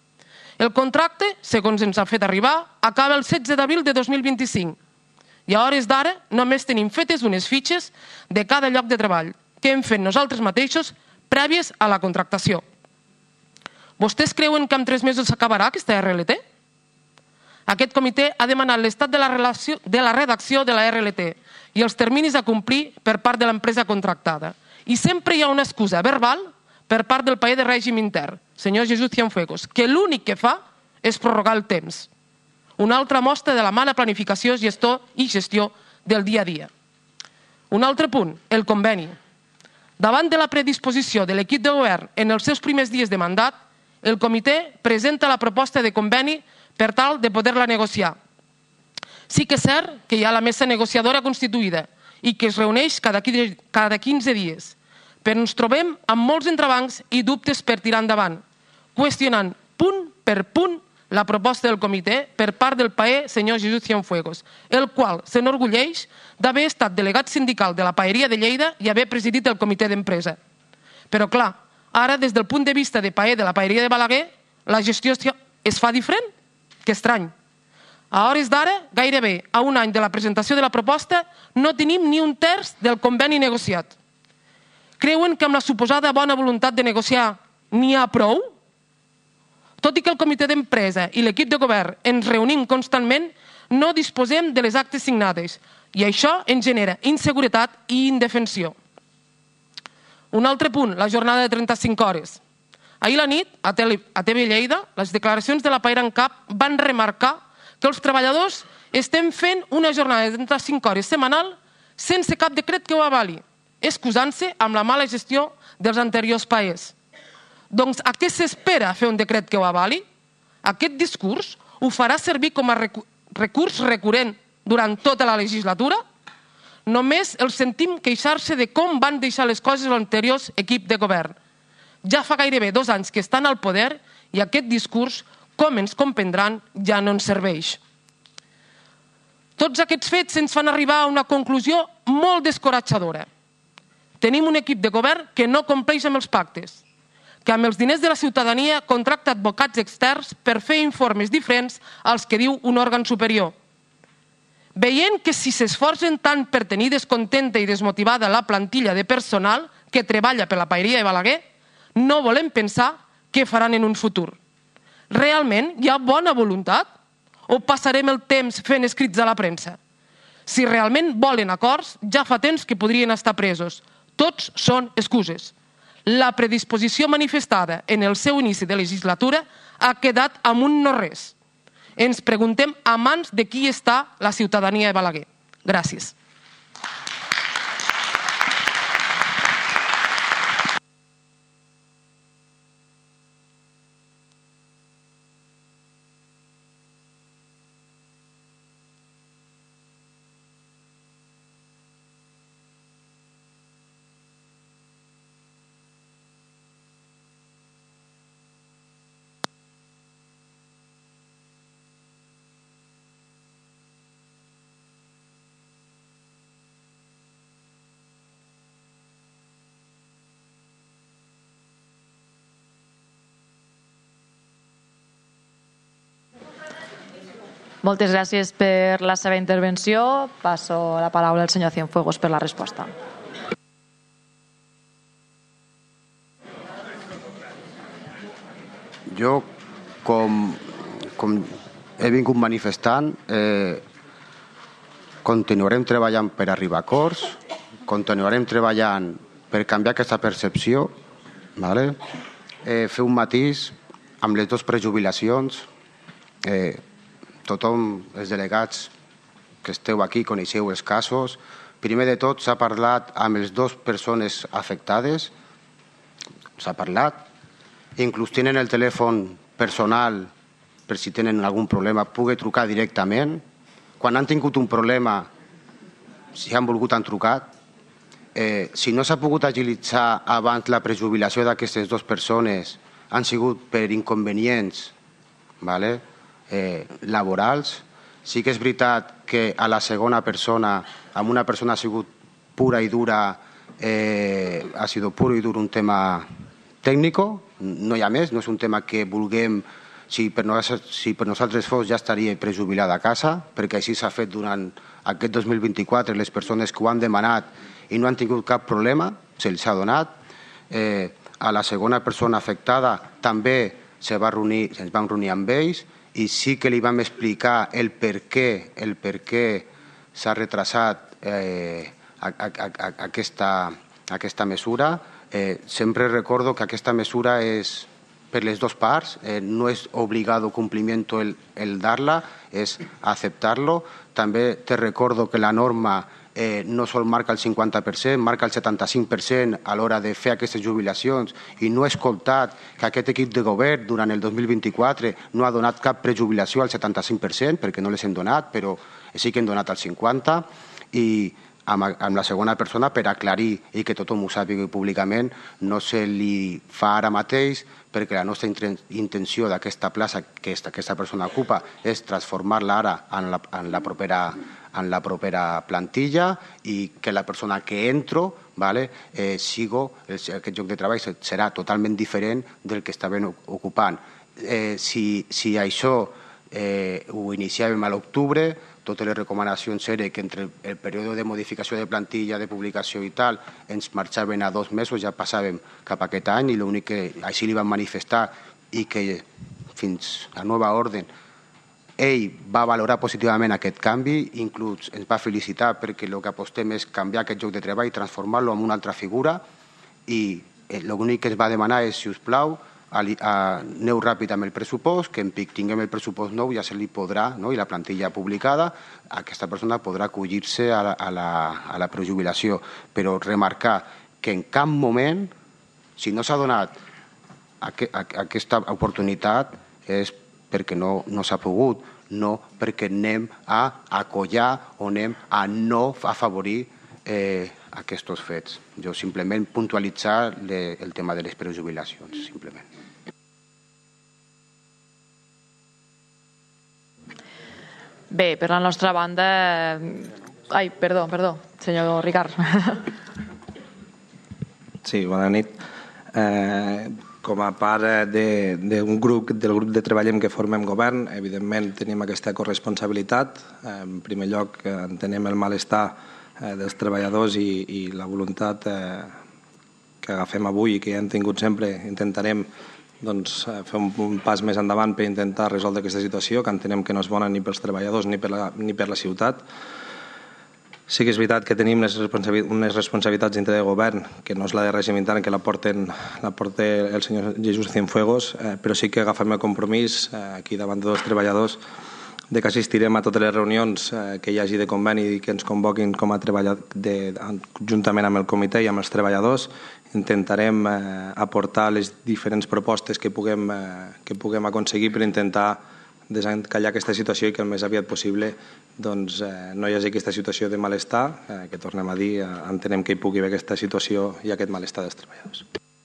S13: El contracte, segons ens ha fet arribar, acaba el 16 d'abril de 2025 i a hores d'ara només tenim fetes unes fitxes de cada lloc de treball que hem fet nosaltres mateixos prèvies a la contractació. Vostès creuen que en 3 mesos s'acabarà aquesta RLT? Aquest comitè ha demanat l'estat de la redacció de la RLT i els terminis a complir per part de l'empresa contractada. I sempre hi ha una excusa verbal per part del paer de règim intern, senyor Jesús Cienfuegos, que l'únic que fa és prorrogar el temps. Una altra mostra de la mala planificació i gestió del dia a dia. Un altre punt, el conveni. Davant de la predisposició de l'equip de govern en els seus primers dies de mandat, el comitè presenta la proposta de conveni per tal de poder-la negociar. Sí que és cert que hi ha la mesa negociadora constituïda i que es reuneix cada 15 dies, però ens trobem amb molts entrebancs i dubtes per tirar endavant, qüestionant punt per punt la proposta del comitè per part del paer senyor Jesús Cienfuegos, el qual s'enorgulleix d'haver estat delegat sindical de la paeria de Lleida i haver presidit el comitè d'empresa. Però clar, ara des del punt de vista de paer de la paeria de Balaguer, la gestió es fa diferent? Que estrany. A hores d'ara, gairebé a un any de la presentació de la proposta, no tenim ni un terç del conveni negociat. Creuen que amb la suposada bona voluntat de negociar n'hi ha prou? Tot i que el comitè d'empresa i l'equip de govern ens reunim constantment, no disposem de les actes signades i això ens genera inseguretat i indefensió. Un altre punt, la jornada de 35 hores. Ahir la nit, a TV Lleida, les declaracions de la Paera en Cap van remarcar que els treballadors estem fent una jornada de 35 hores setmanal sense cap decret que ho avali, excusant-se amb la mala gestió dels anteriors paers. Doncs a què s'espera fer un decret que ho avali? Aquest discurs ho farà servir com a recurs recurrent durant tota la legislatura? Només els sentim queixar-se de com van deixar les coses l'anterior equip de govern. Ja fa gairebé 2 anys que estan al poder i aquest discurs, com ens comprendran, ja no ens serveix. Tots aquests fets ens fan arribar a una conclusió molt descoratjadora. Tenim un equip de govern que no compleix amb els pactes, que amb els diners de la ciutadania contracta advocats externs per fer informes diferents als que diu un òrgan superior. Veient que si s'esforcen tant per tenir descontenta i desmotivada la plantilla de personal que treballa per la paeria de Balaguer, no volem pensar què faran en un futur. Realment hi ha bona voluntat? O passarem el temps fent escrits a la premsa? Si realment volen acords, ja fa temps que podrien estar presos. Tots són excuses. La predisposició manifestada en el seu inici de legislatura ha quedat amb un no-res. Ens preguntem a mans de qui està la ciutadania de Balaguer. Gràcies.
S1: Moltes gràcies per la seva intervenció. Passo la paraula al senyor Cienfuegos per la resposta.
S11: Jo, com he vingut manifestant, continuarem treballant per arribar a acords, continuarem treballant per canviar aquesta percepció, fer un matís amb les dues prejubilacions. Tothom, els delegats que esteu aquí, coneixeu els casos. Primer de tot, s'ha parlat amb les dues persones afectades. S'ha parlat. Inclús tenen el telèfon personal per si tenen algun problema, pugui trucar directament. Quan han tingut un problema, si han volgut, han trucat. Si no s'ha pogut agilitzar abans la prejubilació d'aquestes dues persones, han sigut per inconvenients, laborals. Sí que és veritat que a la segona persona, amb una persona ha sigut pura i dura, ha sigut puro i dur un tema tècnic, no hi ha més, no és un tema que vulguem, si per nosaltres fos ja estaria prejubilada a casa, perquè així s'ha fet durant aquest 2024, les persones que ho han demanat i no han tingut cap problema, se'ls ha donat. A la segona persona afectada també ens vam reunir amb ells, i sí que li vam explicar el per què s'ha retrasat aquesta mesura. Sempre recordo que aquesta mesura és per les dues parts, no és obligado cumplimiento el dar-la, és acceptar-lo. També te recordo que la norma no sol marca el 50%, marca el 75% a l'hora de fer aquestes jubilacions, i no he escoltat que aquest equip de govern durant el 2024 no ha donat cap prejubilació al 75%, perquè no les hem donat, però sí que hem donat el 50%, i amb la segona persona, per aclarir i que tothom ho sàpiga públicament, no se li fa ara mateix, perquè la nostra intenció d'aquesta plaça que aquesta persona ocupa és transformar-la ara en la propera plantilla, i que la persona que entro, aquest lloc de treball serà totalment diferent del que estaven ocupant. Si això ho iniciàvem a l'octubre, totes les recomanacions eren que entre el període de modificació de plantilla, de publicació i tal, ens marxaven a 2 mesos, ja passàvem cap a aquest any, i l'únic que així li van manifestar, i que fins a nova ordre ell va valorar positivament aquest canvi, inclús ens va felicitar perquè el que apostem és canviar aquest lloc de treball i transformar-lo en una altra figura, i l'únic que ens va demanar és, si us plau, aneu ràpid amb el pressupost, que en pic tinguem el pressupost nou, ja se li podrà, i la plantilla publicada, aquesta persona podrà acollir-se a la prejubilació. Però remarcar que en cap moment, si no s'ha donat aquesta oportunitat, és perquè no s'ha pogut, no perquè anem a acollar o anem a no afavorir aquests fets. Jo simplement puntualitzar el tema de les prejubilacions, simplement.
S1: Bé, per la nostra banda... Ai, perdó, senyor Ricard.
S5: Sí, bona nit. Com a part del grup de treball en què formem govern, evidentment tenim aquesta corresponsabilitat. En primer lloc, entenem el malestar dels treballadors i la voluntat que agafem avui i que hem tingut sempre, intentarem fer un pas més endavant per intentar resoldre aquesta situació, que entenem que no és bona ni pels treballadors ni per la ciutat. Sí que és veritat que tenim unes responsabilitats dintre del govern, que no és la de règim intern, que la porta el senyor Jesús Cienfuegos, però sí que agafem el compromís aquí davant de dos treballadors de que assistirem a totes les reunions que hi hagi de conveni i que ens convoquin com a juntament amb el comitè i amb els treballadors. Intentarem aportar les diferents propostes que puguem aconseguir per intentar desencallar aquesta situació i que el més aviat possible no hi hagi aquesta situació de malestar, que tornem a dir, entenem que hi pugui haver aquesta situació i aquest malestar dels treballadors.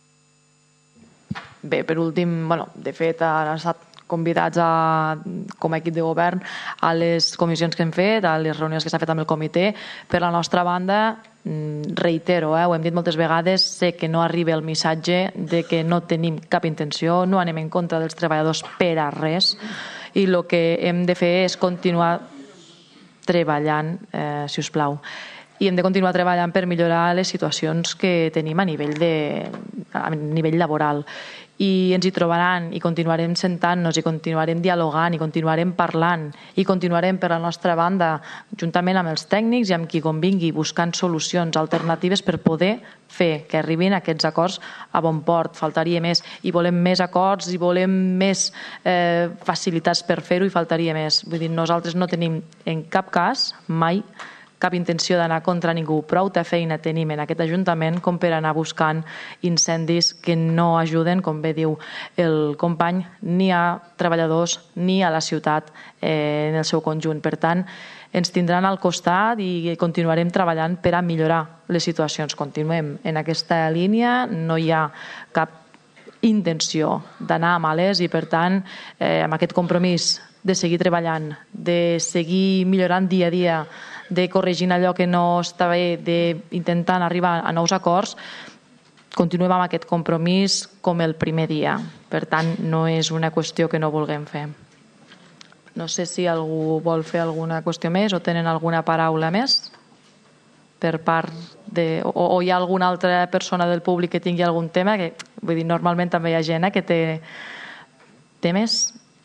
S1: Bé, per últim, de fet, han estat convidats com a equip de govern a les comissions que hem fet, a les reunions que s'ha fet amb el comitè. Per la nostra banda, reitero, ho hem dit moltes vegades, sé que no arriba el missatge de que no tenim cap intenció, no anem en contra dels treballadors per a res, i el que hem de fer és continuar treballant, si us plau. I hem de continuar treballant per millorar les situacions que tenim a nivell laboral. I ens hi trobaran i continuarem sentant-nos i continuarem dialogant i continuarem parlant i continuarem per la nostra banda juntament amb els tècnics i amb qui convingui buscant solucions alternatives per poder fer que arribin aquests acords a bon port. Faltaria més, i volem més acords i volem més facilitats per fer-ho, i faltaria més. Vull dir, nosaltres no tenim en cap cas mai cap intenció d'anar contra ningú. Prou feina tenim en aquest Ajuntament com per anar buscant incendis que no ajuden, com bé diu el company, ni a treballadors ni a la ciutat en el seu conjunt. Per tant, ens tindran al costat i continuarem treballant per a millorar les situacions. Continuem en aquesta línia, no hi ha cap intenció d'anar a males i, per tant, amb aquest compromís de seguir treballant, de seguir millorant dia a dia, de corregir allò que no està bé, d'intentar arribar a nous acords, continuem amb aquest compromís com el primer dia. Per tant, no és una qüestió que no vulguem fer. No sé si algú vol fer alguna qüestió més o tenen alguna paraula més per part de... o hi ha alguna altra persona del públic que tingui algun tema, que vull dir, normalment també hi ha gent que té temes.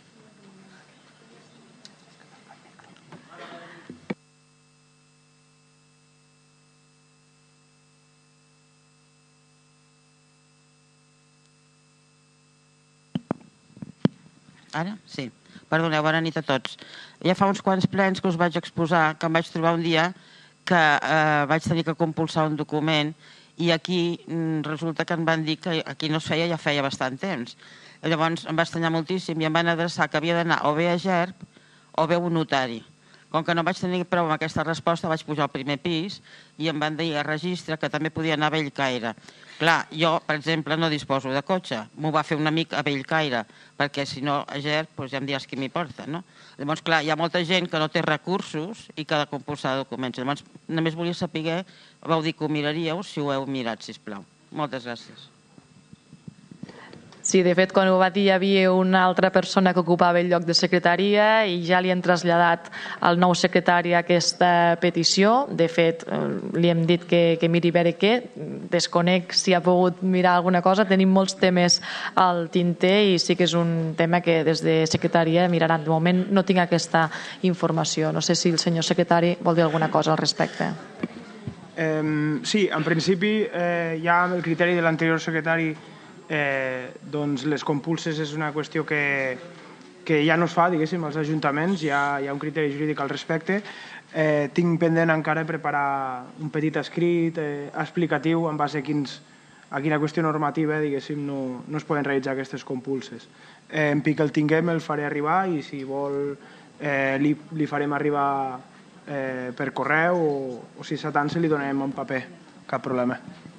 S14: Ara? Sí. Perdoneu, bona nit a tots. Ja fa uns quants plens que us vaig exposar que em vaig trobar un dia que vaig tenir que compulsar un document i aquí resulta que em van dir que aquí no es feia, ja feia bastant temps. Llavors em va estranyar moltíssim i em van adreçar que havia d'anar o bé a GERB o bé a un notari. Com que no vaig tenir prou amb aquesta resposta, vaig pujar al primer pis i em van dir a registre que també podia anar a Bellcaire. Clar, jo, per exemple, no disposo de cotxe. M'ho va fer un amic a Bellcaire, perquè si no a GERB ja em diràs qui m'hi porta, no? Llavors, clar, hi ha molta gent que no té recursos i que ha de compulsar documents. Llavors, només volia saber, vau dir que ho miraríeu, si ho heu mirat, sisplau. Moltes gràcies.
S1: Sí, de fet, quan ho va dir hi havia una altra persona que ocupava el lloc de secretaria i ja li han traslladat al nou secretari aquesta petició. De fet, li hem dit que miri a veure què. Desconec si ha pogut mirar alguna cosa. Tenim molts temes al tinter i sí que és un tema que des de secretaria miraran. De moment no tinc aquesta informació. No sé si el senyor secretari vol dir alguna cosa al respecte.
S2: Sí, en principi ja amb el criteri de l'anterior secretari doncs les compulses és una qüestió que ja no es fa, diguéssim, als ajuntaments, hi ha un criteri jurídic al respecte. Tinc pendent encara preparar un petit escrit explicatiu en base a quina qüestió normativa, diguéssim, no es poden realitzar aquestes compulses. En pic el tinguem, el faré arribar i si vol li farem arribar per correu o si s'atansa li donem en paper, cap problema.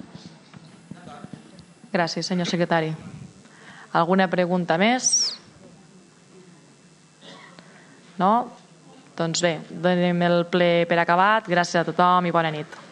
S1: Gràcies, senyor secretari. Alguna pregunta més? No? Doncs bé, donem el ple per acabat. Gràcies a tothom i bona nit.